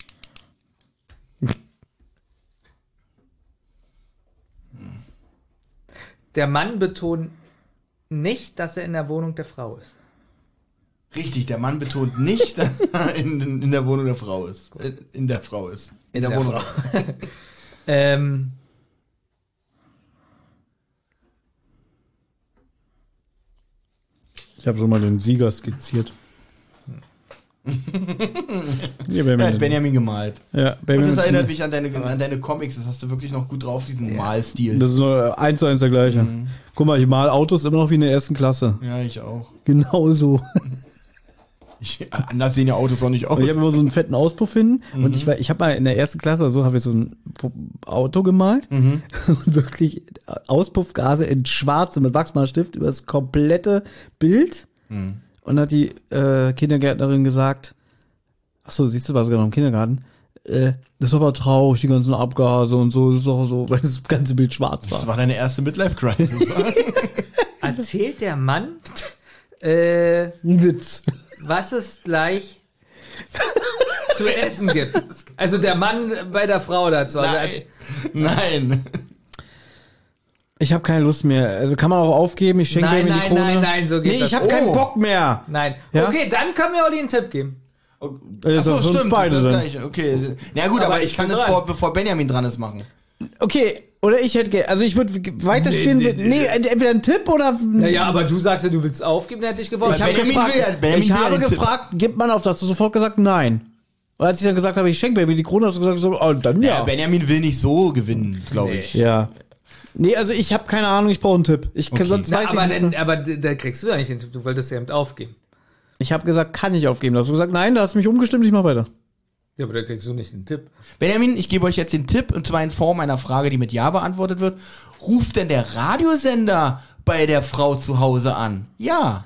der Mann betont nicht, dass er in der Wohnung der Frau ist. Richtig, der Mann betont nicht, dass er in der Wohnung der Frau ist. In der Frau ist. In der Wohnung. Ich habe schon mal den Sieger skizziert. Ja, Benjamin gemalt. Ja, Und das erinnert mich an deine Comics. Das hast du wirklich noch gut drauf, diesen Malstil. Das ist nur 1:1 der gleiche. Guck mal, ich mal Autos immer noch wie in der ersten Klasse. Ja, ich auch. Genau so. Anders sehen ja Autos auch nicht aus. Ich habe immer so einen fetten Auspuff hin und ich habe mal in der ersten Klasse oder so habe ich so ein Auto gemalt und wirklich Auspuffgase in schwarz mit Wachsmalstift über das komplette Bild und hat die Kindergärtnerin gesagt, ach so, siehst du, war sogar noch im Kindergarten, das ist aber traurig, die ganzen Abgase und so, das ist auch so, weil das ganze Bild schwarz war. Das war deine erste Midlife-Crisis. Erzählt der Mann, Ein Witz. was es gleich zu essen gibt. Also der Mann bei der Frau dazu. Nein. Ich habe keine Lust mehr. Also kann man auch aufgeben, ich schenke mir die Krone. Nein, so geht das. Nee, ich habe keinen Bock mehr. Nein. Ja? Okay, dann können wir Olli einen Tipp geben. Achso, für uns stimmt, beide das ist das dann. Gleiche. Okay. Na gut, aber ich kann bin es dran. bevor Benjamin dran ist machen. Okay, oder ich hätte also ich würde weiterspielen. Nee, entweder ein Tipp oder. Naja, aber du sagst ja, du willst aufgeben, dann hätte ich gewonnen. Ich hab Benjamin ich will habe einen Tipp. gefragt, gibt man auf? Da hast du sofort gesagt, nein. Und als ich dann gesagt habe, ich schenke mir die Krone, hast du gesagt, so, oh, dann ja. Ja, Benjamin will nicht so gewinnen, glaube ich. Ja. Nee, also ich habe keine Ahnung, ich brauche einen Tipp. Sonst weiß aber, ich nicht mehr. aber da kriegst du ja nicht den Tipp, du wolltest ja eben aufgeben. Ich habe gesagt, kann ich aufgeben. Da hast du gesagt, nein, da hast du mich umgestimmt, ich mach weiter. Ja, aber da kriegst du nicht den Tipp. Benjamin, ich gebe euch jetzt den Tipp, und zwar in Form einer Frage, die mit Ja beantwortet wird. Ruft denn der Radiosender bei der Frau zu Hause an? Ja.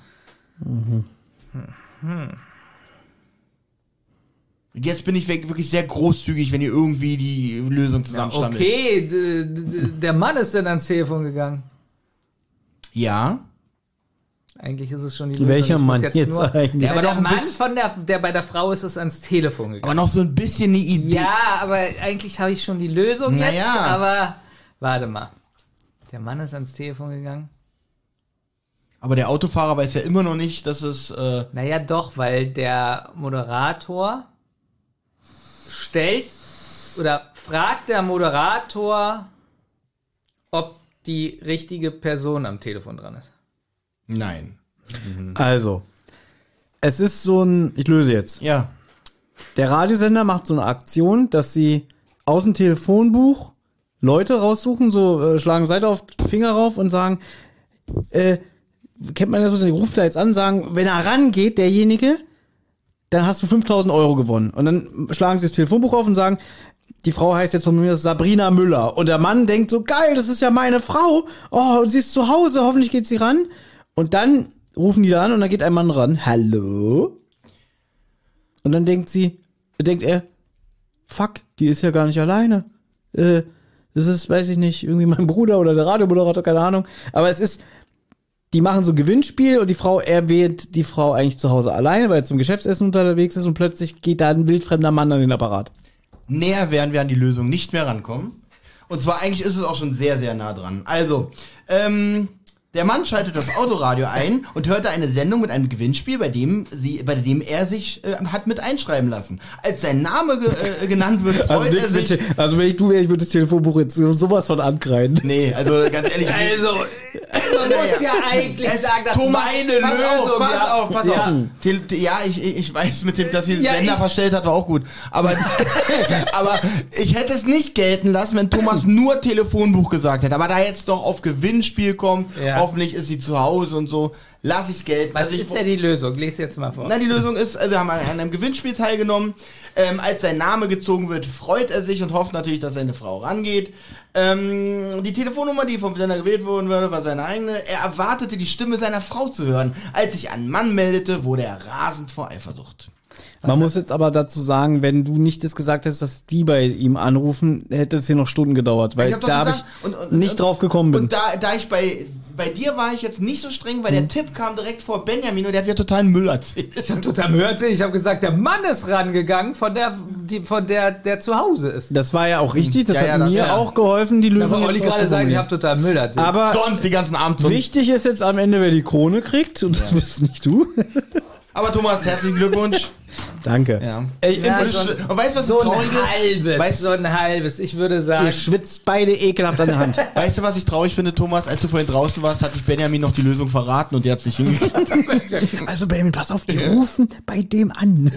Und jetzt bin ich wirklich sehr großzügig, wenn ihr irgendwie die Lösung zusammenstammelt. Okay, der Mann ist dann ans Telefon gegangen. Ja. Eigentlich ist es schon die Lösung. Welcher Ich muss Mann jetzt nur, eigentlich? Ja, Aber aber noch der ein Mann bisschen- der bei der Frau ist ans Telefon gegangen. Aber noch so ein bisschen eine Idee. Ja, aber eigentlich habe ich schon die Lösung Na jetzt, ja. aber warte mal. Der Mann ist ans Telefon gegangen. Aber der Autofahrer weiß ja immer noch nicht, dass es... Naja, doch, weil der Moderator fragt der Moderator, ob die richtige Person am Telefon dran ist. Nein. Also, es ist so ich löse jetzt. Ja. Der Radiosender macht so eine Aktion, dass sie aus dem Telefonbuch Leute raussuchen, schlagen Seite auf den Finger rauf und sagen, kennt man das so, die ruft da jetzt an, sagen, wenn er rangeht, derjenige, dann hast du 5.000 € gewonnen. Und dann schlagen sie das Telefonbuch auf und sagen, die Frau heißt jetzt von mir Sabrina Müller. Und der Mann denkt so, geil, das ist ja meine Frau. Oh, und sie ist zu Hause, hoffentlich geht sie ran. Und dann rufen die da an und dann geht ein Mann ran. Hallo? Und dann denkt er, fuck, die ist ja gar nicht alleine. Das ist, weiß ich nicht, irgendwie mein Bruder oder der Radiomoderator, keine Ahnung. Aber die machen so ein Gewinnspiel und die Frau erwähnt die Frau eigentlich zu Hause alleine, weil er zum Geschäftsessen unterwegs ist und plötzlich geht da ein wildfremder Mann an den Apparat. Näher werden wir an die Lösung nicht mehr rankommen. Und zwar eigentlich ist es auch schon sehr, sehr nah dran. Also, der Mann schaltet das Autoradio ein und hörte eine Sendung mit einem Gewinnspiel, bei dem er sich hat mit einschreiben lassen. Als sein Name genannt wird, freut er sich. Also wenn ich du wäre, ich würde das Telefonbuch jetzt sowas von ankreiden. Nee, also ganz ehrlich. Also, man muss ja eigentlich sagen, dass Thomas, meine Lösung... Pass auf. Ja, ich weiß, dass sie den Sender verstellt hat, war auch gut. Aber ich hätte es nicht gelten lassen, wenn Thomas nur Telefonbuch gesagt hätte. Aber da jetzt doch auf Gewinnspiel kommt, hoffentlich ist sie zu Hause und so, lass ich's gelten. Was ist denn die Lösung? Lies jetzt mal vor. Na, die Lösung ist, also haben wir an einem Gewinnspiel teilgenommen. Als sein Name gezogen wird, freut er sich und hofft natürlich, dass seine Frau rangeht. Die Telefonnummer, die vom Sender gewählt worden würde, war seine eigene. Er erwartete, die Stimme seiner Frau zu hören. Als sich ein Mann meldete, wurde er rasend vor Eifersucht. Man muss jetzt aber dazu sagen, wenn du nicht das gesagt hättest, dass die bei ihm anrufen, hätte es hier noch Stunden gedauert, weil da habe ich nicht drauf gekommen bin. Und da ich bei dir war ich jetzt nicht so streng, weil der Tipp kam direkt vor Benjamin und der hat mir totalen Müll erzählt. Ich habe total Müll erzählt. Ich habe gesagt, der Mann ist rangegangen, von der zu Hause ist. Das war ja auch richtig. Das hat mir auch geholfen, die Lösung. Aber Olli gerade sagt, ich habe total Müll erzählt. Aber sonst die ganzen Abend. Wichtig ist jetzt am Ende, wer die Krone kriegt und das bist nicht du. Aber Thomas, herzlichen Glückwunsch. Danke. Ja. Und weißt du, was so das Traurige ist? So ein halbes. Ich würde sagen... Ihr schwitzt beide ekelhaft an der Hand. Weißt du, was ich traurig finde, Thomas? Als du vorhin draußen warst, hat dich Benjamin noch die Lösung verraten und der hat es nicht hingekriegt. Also Benjamin, pass auf, die rufen bei dem an.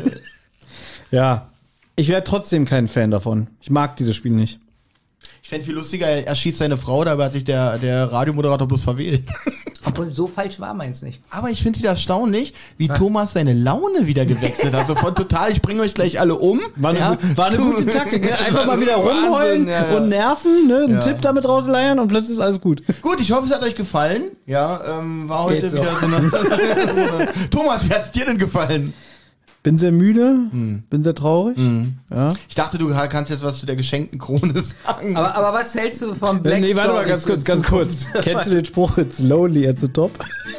Ja. Ich wäre trotzdem kein Fan davon. Ich mag dieses Spiel nicht. Ich fände viel lustiger, er schießt seine Frau, dabei hat sich der Radiomoderator bloß verwählt. Obwohl, so falsch war meins nicht. Aber ich finde wieder erstaunlich, wie Thomas seine Laune wieder gewechselt hat. Also von total, ich bringe euch gleich alle um. War eine gute Taktik. Ne? Einfach mal wieder rumheulen und nerven, ne? Einen Tipp damit rausleiern und plötzlich ist alles gut. Gut, ich hoffe, es hat euch gefallen. Ja, war heute wieder so eine... Thomas, wie hat's dir denn gefallen? Bin sehr müde, bin sehr traurig. Ja. Ich dachte, du kannst jetzt was zu der geschenkten Krone sagen. Aber was hältst du vom Black Nee, warte mal, ganz kurz. Kennst du den Spruch, it's lonely at the top?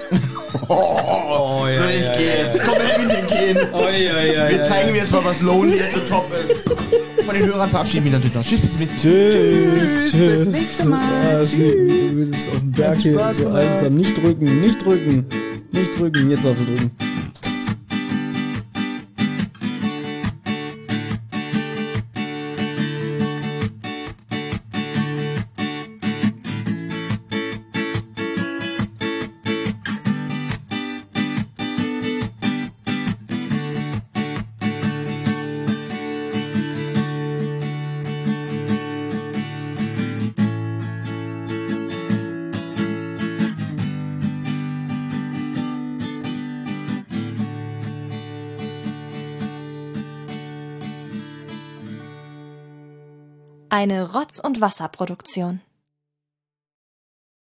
Ich gehe jetzt. Komm, wir gehen. Wir zeigen mir jetzt mal, was lonely at the top ist. Von den Hörern verabschieden wir natürlich noch. Tschüss, bis zum nächsten Mal. Tschüss. Bis nächstes Mal. Tschüss. Auf den Berg hier so einsam. Nicht drücken. Jetzt auf den drücken. Eine Rotz- und Wasserproduktion.